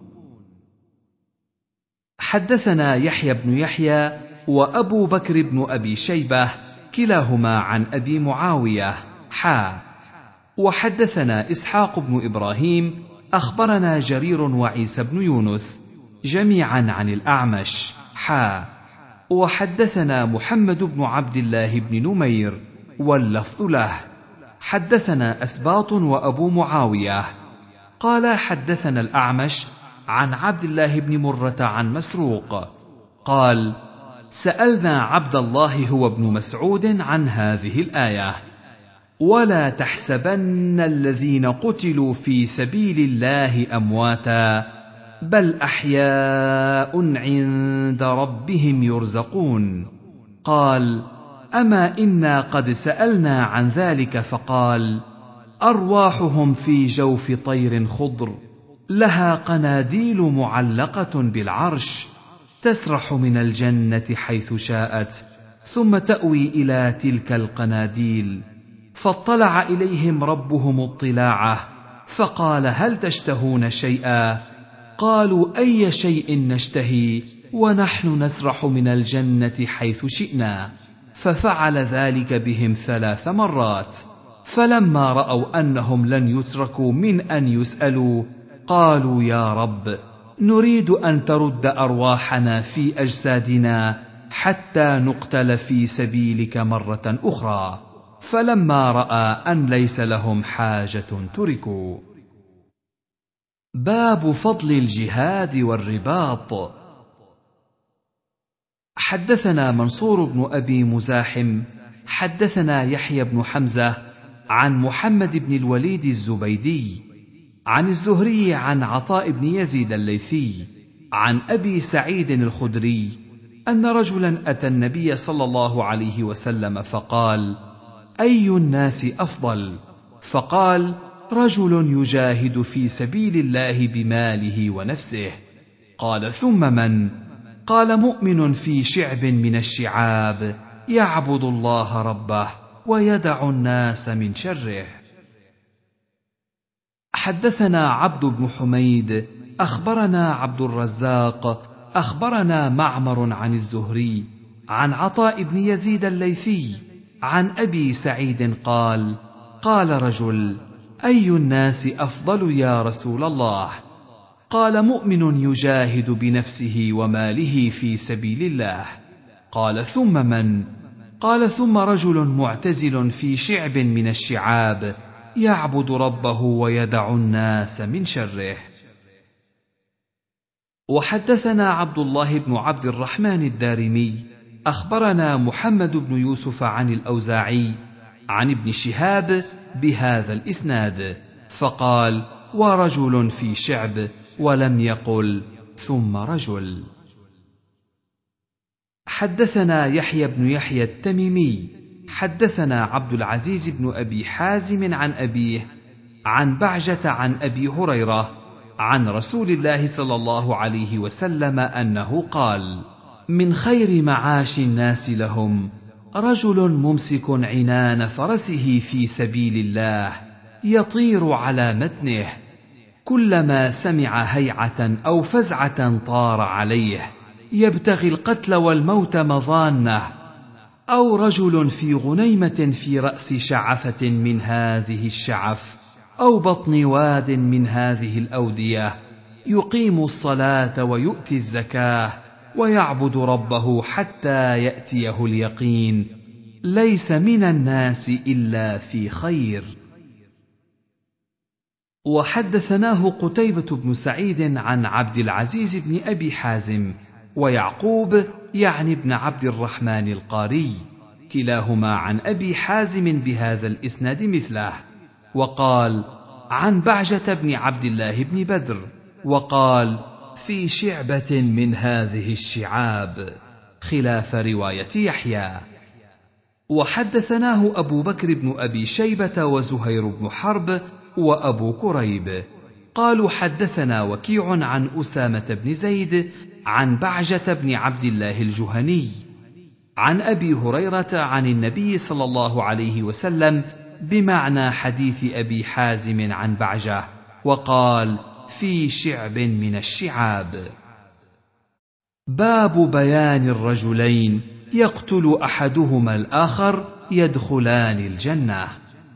حدثنا يحيى بن يحيى وأبو بكر بن أبي شيبة كلاهما عن أبي معاوية حا وحدثنا إسحاق بن إبراهيم أخبرنا جرير وعيسى بن يونس جميعا عن الأعمش حا وحدثنا محمد بن عبد الله بن نمير واللفظ له حدثنا أسباط وأبو معاوية قال حدثنا الأعمش عن عبد الله بن مرة عن مسروق قال: سألنا عبد الله هو ابن مسعود عن هذه الآية: ولا تحسبن الذين قتلوا في سبيل الله أمواتا بل أحياء عند ربهم يرزقون. قال: أما إنا قد سألنا عن ذلك فقال: أرواحهم في جوف طير خضر لها قناديل معلقة بالعرش تسرح من الجنة حيث شاءت ثم تأوي إلى تلك القناديل، فاطلع إليهم ربهم اطلاعه فقال: هل تشتهون شيئا؟ قالوا: أي شيء نشتهي ونحن نسرح من الجنة حيث شئنا. ففعل ذلك بهم ثلاث مرات، فلما رأوا أنهم لن يتركوا من أن يسألوا قالوا: يا رب، نريد أن ترد أرواحنا في أجسادنا حتى نقتل في سبيلك مرة أخرى. فلما رأى أن ليس لهم حاجة تركوا. باب فضل الجهاد والرباط. حدثنا منصور بن أبي مزاحم حدثنا يحيى بن حمزة عن محمد بن الوليد الزبيدي عن الزهري عن عطاء بن يزيد الليثي عن أبي سعيد الخدري أن رجلا أتى النبي صلى الله عليه وسلم فقال: أي الناس أفضل؟ فقال: رجل يجاهد في سبيل الله بماله ونفسه. قال: ثم من؟ قال: مؤمن في شعب من الشعاب يعبد الله ربه ويدع الناس من شره. حدثنا عبد بن حميد أخبرنا عبد الرزاق أخبرنا معمر عن الزهري عن عطاء بن يزيد الليثي عن أبي سعيد قال: قال رجل: أي الناس أفضل يا رسول الله؟ قال: مؤمن يجاهد بنفسه وماله في سبيل الله. قال: ثم من؟ قال: ثم رجل معتزل في شعب من الشعاب يعبد ربه ويدع الناس من شره. وحدثنا عبد الله بن عبد الرحمن الدارمي أخبرنا محمد بن يوسف عن الأوزاعي عن ابن شهاب بهذا الإسناد فقال: ورجل في شعب، ولم يقل ثم رجل. حدثنا يحيى بن يحيى التميمي حدثنا عبد العزيز بن أبي حازم عن أبيه عن بعجة عن أبي هريرة عن رسول الله صلى الله عليه وسلم أنه قال: من خير معاش الناس لهم رجل ممسك عنان فرسه في سبيل الله يطير على متنه، كلما سمع هيعة أو فزعة طار عليه يبتغي القتل والموت مظانه، أو رجل في غنيمة في رأس شعفة من هذه الشعف أو بطن واد من هذه الأودية يقيم الصلاة ويؤتي الزكاة ويعبد ربه حتى يأتيه اليقين ليس من الناس إلا في خير. وحدثناه قتيبة بن سعيد عن عبد العزيز بن أبي حازم ويعقوب يعني بن عبد الرحمن القاري كلاهما عن أبي حازم بهذا الإسناد مثله، وقال عن بعجة بن عبد الله بن بدر، وقال في شعبة من هذه الشعاب، خلاف رواية يحيى. وحدثناه أبو بكر بن أبي شيبة وزهير بن حرب وأبو كريب قالوا حدثنا وكيع عن أسامة بن زيد عن بعجة بن عبد الله الجهني عن أبي هريرة عن النبي صلى الله عليه وسلم بمعنى حديث أبي حازم عن بعجة، وقال في شعب من الشعاب. باب بيان الرجلين يقتل أحدهما الآخر يدخلان الجنة.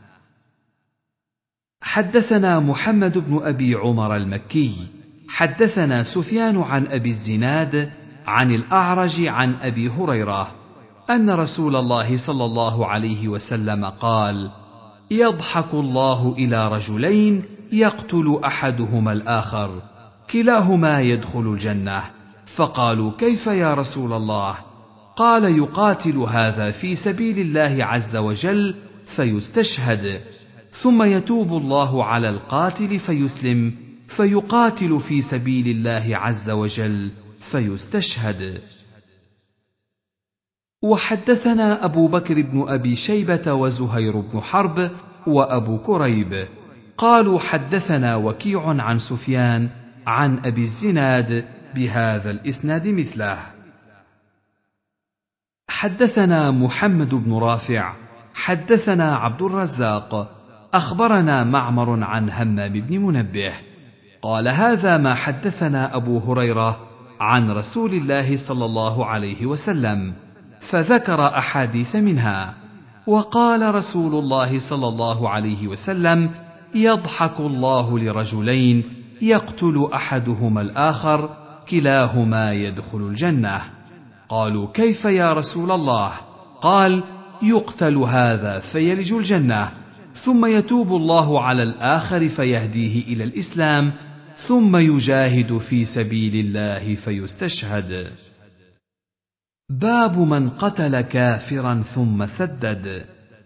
حدثنا محمد بن أبي عمر المكي حدثنا سفيان عن أبي الزناد عن الأعرج عن أبي هريرة أن رسول الله صلى الله عليه وسلم قال: يضحك الله إلى رجلين يقتل أحدهما الآخر كلاهما يدخل الجنة، فقالوا كيف يا رسول الله؟ قال: يقاتل هذا في سبيل الله عز وجل فيستشهد، ثم يتوب الله على القاتل فيسلم فيقاتل في سبيل الله عز وجل فيستشهد. وحدثنا أبو بكر بن أبي شيبة وزهير بن حرب وأبو كريب قالوا حدثنا وكيع عن سفيان عن أبي الزناد بهذا الإسناد مثله. حدثنا محمد بن رافع حدثنا عبد الرزاق أخبرنا معمر عن همام بن منبه قال: هذا ما حدثنا أبو هريرة عن رسول الله صلى الله عليه وسلم، فذكر أحاديث منها، وقال رسول الله صلى الله عليه وسلم: يضحك الله لرجلين يقتل أحدهما الآخر كلاهما يدخل الجنة. قالوا كيف يا رسول الله؟ قال: يقتل هذا فيلج الجنة، ثم يتوب الله على الآخر فيهديه إلى الإسلام، ثم يجاهد في سبيل الله فيستشهد. باب من قتل كافرا ثم سدد.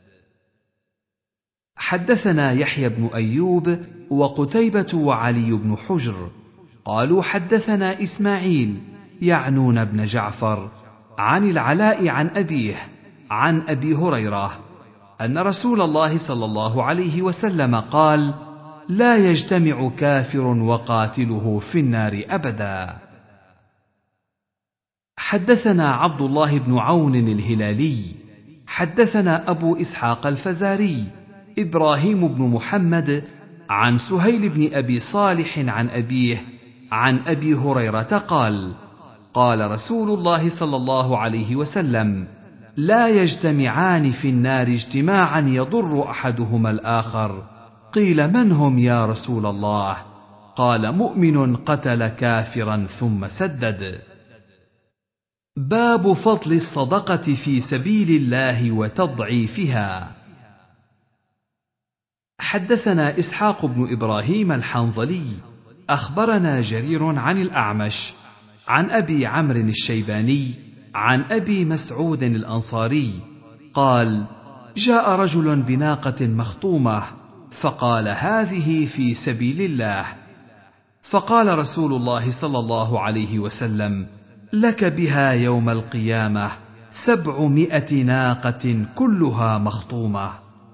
حدثنا يحيى بن أيوب وقتيبة وعلي بن حجر قالوا حدثنا إسماعيل يعنون بن جعفر عن العلاء عن أبيه عن أبي هريرة أن رسول الله صلى الله عليه وسلم قال: لا يجتمع كافر وقاتله في النار أبدا. حدثنا عبد الله بن عون الهلالي حدثنا أبو إسحاق الفزاري إبراهيم بن محمد عن سهيل بن أبي صالح عن أبيه عن أبي هريرة قال: قال رسول الله صلى الله عليه وسلم: لا يجتمعان في النار اجتماعا يضر أحدهما الآخر. قيل: من هم يا رسول الله؟ قال: مؤمن قتل كافرا ثم سدد. باب فضل الصدقة في سبيل الله وتضعيفها. حدثنا إسحاق بن إبراهيم الحنظلي أخبرنا جرير عن الأعمش عن أبي عمرو الشيباني عن أبي مسعود الأنصاري قال: جاء رجل بناقة مخطومة فقال: هذه في سبيل الله. فقال رسول الله صلى الله عليه وسلم: لك بها يوم القيامة سبعمائة ناقة كلها مخطومة.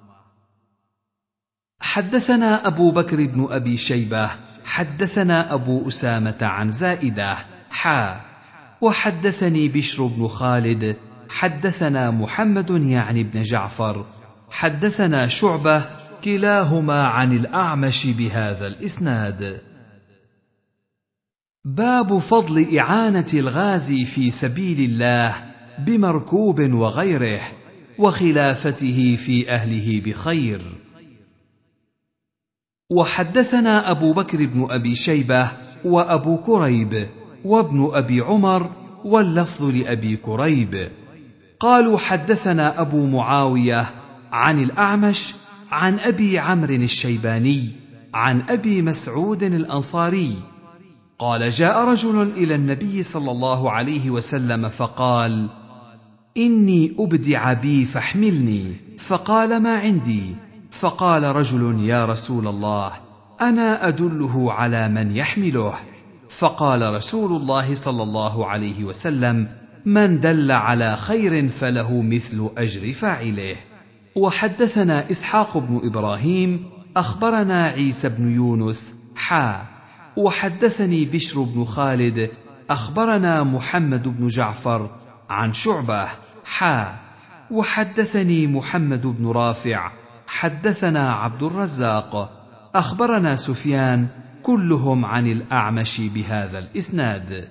حدثنا أبو بكر بن أبي شيبة حدثنا أبو أسامة عن زائدة حا وحدثني بشر بن خالد حدثنا محمد يعني بن جعفر حدثنا شعبة كلاهما عن الأعمش بهذا الإسناد. باب فضل إعانة الغازي في سبيل الله بمركوب وغيره، وخلافته في أهله بخير. وحدثنا أبو بكر بن أبي شيبة وأبو كريب وابن أبي عمر واللفظ لأبي كريب قالوا حدثنا أبو معاوية عن الأعمش عن أبي عمرو الشيباني عن أبي مسعود الأنصاري قال جاء رجل إلى النبي صلى الله عليه وسلم فقال: إني أبدع بي فاحملني. فقال: ما عندي. فقال رجل: يا رسول الله، أنا أدله على من يحمله. فقال رسول الله صلى الله عليه وسلم: من دل على خير فله مثل أجر فاعله. وحدثنا إسحاق بن إبراهيم أخبرنا عيسى بن يونس حا وحدثني بشر بن خالد أخبرنا محمد بن جعفر عن شعبة حا وحدثني محمد بن رافع حدثنا عبد الرزاق أخبرنا سفيان كلهم عن الأعمش بهذا الإسناد.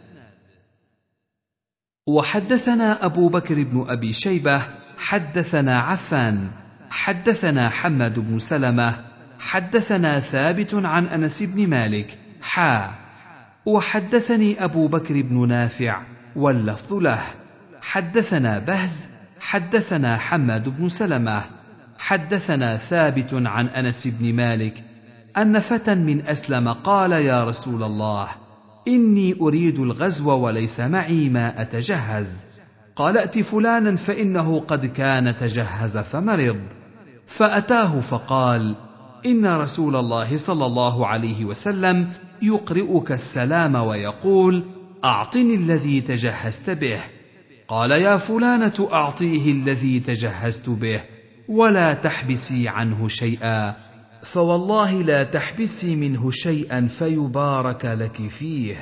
وحدثنا أبو بكر بن أبي شيبة حدثنا عفان حدثنا حماد بن سلمة حدثنا ثابت عن أنس بن مالك حا وحدثني أبو بكر بن نافع واللفظ له حدثنا بهز حدثنا حماد بن سلمة حدثنا ثابت عن أنس بن مالك أن فتى من أسلم قال: يا رسول الله، إني أريد الغزو وليس معي ما أتجهز. قال: ائت فلانا فإنه قد كان تجهز فمرض. فأتاه فقال: إن رسول الله صلى الله عليه وسلم يقرئك السلام ويقول: أعطني الذي تجهزت به. قال: يا فلانة أعطيه الذي تجهزت به ولا تحبسي عنه شيئا، فوالله لا تحبسي منه شيئا فيبارك لك فيه.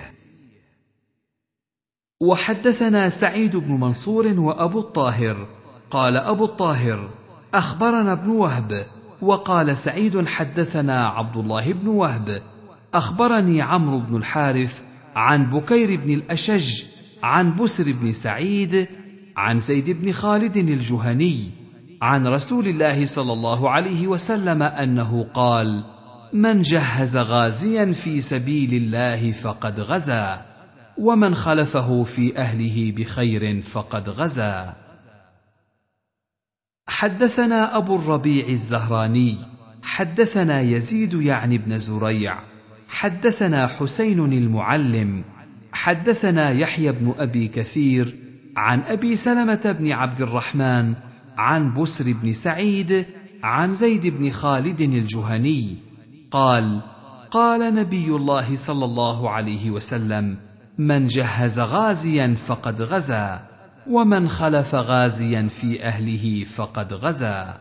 وحدثنا سعيد بن منصور وأبو الطاهر قال أبو الطاهر: أخبرنا ابن وهب. وقال سعيد: حدثنا عبد الله بن وهب أخبرني عمرو بن الحارث عن بكير بن الأشج عن بسر بن سعيد عن زيد بن خالد الجهني عن رسول الله صلى الله عليه وسلم أنه قال: من جهز غازيا في سبيل الله فقد غزا، ومن خلفه في أهله بخير فقد غزا. حدثنا أبو الربيع الزهراني حدثنا يزيد يعني بن زريع حدثنا حسين المعلم حدثنا يحيى بن أبي كثير عن أبي سلمة بن عبد الرحمن عن بسر بن سعيد عن زيد بن خالد الجهني قال: قال نبي الله صلى الله عليه وسلم: من جهز غازيا فقد غزا، ومن خلف غازيا في أهله فقد غزا.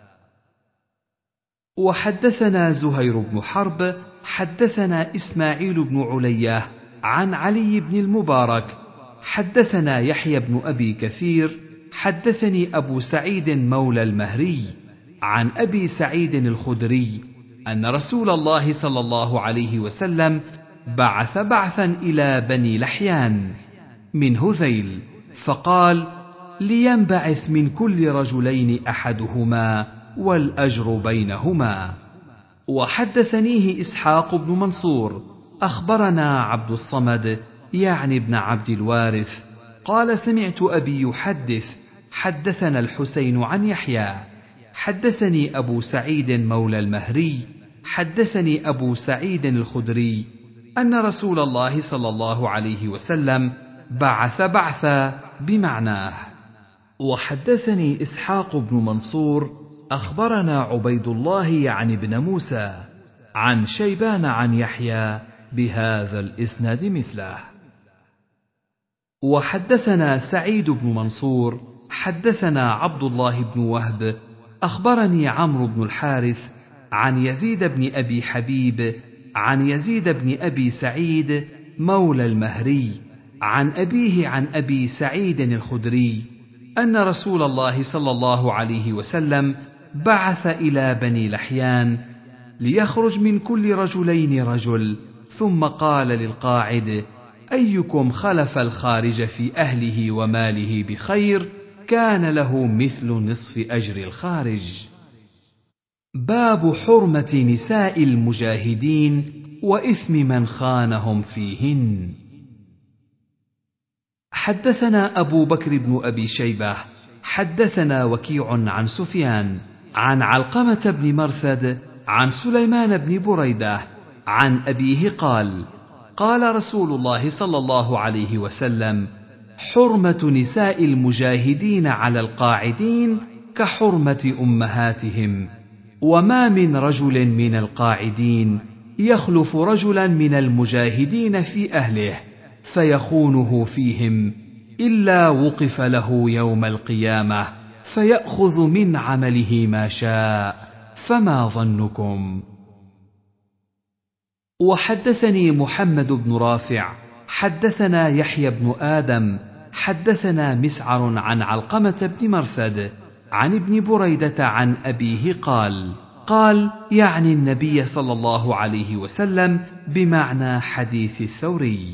وحدثنا زهير بن حرب حدثنا إسماعيل بن علية عن علي بن المبارك حدثنا يحيى بن أبي كثير حدثني أبو سعيد مولى المهري عن أبي سعيد الخدري أن رسول الله صلى الله عليه وسلم بعث بعثا إلى بني لحيان من هذيل فقال: لينبعث من كل رجلين أحدهما والأجر بينهما. وحدثنيه إسحاق بن منصور أخبرنا عبد الصمد يعني ابن عبد الوارث قال: سمعت أبي يحدث حدثنا الحسين عن يحيى حدثني أبو سعيد مولى المهري حدثني أبو سعيد الخدري أن رسول الله صلى الله عليه وسلم بعث بعثا بمعناه. وحدثني إسحاق بن منصور أخبرنا عبيد الله يعني بن موسى عن شيبان عن يحيى بهذا الإسناد مثله. وحدثنا سعيد بن منصور حدثنا عبد الله بن وهب أخبرني عمرو بن الحارث عن يزيد بن أبي حبيب عن يزيد بن أبي سعيد مولى المهري عن أبيه عن أبي سعيد الخدري أن رسول الله صلى الله عليه وسلم بعث إلى بني لحيان ليخرج من كل رجلين رجل، ثم قال للقاعد: أيكم خلف الخارج في أهله وماله بخير كان له مثل نصف أجر الخارج. باب حرمة نساء المجاهدين وإثم من خانهم فيهن. حدثنا أبو بكر بن أبي شيبة حدثنا وكيع عن سفيان عن علقمة بن مرثد عن سليمان بن بريدة عن أبيه قال: قال رسول الله صلى الله عليه وسلم: حرمة نساء المجاهدين على القاعدين كحرمة أمهاتهم، وما من رجل من القاعدين يخلف رجلا من المجاهدين في أهله فيخونه فيهم إلا وقف له يوم القيامة فيأخذ من عمله ما شاء، فما ظنكم؟ وحدثني محمد بن رافع حدثنا يحيى بن آدم حدثنا مسعر عن علقمة بن مرثد عن ابن بريدة عن أبيه قال: قال يعني النبي صلى الله عليه وسلم بمعنى حديث الثوري.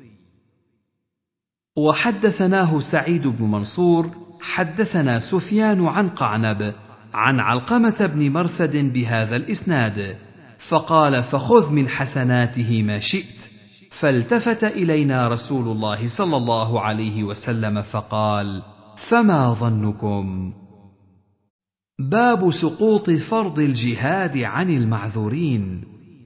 وحدثناه سعيد بن منصور حدثنا سفيان عن قعنب عن علقمة بن مرثد بهذا الإسناد، فقال: فخذ من حسناته ما شئت. فالتفت إلينا رسول الله صلى الله عليه وسلم فقال: فما ظنكم؟ باب سقوط فرض الجهاد عن المعذورين.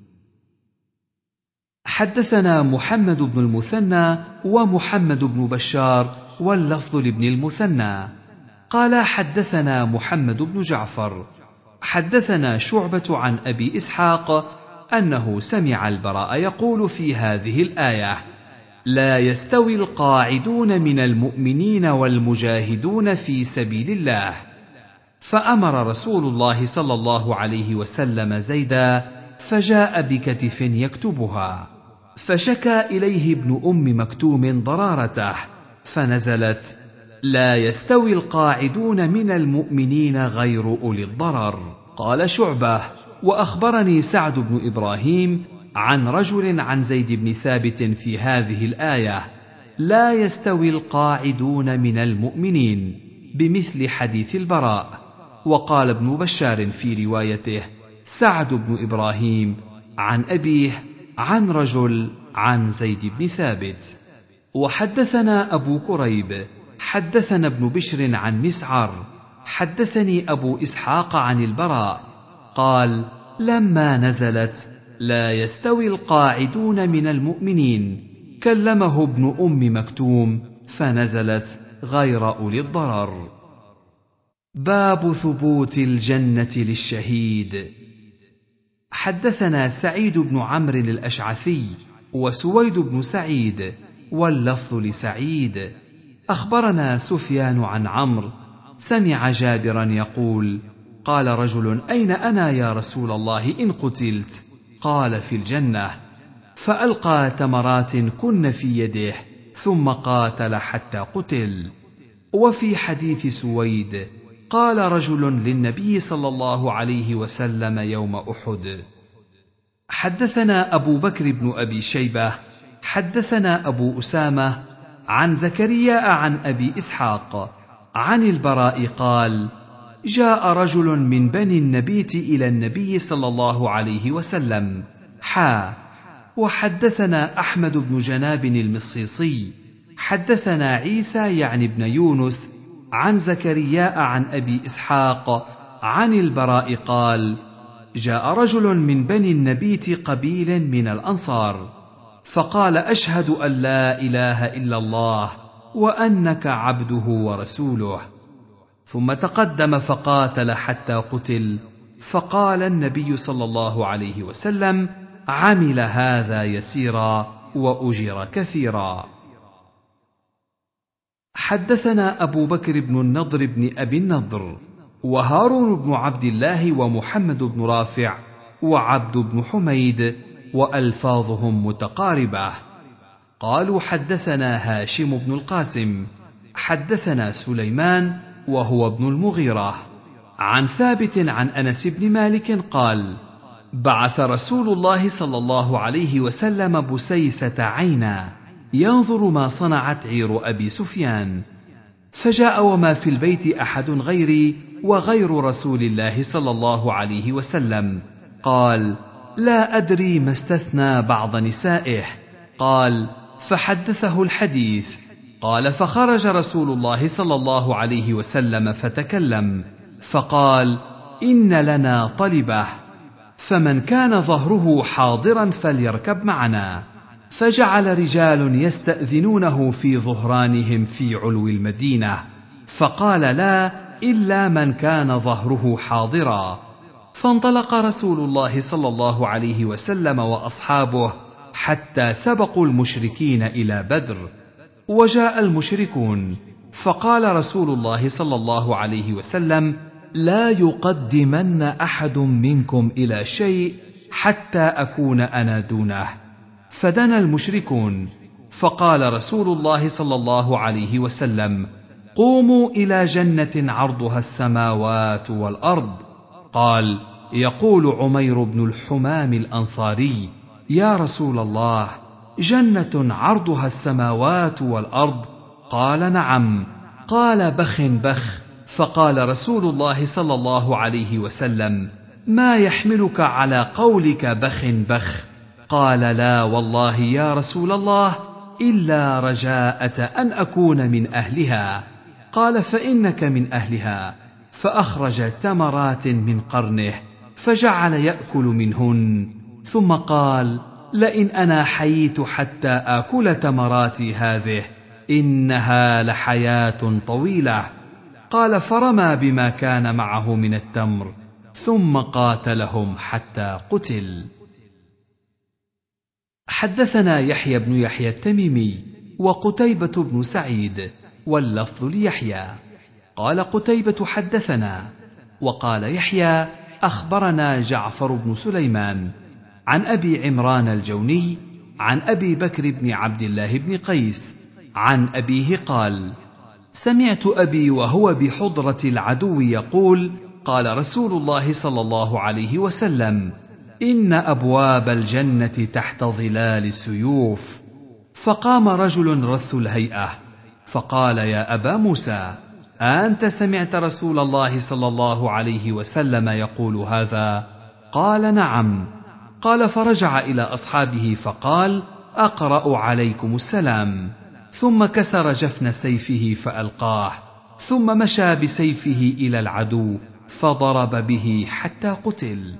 حدثنا محمد بن المثنى ومحمد بن بشار واللفظ لابن المثنى قال: حدثنا محمد بن جعفر حدثنا شعبة عن أبي إسحاق أنه سمع البراء يقول في هذه الآية: لا يستوي القاعدون من المؤمنين والمجاهدون في سبيل الله. فأمر رسول الله صلى الله عليه وسلم زيدا فجاء بكتف يكتبها، فشكى إليه ابن أم مكتوم ضرارته، فنزلت: لا يستوي القاعدون من المؤمنين غير أولي الضرر. قال شعبة: وأخبرني سعد بن إبراهيم عن رجل عن زيد بن ثابت في هذه الآية: لا يستوي القاعدون من المؤمنين، بمثل حديث البراء. وقال ابن بشار في روايته: سعد بن إبراهيم عن أبيه عن رجل عن زيد بن ثابت. وحدثنا أبو كريب حدثنا ابن بشر عن مسعر حدثني أبو إسحاق عن البراء قال: لما نزلت لا يستوي القاعدون من المؤمنين كلمه ابن أم مكتوم فنزلت غير أولي الضرر. باب ثبوت الجنة للشهيد. حدثنا سعيد بن عمرو الأشعثي وسويد بن سعيد واللفظ لسعيد أخبرنا سفيان عن عمرو سمع جابرا يقول: قال رجل: أين أنا يا رسول الله إن قتلت؟ قال: في الجنة. فألقى تمرات كن في يده ثم قاتل حتى قتل. وفي حديث سويد: قال رجل للنبي صلى الله عليه وسلم يوم أحد. حدثنا أبو بكر بن أبي شيبة حدثنا أبو أسامة عن زكريا عن أبي إسحاق عن البراء قال: جاء رجل من بني النبيت إلى النبي صلى الله عليه وسلم حا. وحدثنا أحمد بن جناب المصيصي حدثنا عيسى يعني ابن يونس عن زكريا عن أبي إسحاق عن البراء قال: جاء رجل من بني النبيت قبيل من الأنصار فقال: أشهد أن لا إله إلا الله وأنك عبده ورسوله. ثم تقدم فقاتل حتى قتل. فقال النبي صلى الله عليه وسلم: عمل هذا يسيرا وأجر كثيرا. حدثنا أبو بكر بن النضر بن أبي النضر وهارون بن عبد الله ومحمد بن رافع وعبد بن حميد وألفاظهم متقاربة قالوا: حدثنا هاشم بن القاسم حدثنا سليمان وهو ابن المغيرة عن ثابت عن أنس بن مالك قال: بعث رسول الله صلى الله عليه وسلم بسيسة عينا ينظر ما صنعت عير أبي سفيان. فجاء وما في البيت أحد غيري وغير رسول الله صلى الله عليه وسلم. قال: لا أدري ما استثنى بعض نسائه. قال: فحدثه الحديث. قال: فخرج رسول الله صلى الله عليه وسلم فتكلم فقال: إن لنا طلبة، فمن كان ظهره حاضرا فليركب معنا. فجعل رجال يستأذنونه في ظهرانهم في علو المدينة، فقال: لا إلا من كان ظهره حاضرا. فانطلق رسول الله صلى الله عليه وسلم وأصحابه حتى سبقوا المشركين إلى بدر. وجاء المشركون، فقال رسول الله صلى الله عليه وسلم: لا يقدمن أحد منكم إلى شيء حتى أكون أنا دونه. فدنا المشركون، فقال رسول الله صلى الله عليه وسلم: قوموا إلى جنة عرضها السماوات والأرض. قال: يقول عمير بن الحمام الأنصاري: يا رسول الله، جنة عرضها السماوات والأرض؟ قال: نعم. قال: بخ بخ. فقال رسول الله صلى الله عليه وسلم: ما يحملك على قولك بخ بخ؟ قال: لا والله يا رسول الله، إلا رجاءة أن أكون من أهلها. قال: فإنك من أهلها. فأخرج تمرات من قرنه فجعل يأكل منهن، ثم قال: لئن أنا حييت حتى آكل تمراتي هذه إنها لحياة طويلة. قال: فرمى بما كان معه من التمر ثم قاتلهم حتى قتل. حدثنا يحيى بن يحيى التميمي وقتيبة بن سعيد، واللفظ ليحيى. قال قتيبة: حدثنا. وقال يحيى: أخبرنا جعفر بن سليمان عن أبي عمران الجوني عن أبي بكر بن عبد الله بن قيس عن أبيه قال: سمعت أبي وهو بحضرة العدو يقول: قال رسول الله صلى الله عليه وسلم: إن أبواب الجنة تحت ظلال السيوف. فقام رجل رث الهيئة فقال: يا أبا موسى، أنت سمعت رسول الله صلى الله عليه وسلم يقول هذا؟ قال: نعم. قال: فرجع إلى أصحابه فقال: أقرأ عليكم السلام. ثم كسر جفن سيفه فألقاه، ثم مشى بسيفه إلى العدو فضرب به حتى قتل.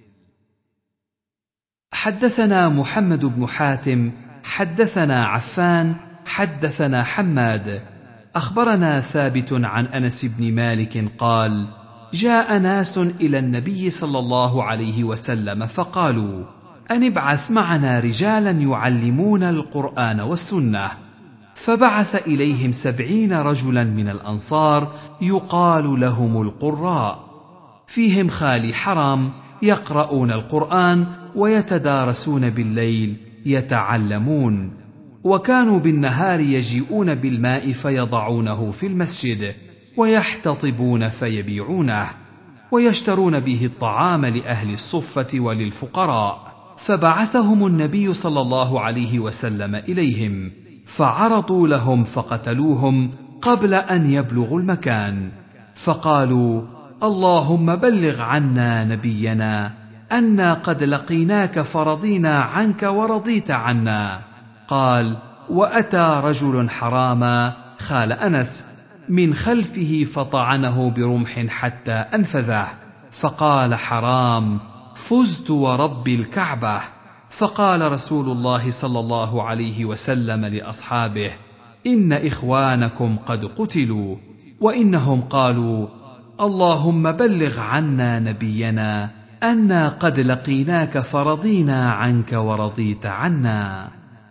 حدثنا محمد بن حاتم حدثنا عفان حدثنا حماد أخبرنا ثابت عن أنس بن مالك قال: جاء ناس إلى النبي صلى الله عليه وسلم فقالوا: أن ابعث معنا رجالا يعلمون القرآن والسنة. فبعث إليهم سبعين رجلا من الأنصار يقال لهم القراء، فيهم خالي حرام، يقرؤون القرآن ويتدارسون بالليل يتعلمون. وكانوا بالنهار يجيئون بالماء فيضعونه في المسجد ويحتطبون فيبيعونه ويشترون به الطعام لأهل الصفة وللفقراء. فبعثهم النبي صلى الله عليه وسلم إليهم، فعرضوا لهم فقتلوهم قبل أن يبلغوا المكان. فقالوا: اللهم بلغ عنا نبينا أنا قد لقيناك فرضينا عنك ورضيت عنا. قال: وأتى رجل حراما خال أنس من خلفه فطعنه برمح حتى أنفذه، فقال حرام: فزت ورب الكعبة. فقال رسول الله صلى الله عليه وسلم لأصحابه: إن إخوانكم قد قتلوا. وإنهم قالوا: اللهم بلغ عنا نبينا أنا قد لقيناك فرضينا عنك ورضيت عنا.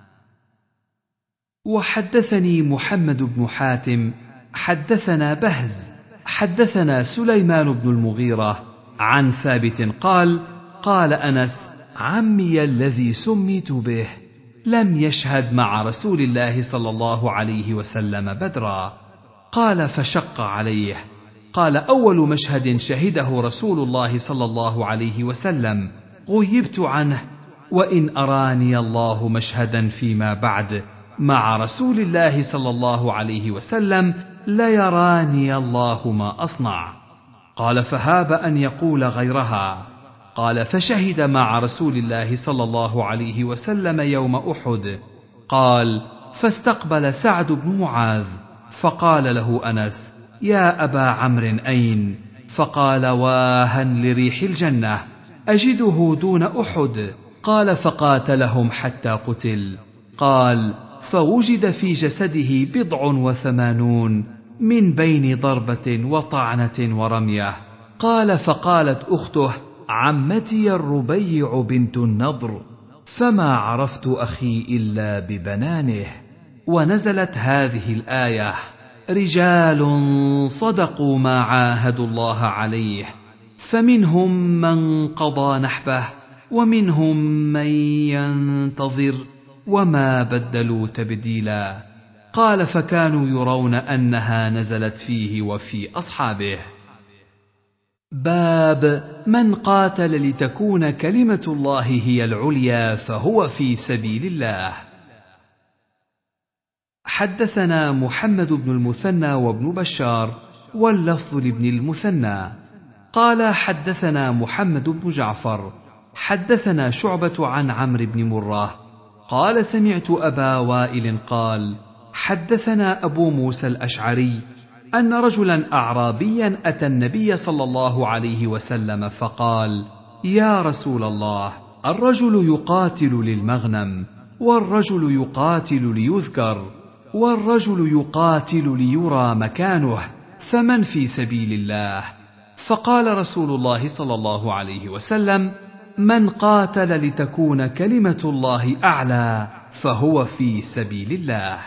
وحدثني محمد بن حاتم حدثنا بهز حدثنا سليمان بن المغيرة عن ثابت قال: قال أنس: عمي الذي سميت به لم يشهد مع رسول الله صلى الله عليه وسلم بدرا. قال: فشق عليه. قال: أول مشهد شهده رسول الله صلى الله عليه وسلم غيبت عنه، وإن أراني الله مشهدا فيما بعد مع رسول الله صلى الله عليه وسلم ليراني الله ما أصنع. قال فهاب أن يقول غيرها. قال فشهد مع رسول الله صلى الله عليه وسلم يوم أحد. قال فاستقبل سعد بن معاذ فقال له أنس يا أبا عمرو أين؟ فقال واها لريح الجنة أجده دون أحد. قال فقاتلهم حتى قتل. قال فوجد في جسده بضع وثمانون من بين ضربة وطعنة ورمية. قال فقالت أخته عمتي الربيع بنت النضر فما عرفت أخي إلا ببنانه. ونزلت هذه الآية رجال صدقوا ما عاهدوا الله عليه فمنهم من قضى نحبه ومنهم من ينتظر وما بدلوا تبديلا. قال فكانوا يرون أنها نزلت فيه وفي أصحابه. باب من قاتل لتكون كلمة الله هي العليا فهو في سبيل الله. حدثنا محمد بن المثنى وابن بشار واللفظ لابن المثنى قال حدثنا محمد بن جعفر حدثنا شعبة عن عمرو بن مرة قال سمعت أبا وائل قال حدثنا أبو موسى الأشعري أن رجلا أعرابيا أتى النبي صلى الله عليه وسلم فقال يا رسول الله الرجل يقاتل للمغنم والرجل يقاتل ليذكر والرجل يقاتل ليرى مكانه فمن في سبيل الله؟ فقال رسول الله صلى الله عليه وسلم من قاتل لتكون كلمة الله أعلى فهو في سبيل الله.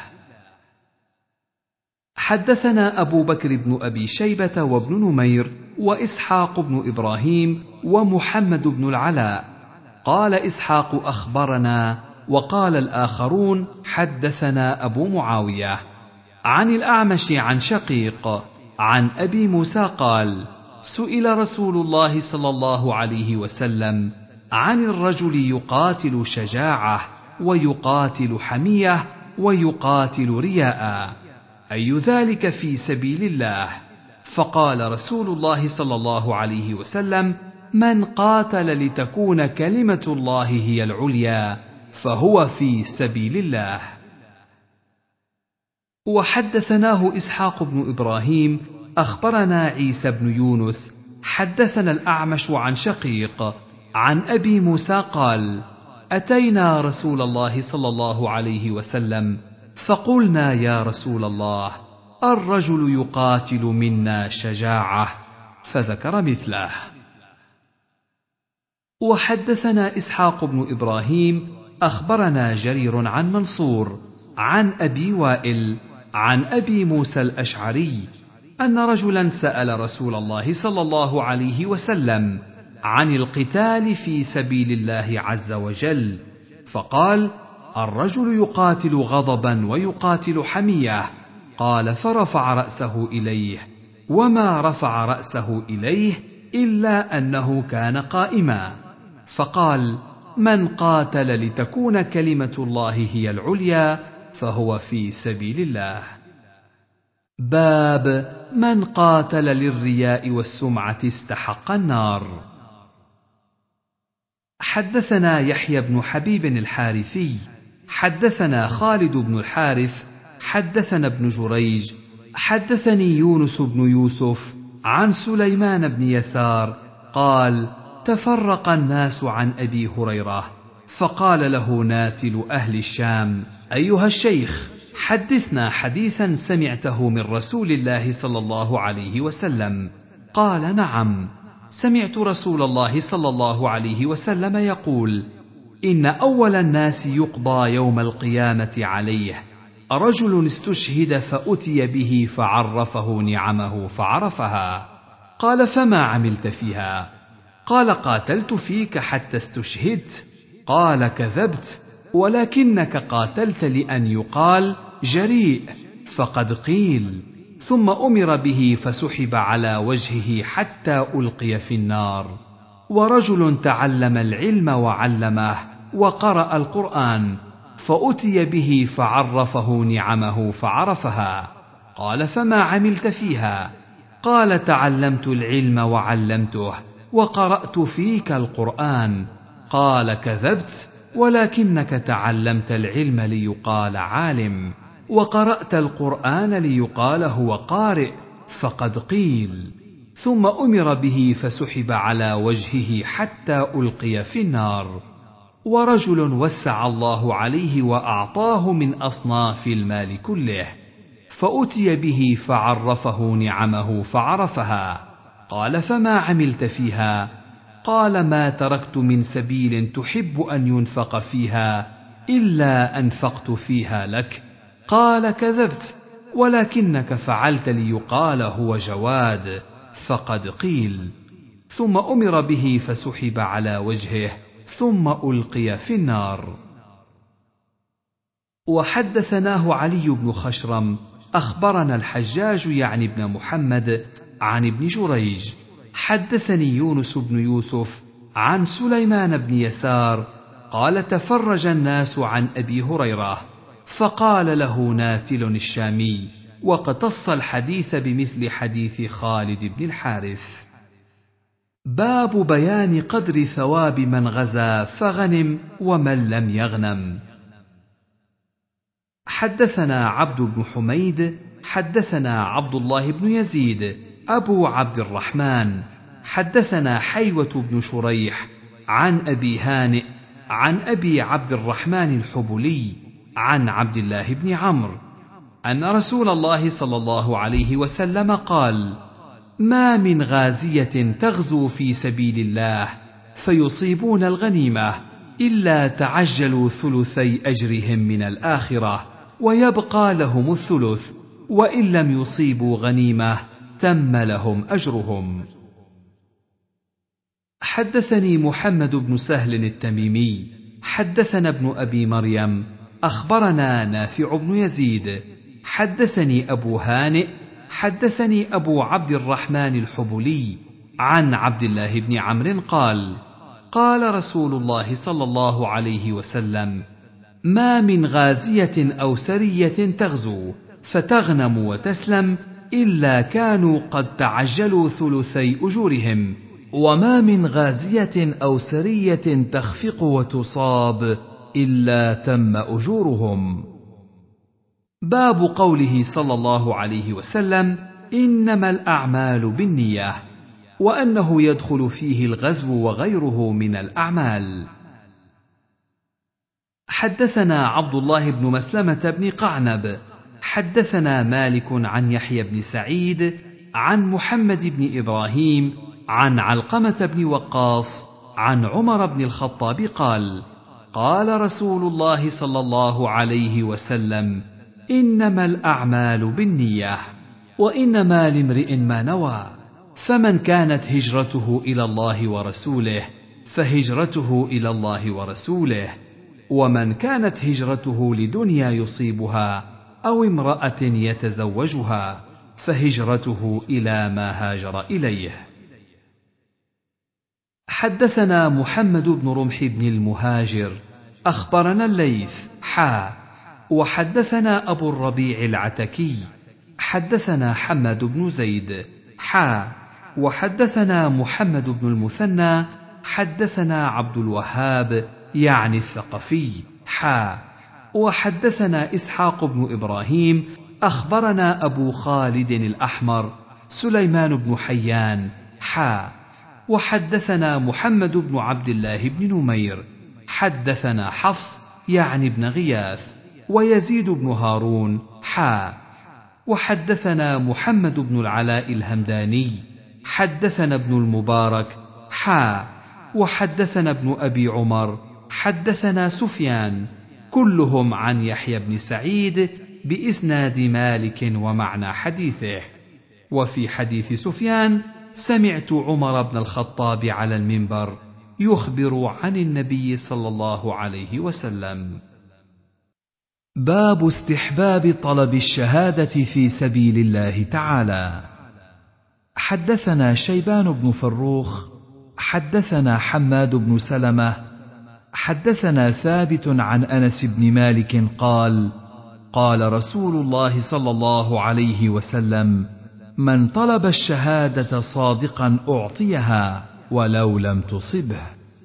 حدثنا أبو بكر بن أبي شيبة وابن نمير وإسحاق بن إبراهيم ومحمد بن العلاء قال إسحاق أخبرنا وقال الآخرون حدثنا أبو معاوية عن الأعمش عن شقيق عن أبي موسى قال سئل رسول الله صلى الله عليه وسلم عن الرجل يقاتل شجاعة ويقاتل حمية ويقاتل رياء أي ذلك في سبيل الله؟ فقال رسول الله صلى الله عليه وسلم من قاتل لتكون كلمة الله هي العليا فهو في سبيل الله. وحدثناه إسحاق بن إبراهيم أخبرنا عيسى بن يونس حدثنا الأعمش عن شقيق عن أبي موسى قال أتينا رسول الله صلى الله عليه وسلم فقلنا يا رسول الله الرجل يقاتل منا شجاعة فذكر مثله. وحدثنا إسحاق بن إبراهيم أخبرنا جرير عن منصور عن أبي وائل عن أبي موسى الأشعري أن رجلا سأل رسول الله صلى الله عليه وسلم عن القتال في سبيل الله عز وجل فقال الرجل يقاتل غضبا ويقاتل حمية. قال فرفع رأسه إليه وما رفع رأسه إليه إلا أنه كان قائما فقال من قاتل لتكون كلمة الله هي العليا فهو في سبيل الله. باب من قاتل للرياء والسمعة استحق النار. حدثنا يحيى بن حبيب الحارثي حدثنا خالد بن الحارث حدثنا ابن جريج حدثني يونس بن يوسف عن سليمان بن يسار قال تفرق الناس عن أبي هريرة فقال له ناتل أهل الشام أيها الشيخ حدثنا حديثا سمعته من رسول الله صلى الله عليه وسلم. قال نعم سمعت رسول الله صلى الله عليه وسلم يقول إن أول الناس يقضى يوم القيامة عليه رجل استشهد فأتي به فعرفه نعمه فعرفها. قال فما عملت فيها؟ قال قاتلت فيك حتى استشهدت. قال كذبت ولكنك قاتلت لأن يقال جريء فقد قيل. ثم أمر به فسحب على وجهه حتى ألقي في النار. ورجل تعلم العلم وعلمه وقرأ القرآن فأتي به فعرفه نعمه فعرفها. قال: فما عملت فيها؟ قال: تعلمت العلم وعلمته وقرأت فيك القرآن. قال: كذبت، ولكنك تعلمت العلم ليقال عالم، وقرأت القرآن ليقال هو قارئ، فقد قيل. ثم أمر به فسحب على وجهه حتى ألقي في النار. ورجل وسع الله عليه وأعطاه من أصناف المال كله، فأتي به فعرفه نعمه فعرفها. قال: فما عملت فيها؟ قال: ما تركت من سبيل تحب أن ينفق فيها إلا أنفقت فيها لك. قال: كذبت، ولكنك فعلت ليقال هو جواد، فقد قيل. ثم أمر به فسحب على وجهه ثم ألقي في النار. وحدثناه علي بن خشرم أخبرنا الحجاج يعني ابن محمد عن ابن جريج حدثني يونس بن يوسف عن سليمان بن يسار قال: تفرج الناس عن أبي هريرة، فقال له ناتل الشامي، واقتص الحديث بمثل حديث خالد بن الحارث. باب بيان قدر ثواب من غزا فغنم ومن لم يغنم. حدثنا عبد بن حميد حدثنا عبد الله بن يزيد أبو عبد الرحمن حدثنا حيوة بن شريح عن أبي هانئ عن أبي عبد الرحمن الحبلي عن عبد الله بن عمرو أن رسول الله صلى الله عليه وسلم قال: ما من غازية تغزو في سبيل الله فيصيبون الغنيمة إلا تعجلوا ثلثي أجرهم من الآخرة، ويبقى لهم الثلث، وإن لم يصيبوا غنيمة تم لهم أجرهم. حدثني محمد بن سهل التميمي حدثنا ابن أبي مريم أخبرنا نافع بن يزيد حدثني أبو هانئ حدثني أبو عبد الرحمن الحبلي عن عبد الله بن عمرو قال: قال رسول الله صلى الله عليه وسلم: ما من غازية أو سرية تغزو فتغنم وتسلم إلا كانوا قد تعجلوا ثلثي أجورهم، وما من غازية أو سرية تخفق وتصاب إلا تم أجورهم. باب قوله صلى الله عليه وسلم: إنما الأعمال بالنية، وأنه يدخل فيه الغزو وغيره من الأعمال. حدثنا عبد الله بن مسلمة بن قعنب حدثنا مالك عن يحيى بن سعيد عن محمد بن إبراهيم عن علقمة بن وقاص عن عمر بن الخطاب قال: قال رسول الله صلى الله عليه وسلم: إنما الأعمال بالنية، وإنما لامرئ ما نوى، فمن كانت هجرته إلى الله ورسوله فهجرته إلى الله ورسوله، ومن كانت هجرته لدنيا يصيبها أو امرأة يتزوجها فهجرته إلى ما هاجر إليه. حدثنا محمد بن رمح بن المهاجر أخبرنا الليث حا وحدثنا أبو الربيع العتكي حدثنا حماد بن زيد حا وحدثنا محمد بن المثنى حدثنا عبد الوهاب يعني الثقفي حا وحدثنا إسحاق بن إبراهيم أخبرنا أبو خالد الأحمر سليمان بن حيان حا وحدثنا محمد بن عبد الله بن نمير حدثنا حفص يعني ابن غياث ويزيد بن هارون حا وحدثنا محمد بن العلاء الهمداني حدثنا ابن المبارك حا وحدثنا ابن أبي عمر حدثنا سفيان كلهم عن يحيى بن سعيد بإسناد مالك ومعنى حديثه. وفي حديث سفيان: سمعت عمر بن الخطاب على المنبر يخبر عن النبي صلى الله عليه وسلم. باب استحباب طلب الشهادة في سبيل الله تعالى. حدثنا شيبان بن فروخ حدثنا حماد بن سلمة حدثنا ثابت عن أنس بن مالك قال: قال رسول الله صلى الله عليه وسلم: من طلب الشهادة صادقا أعطيها ولو لم تصبه.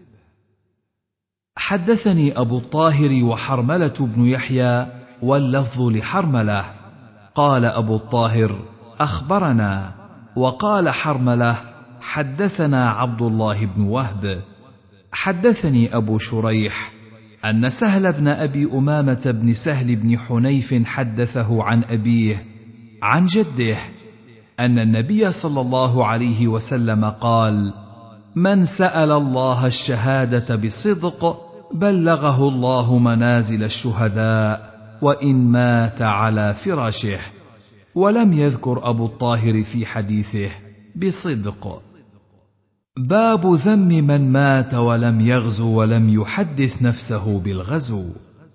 حدثني أبو الطاهر وحرملة بن يحيى واللفظ لحرملة. قال أبو الطاهر: أخبرنا. وقال حرملة: حدثنا عبد الله بن وهب. حدثني أبو شريح أن سهل بن أبي أمامة بن سهل بن حنيف حدثه عن أبيه عن جده أن النبي صلى الله عليه وسلم قال: من سأل الله الشهادة بصدق بلغه الله منازل الشهداء وإن مات على فراشه. ولم يذكر أبو الطاهر في حديثه بصدق. باب ذم من مات ولم يغزو ولم يحدث نفسه بالغزو.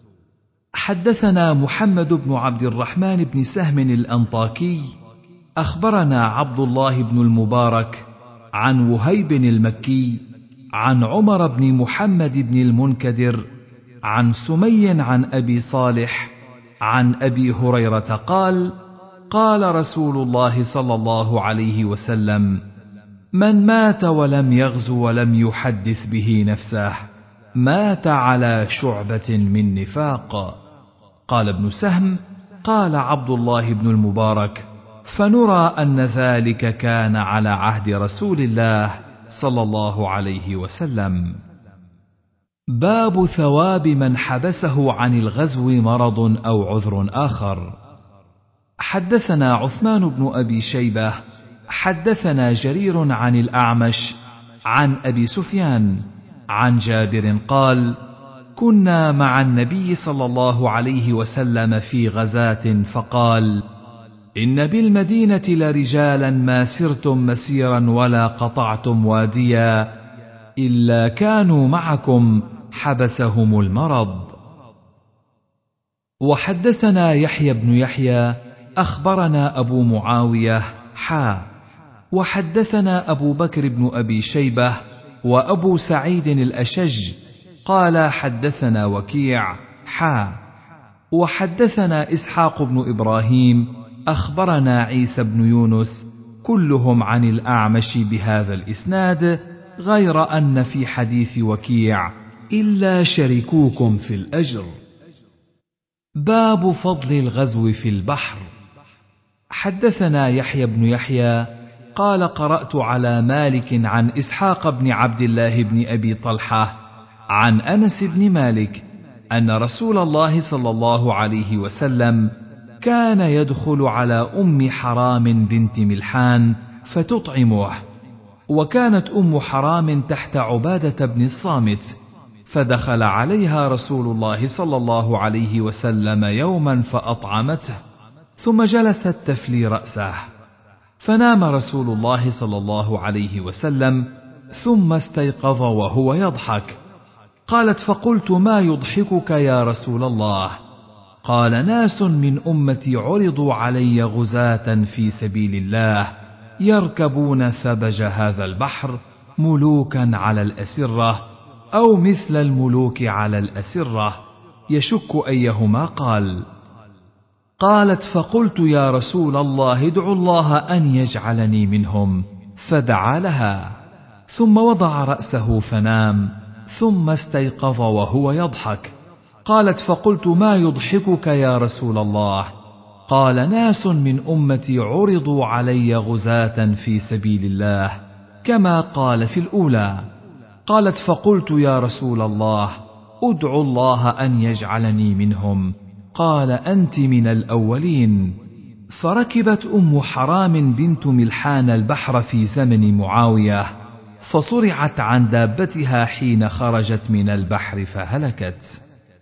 حدثنا محمد بن عبد الرحمن بن سهم الأنطاكي أخبرنا عبد الله بن المبارك عن وهيب المكي عن عمر بن محمد بن المنكدر عن سمي عن أبي صالح عن أبي هريرة قال: قال رسول الله صلى الله عليه وسلم: من مات ولم يغزو ولم يحدث به نفسه مات على شعبة من نفاق. قال ابن سهم: قال عبد الله بن المبارك: فنرى أن ذلك كان على عهد رسول الله صلى الله عليه وسلم. باب ثواب من حبسه عن الغزو مرض أو عذر آخر. حدثنا عثمان بن أبي شيبة حدثنا جرير عن الأعمش عن أبي سفيان عن جابر قال: كنا مع النبي صلى الله عليه وسلم في غزاة فقال: إن بالمدينة لرجالا ما سرتم مسيرا ولا قطعتم واديا إلا كانوا معكم حبسهم المرض. وحدثنا يحيى بن يحيى أخبرنا أبو معاوية حا وحدثنا أبو بكر بن أبي شيبة وأبو سعيد الأشج قال حدثنا وكيع حا وحدثنا إسحاق بن إبراهيم أخبرنا عيسى بن يونس كلهم عن الأعمش بهذا الإسناد غير أن في حديث وكيع إلا شركوكم في الأجر. باب فضل الغزو في البحر. حدثنا يحيى بن يحيى قال: قرأت على مالك عن إسحاق بن عبد الله بن أبي طلحة عن أنس بن مالك أن رسول الله صلى الله عليه وسلم كان يدخل على أم حرام بنت ملحان فتطعمه، وكانت أم حرام تحت عبادة بن الصامت، فدخل عليها رسول الله صلى الله عليه وسلم يوما فأطعمته ثم جلست تفلي رأسه، فنام رسول الله صلى الله عليه وسلم ثم استيقظ وهو يضحك. قالت: فقلت: ما يضحكك يا رسول الله؟ قال: ناس من أمتي عرضوا علي غزاة في سبيل الله يركبون ثبج هذا البحر ملوكا على الأسرة أو مثل الملوك على الأسرة، يشك أيهما قال. قالت: فقلت: يا رسول الله ادعو الله أن يجعلني منهم، فدعا لها ثم وضع رأسه فنام ثم استيقظ وهو يضحك. قالت: فقلت: ما يضحكك يا رسول الله؟ قال: ناس من أمتي عرضوا علي غزاة في سبيل الله كما قال في الأولى. قالت: فقلت: يا رسول الله ادعو الله أن يجعلني منهم. قال: أنت من الأولين. فركبت أم حرام بنت ملحان البحر في زمن معاوية، فصرعت عن دابتها حين خرجت من البحر فهلكت.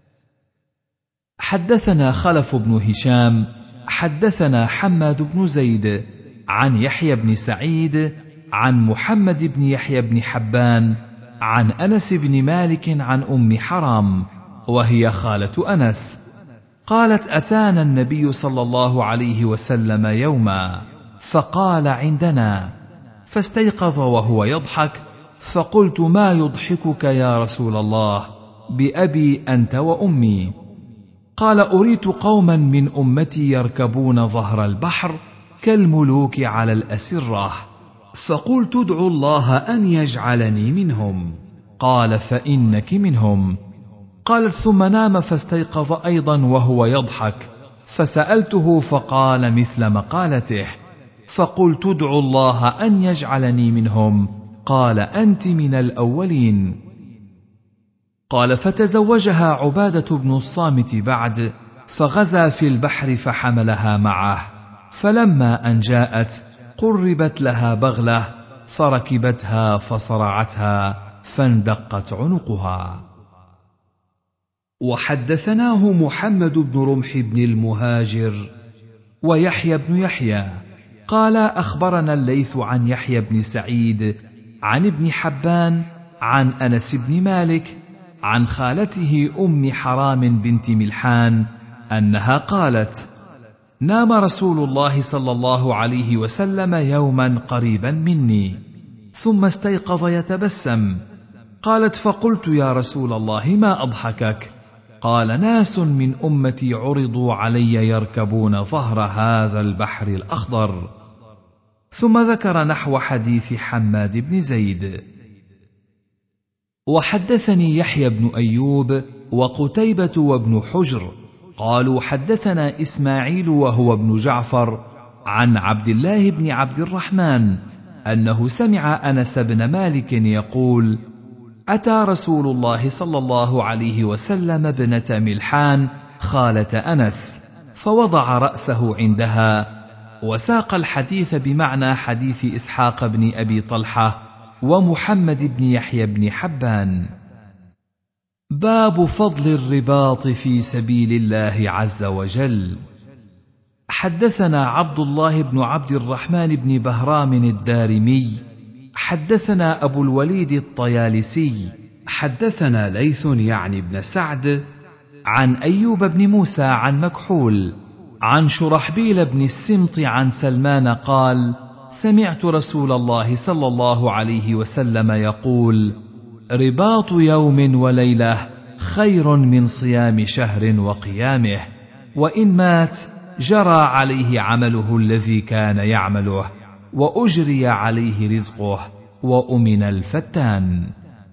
حدثنا خلف بن هشام حدثنا حماد بن زيد عن يحيى بن سعيد عن محمد بن يحيى بن حبان عن أنس بن مالك عن أم حرام وهي خالة أنس قالت: أتانا النبي صلى الله عليه وسلم يوما فقال عندنا، فاستيقظ وهو يضحك، فقلت: ما يضحكك يا رسول الله؟ بأبي أنت وأمي. قال: أريت قوما من أمتي يركبون ظهر البحر كالملوك على الأسرة، فقلت ادعوا الله أن يجعلني منهم. قال: فإنك منهم. قالت: ثم نام فاستيقظ أيضا وهو يضحك، فسألته فقال مثل مقالته، فقلت ادعوا الله أن يجعلني منهم. قال: أنت من الأولين. قال: فتزوجها عبادة بن الصامت بعد، فغزا في البحر فحملها معه، فلما أن جاءت قربت لها بغلة فركبتها فصرعتها فاندقت عنقها. وحدثناه محمد بن رمح بن المهاجر ويحيى بن يحيى قال: أخبرنا الليث عن يحيى بن سعيد عن ابن حبان عن أنس بن مالك عن خالته أم حرام بنت ملحان أنها قالت: نام رسول الله صلى الله عليه وسلم يوما قريبا مني، ثم استيقظ يتبسم. قالت: فقلت: يا رسول الله ما أضحكك؟ قال: ناس من أمتي عرضوا علي يركبون ظهر هذا البحر الأخضر. ثم ذكر نحو حديث حماد بن زيد. وحدثني يحيى بن أيوب وقتيبة وابن حجر قالوا: حدثنا إسماعيل وهو ابن جعفر عن عبد الله بن عبد الرحمن أنه سمع أنس بن مالك يقول: أتى رسول الله صلى الله عليه وسلم ابنة ملحان خالة أنس، فوضع رأسه عندها، وساق الحديث بمعنى حديث إسحاق بن أبي طلحة ومحمد بن يحيى بن حبان. باب فضل الرباط في سبيل الله عز وجل. حدثنا عبد الله بن عبد الرحمن بن بهرام الدارمي حدثنا أبو الوليد الطيالسي حدثنا ليث يعني بن سعد عن أيوب بن موسى عن مكحول عن شرحبيل بن السمط عن سلمان قال: سمعت رسول الله صلى الله عليه وسلم يقول: رباط يوم وليلة خير من صيام شهر وقيامه، وإن مات جرى عليه عمله الذي كان يعمله، وأجري عليه رزقه، وأمن الفتان.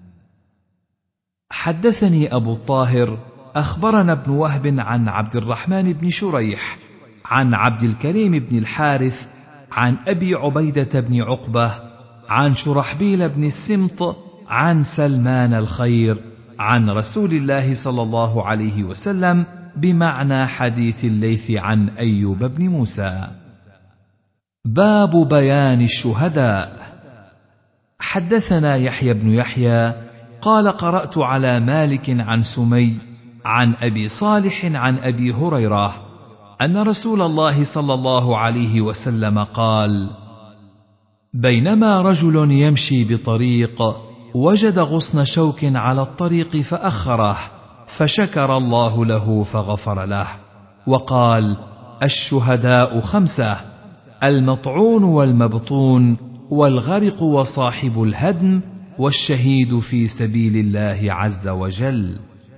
حدثني أبو الطاهر أخبرنا ابن وهب عن عبد الرحمن بن شريح عن عبد الكريم بن الحارث عن أبي عبيدة بن عقبة عن شرحبيل بن السمط عن سلمان الخير عن رسول الله صلى الله عليه وسلم بمعنى حديث الليث عن أيوب بن موسى. باب بيان الشهداء. حدثنا يحيى بن يحيى قال: قرأت على مالك عن سمي عن أبي صالح عن أبي هريرة أن رسول الله صلى الله عليه وسلم قال: بينما رجل يمشي بطريق وجد غصن شوك على الطريق فأخره، فشكر الله له فغفر له، وقال: الشهداء خمسة: المطعون والمبطون والغرق وصاحب الهدم والشهيد في سبيل الله عز وجل.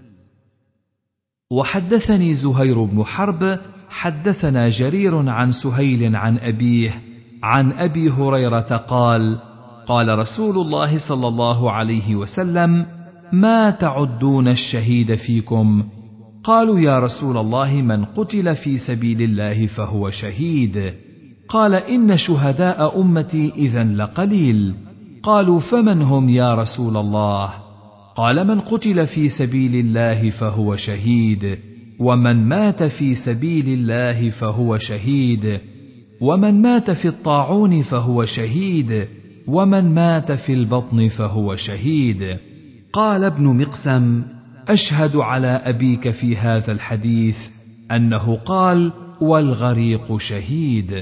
وحدثني زهير بن حرب حدثنا جرير عن سهيل عن أبيه عن أبي هريرة قال: قال رسول الله صلى الله عليه وسلم: ما تعدون الشهيد فيكم؟ قالوا: يا رسول الله من قتل في سبيل الله فهو شهيد. قال: إن شهداء أمتي إذن لقليل. قالوا: فمن هم يا رسول الله؟ قال: من قتل في سبيل الله فهو شهيد، ومن مات في سبيل الله فهو شهيد، ومن مات في الطاعون فهو شهيد، ومن مات في البطن فهو شهيد. قال ابن مقسم: أشهد على أبيك في هذا الحديث أنه قال: والغريق شهيد.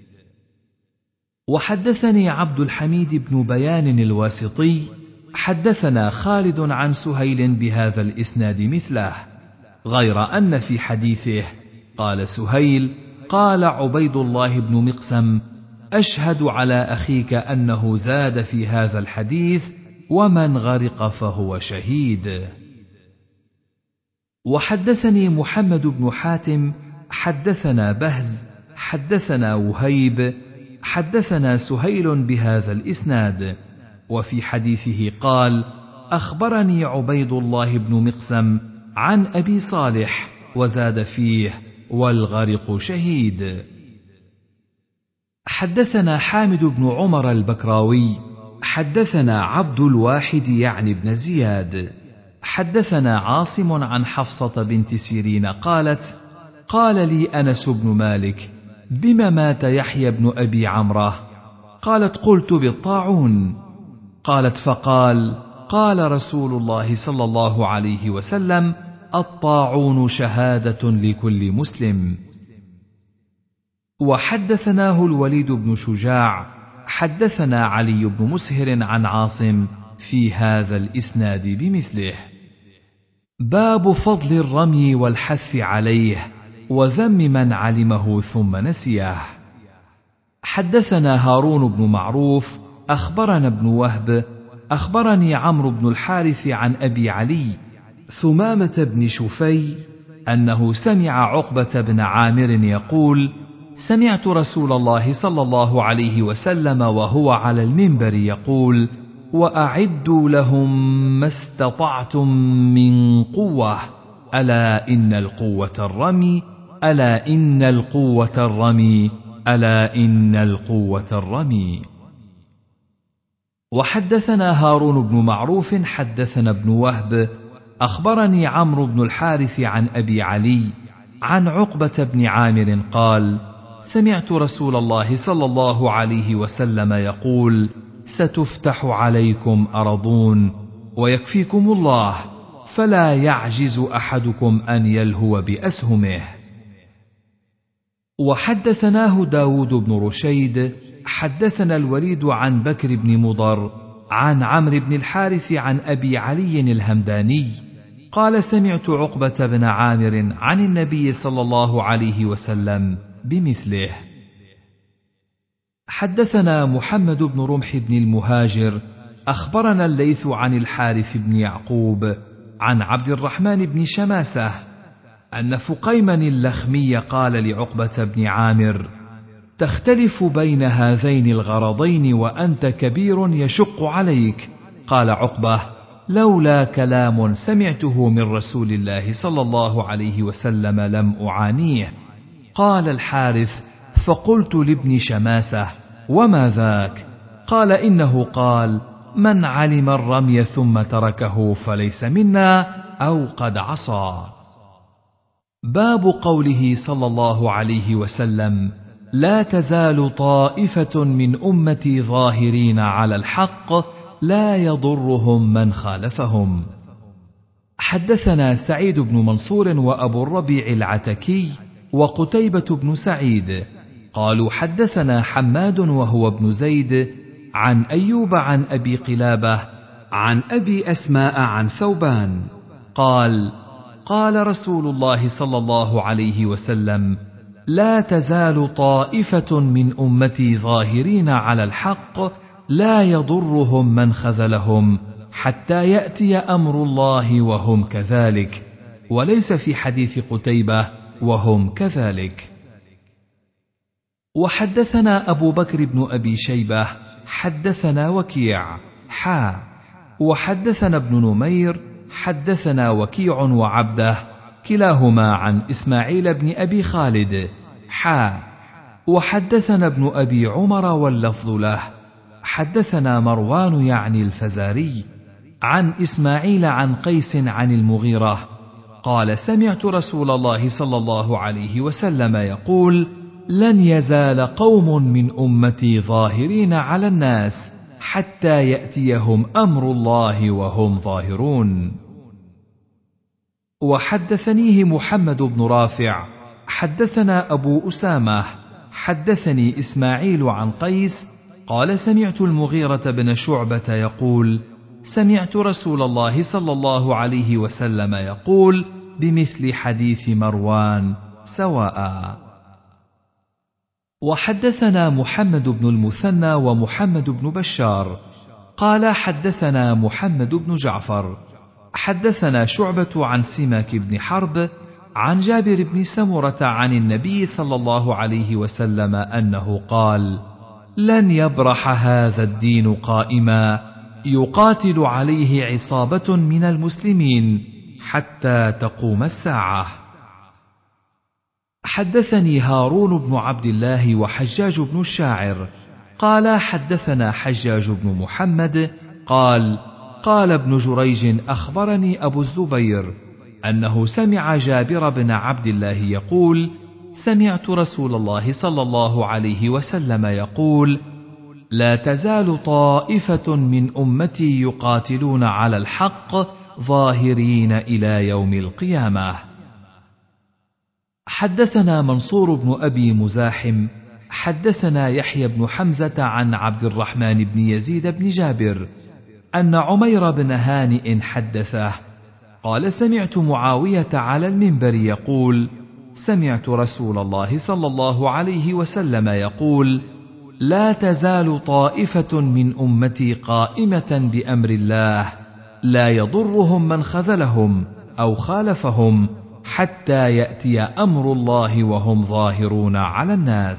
وحدثني عبد الحميد بن بيان الواسطي حدثنا خالد عن سهيل بهذا الإسناد مثله، غير أن في حديثه قال سهيل: قال عبيد الله بن مقسم: أشهد على أخيك أنه زاد في هذا الحديث: ومن غرق فهو شهيد. وحدثني محمد بن حاتم حدثنا بهز حدثنا وهيب حدثنا سهيل بهذا الإسناد، وفي حديثه قال: أخبرني عبيد الله بن مقسم عن أبي صالح، وزاد فيه: والغرق شهيد. حدثنا حامد بن عمر البكراوي حدثنا عبد الواحد يعني بن زياد حدثنا عاصم عن حفصة بنت سيرين قالت: قال لي أنس بن مالك: بما مات يحيى بن أبي عمرة؟ قالت: قلت: بالطاعون. قالت: فقال: قال رسول الله صلى الله عليه وسلم: الطاعون شهادة لكل مسلم. وحدثناه الوليد بن شجاع حدثنا علي بن مسهر عن عاصم في هذا الإسناد بمثله. باب فضل الرمي والحث عليه وذم من علمه ثم نسيه. حدثنا هارون بن معروف أخبرنا ابن وهب أخبرني عمرو بن الحارث عن أبي علي ثمامة بن شفي أنه سمع عقبة بن عامر يقول: سمعت رسول الله صلى الله عليه وسلم وهو على المنبر يقول: وأعدوا لهم ما استطعتم من قوة، ألا إن القوة الرمي، ألا إن القوة الرمي، ألا إن القوة الرمي. وحدثنا هارون بن معروف حدثنا ابن وهب أخبرني عمرو بن الحارث عن أبي علي عن عقبة بن عامر قال: سمعت رسول الله صلى الله عليه وسلم يقول: ستفتح عليكم أرضون ويكفيكم الله، فلا يعجز أحدكم أن يلهو بأسهمه. وحدثناه داود بن رشيد حدثنا الوليد عن بكر بن مضر عن عمرو بن الحارث عن أبي علي الهمداني قال: سمعت عقبة بن عامر عن النبي صلى الله عليه وسلم بمثله. حدثنا محمد بن رمح بن المهاجر أخبرنا الليث عن الحارث بن يعقوب عن عبد الرحمن بن شماسة أن فقيما اللخمي قال لعقبة بن عامر: تختلف بين هذين الغرضين وأنت كبير يشق عليك. قال عقبة: لولا كلام سمعته من رسول الله صلى الله عليه وسلم لم أعانيه. قال الحارث: فقلت لابن شماسة: وما ذاك؟ قال: إنه قال: من علم الرمي ثم تركه فليس منا، أو قد عصى. باب قوله صلى الله عليه وسلم: لا تزال طائفة من أمتي ظاهرين على الحق لا يضرهم من خالفهم. حدثنا سعيد بن منصور وأبو الربيع العتكي وقتيبة بن سعيد قالوا: حدثنا حماد وهو ابن زيد عن أيوب عن أبي قلابة عن أبي أسماء عن ثوبان قال: قال رسول الله صلى الله عليه وسلم: لا تزال طائفة من أمتي ظاهرين على الحق لا يضرهم من خذلهم حتى يأتي أمر الله وهم كذلك. وليس في حديث قتيبة وهم كذلك. وحدثنا أبو بكر بن أبي شيبة حدثنا وكيع حا وحدثنا ابن نمير حدثنا وكيع وعبده كلاهما عن إسماعيل بن أبي خالد حا وحدثنا ابن أبي عمر واللفظ له حدثنا مروان يعني الفزاري عن إسماعيل عن قيس عن المغيرة قال: سمعت رسول الله صلى الله عليه وسلم يقول: لن يزال قوم من أمتي ظاهرين على الناس حتى يأتيهم أمر الله وهم ظاهرون. وحدثنيه محمد بن رافع حدثنا أبو أسامة حدثني إسماعيل عن قيس قال: سمعت المغيرة بن شعبة يقول: سمعت رسول الله صلى الله عليه وسلم يقول بمثل حديث مروان سواء. وحدثنا محمد بن المثنى ومحمد بن بشار قال: حدثنا محمد بن جعفر حدثنا شعبة عن سماك بن حرب عن جابر بن سمرة عن النبي صلى الله عليه وسلم أنه قال: لن يبرح هذا الدين قائما يقاتل عليه عصابة من المسلمين حتى تقوم الساعة. حدثني هارون بن عبد الله وحجاج بن الشاعر قال حدثنا حجاج بن محمد قال قال ابن جريج أخبرني أبو الزبير أنه سمع جابر بن عبد الله يقول: سمعت رسول الله صلى الله عليه وسلم يقول: لا تزال طائفة من أمتي يقاتلون على الحق ظاهرين إلى يوم القيامة. حدثنا منصور بن أبي مزاحم حدثنا يحيى بن حمزة عن عبد الرحمن بن يزيد بن جابر أن عمير بن هانئ حدثه قال: سمعت معاوية على المنبر يقول: سمعت رسول الله صلى الله عليه وسلم يقول: لا تزال طائفة من أمتي قائمة بأمر الله لا يضرهم من خذلهم أو خالفهم حتى يأتي أمر الله وهم ظاهرون على الناس.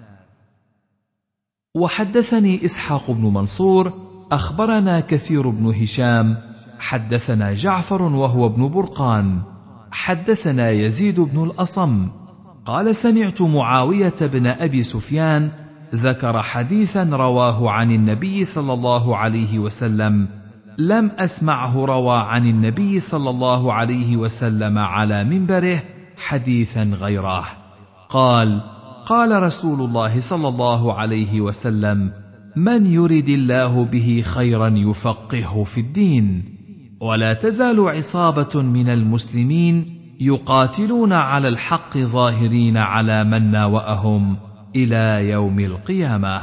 وحدثني إسحاق بن منصور أخبرنا كثير بن هشام حدثنا جعفر وهو ابن برقان حدثنا يزيد بن الأصم قال: سمعت معاوية بن أبي سفيان ذكر حديثا رواه عن النبي صلى الله عليه وسلم لم أسمعه روى عن النبي صلى الله عليه وسلم على منبره حديثا غيره. قال: قال رسول الله صلى الله عليه وسلم: من يرد الله به خيرا يفقهه في الدين. ولا تزال عصابة من المسلمين يقاتلون على الحق ظاهرين على من ناوأهم إلى يوم القيامة.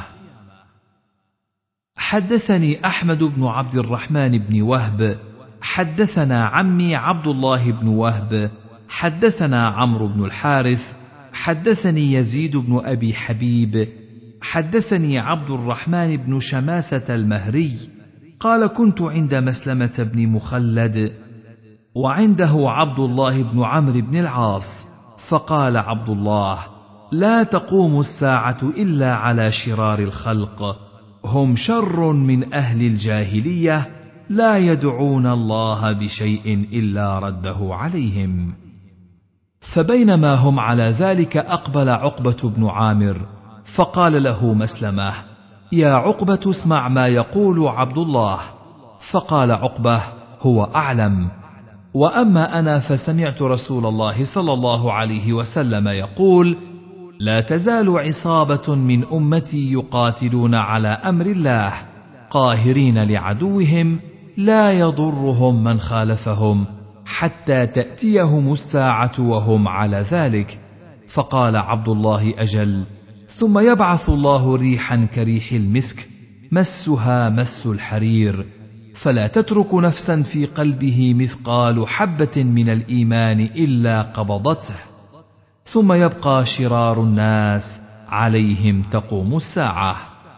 حدثني أحمد بن عبد الرحمن بن وهب حدثنا عمي عبد الله بن وهب حدثنا عمرو بن الحارث حدثني يزيد بن أبي حبيب حدثني عبد الرحمن بن شماسة المهري قال: كنت عند مسلمة بن مخلد وعنده عبد الله بن عمرو بن العاص، فقال عبد الله: لا تقوم الساعة إلا على شرار الخلق، هم شر من أهل الجاهلية لا يدعون الله بشيء إلا رده عليهم. فبينما هم على ذلك أقبل عقبة بن عامر فقال له مسلمة: يا عقبة اسمع ما يقول عبد الله. فقال عقبة: هو أعلم. وأما أنا فسمعت رسول الله صلى الله عليه وسلم يقول: لا تزال عصابة من أمتي يقاتلون على أمر الله قاهرين لعدوهم لا يضرهم من خالفهم حتى تأتيهم الساعة وهم على ذلك. فقال عبد الله: أجل. ثم يبعث الله ريحا كريح المسك مسها مس الحرير، فلا تترك نفسا في قلبه مثقال حبة من الإيمان إلا قبضته، ثم يبقى شرار الناس عليهم تقوم الساعة.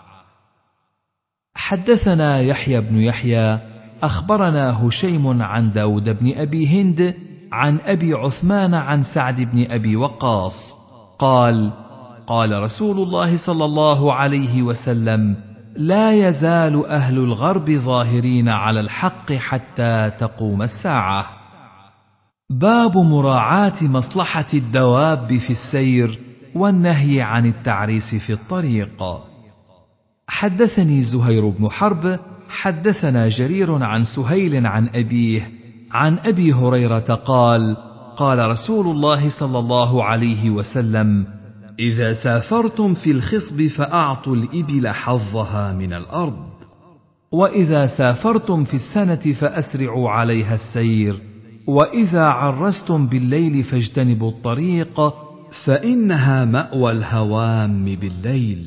حدثنا يحيى بن يحيى أخبرنا هشيم عن داود بن أبي هند عن أبي عثمان عن سعد بن أبي وقاص قال: قال رسول الله صلى الله عليه وسلم: لا يزال أهل الغرب ظاهرين على الحق حتى تقوم الساعة. باب مراعاة مصلحة الدواب في السير والنهي عن التعريس في الطريق. حدثني زهير بن حرب حدثنا جرير عن سهيل عن أبيه عن أبي هريرة قال: قال رسول الله صلى الله عليه وسلم: إذا سافرتم في الخصب فأعطوا الإبل حظها من الأرض، وإذا سافرتم في السنة فأسرعوا عليها السير، وإذا عرستم بالليل فاجتنبوا الطريق فإنها مأوى الهوام بالليل.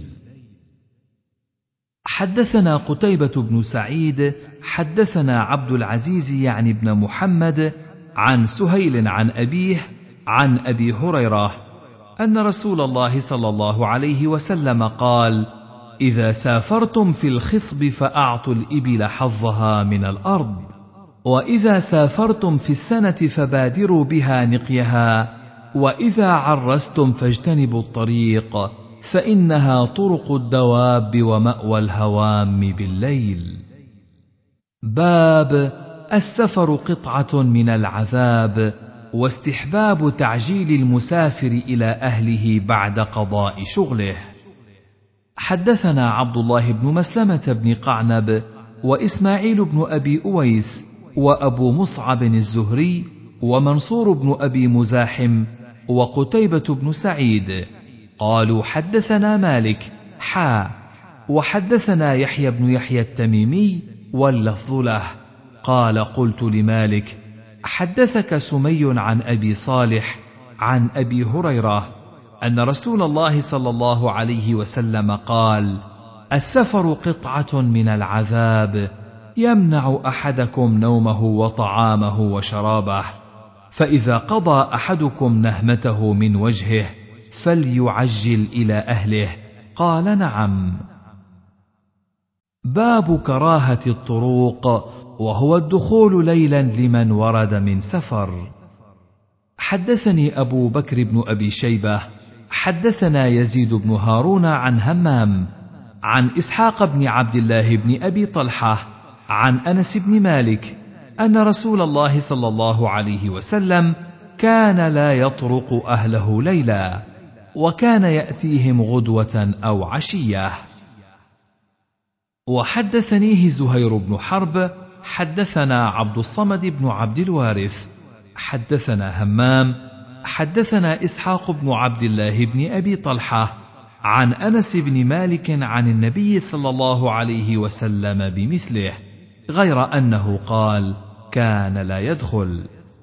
حدثنا قتيبة بن سعيد حدثنا عبد العزيز يعني ابن محمد عن سهيل عن أبيه عن أبي هريرة أن رسول الله صلى الله عليه وسلم قال: إذا سافرتم في الخصب فأعطوا الإبل حظها من الأرض، وإذا سافرتم في السنة فبادروا بها نقيها، وإذا عرستم فاجتنبوا الطريق، فإنها طرق الدواب ومأوى الهوام بالليل. باب السفر قطعة من العذاب، واستحباب تعجيل المسافر إلى أهله بعد قضاء شغله. حدثنا عبد الله بن مسلمة بن قعنب وإسماعيل بن أبي أويس وأبو مصعب الزهري ومنصور بن أبي مزاحم وقتيبة بن سعيد قالوا حدثنا مالك حا وحدثنا يحيى بن يحيى التميمي واللفظ له قال قلت لمالك حدثك سمي عن أبي صالح عن أبي هريرة أن رسول الله صلى الله عليه وسلم قال: السفر قطعة من العذاب يمنع أحدكم نومه وطعامه وشرابه، فإذا قضى أحدكم نهمته من وجهه فليعجل إلى أهله. قال: نعم. باب كراهة الطروق، وهو الدخول ليلا لمن ورد من سفر. حدثني أبو بكر بن أبي شيبة حدثنا يزيد بن هارون عن همام عن إسحاق بن عبد الله بن أبي طلحة عن أنس بن مالك أن رسول الله صلى الله عليه وسلم كان لا يطرق أهله ليلا، وكان يأتيهم غدوة أو عشية. وحدثنيه زهير بن حرب حدثنا عبد الصمد بن عبد الوارث حدثنا همام حدثنا إسحاق بن عبد الله بن أبي طلحة عن أنس بن مالك عن النبي صلى الله عليه وسلم بمثله، غير أنه قال: كان لا يدخل.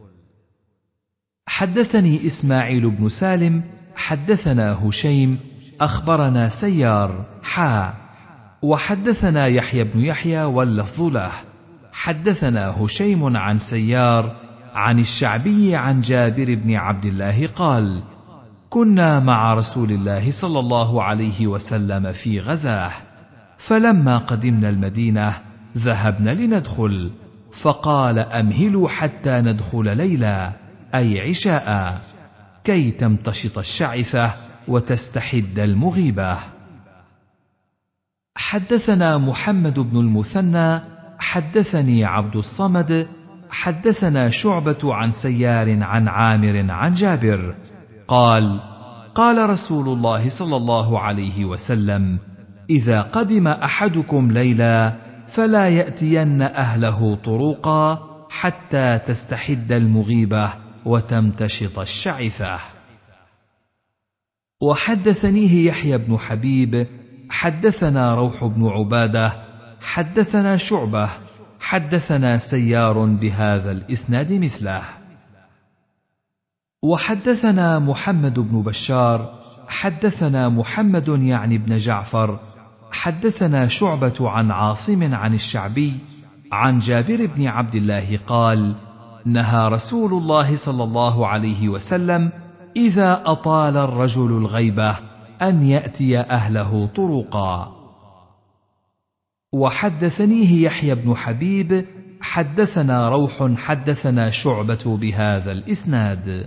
حدثني إسماعيل بن سالم حدثنا هشيم أخبرنا سيار حا وحدثنا يحيى بن يحيى واللفظ له حدثنا هشيم عن سيار عن الشعبي عن جابر بن عبد الله قال: كنا مع رسول الله صلى الله عليه وسلم في غزاه، فلما قدمنا المدينة ذهبنا لندخل، فقال: أمهلوا حتى ندخل ليلا، أي عشاء، كي تمتشط الشعثة وتستحد المغيبة. حدثنا محمد بن المثنى حدثني عبد الصمد حدثنا شعبة عن سيار عن عامر عن جابر قال: قال رسول الله صلى الله عليه وسلم: إذا قدم أحدكم ليلا فلا يأتين أهله طروقا حتى تستحد المغيبة وتمتشط الشعثة. وحدثنيه يحيى بن حبيب حدثنا روح بن عبادة حدثنا شعبة حدثنا سيار بهذا الإسناد مثله. وحدثنا محمد بن بشار حدثنا محمد يعني بن جعفر حدثنا شعبة عن عاصم عن الشعبي عن جابر بن عبد الله قال: نهى رسول الله صلى الله عليه وسلم إذا أطال الرجل الغيبة أن يأتي أهله طرقا. وحدثنيه يحيى بن حبيب حدثنا روح حدثنا شعبة بهذا الإسناد.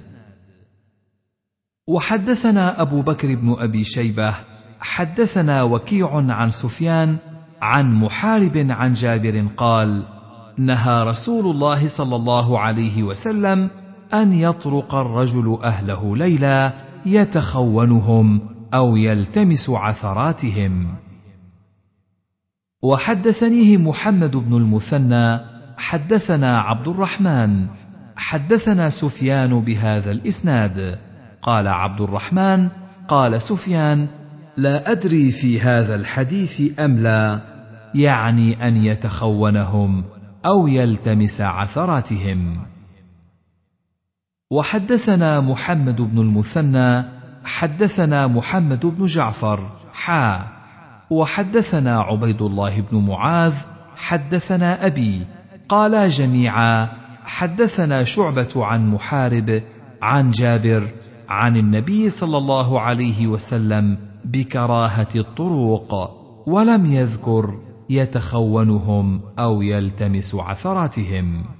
وحدثنا أبو بكر بن أبي شيبة حدثنا وكيع عن سفيان عن محارب عن جابر قال: نهى رسول الله صلى الله عليه وسلم أن يطرق الرجل أهله ليلا يتخونهم أو يلتمس عثراتهم. وحدثنيه محمد بن المثنى حدثنا عبد الرحمن حدثنا سفيان بهذا الإسناد. قال عبد الرحمن: قال سفيان: لا أدري في هذا الحديث أم لا، يعني أن يتخونهم أو يلتمس عثراتهم. وحدثنا محمد بن المثنى حدثنا محمد بن جعفر حا وحدثنا عبيد الله بن معاذ حدثنا أبي قالا جميعا حدثنا شعبة عن محارب عن جابر عن النبي صلى الله عليه وسلم بكراهة الطرق، ولم يذكر يتخونهم أو يلتمس عثراتهم.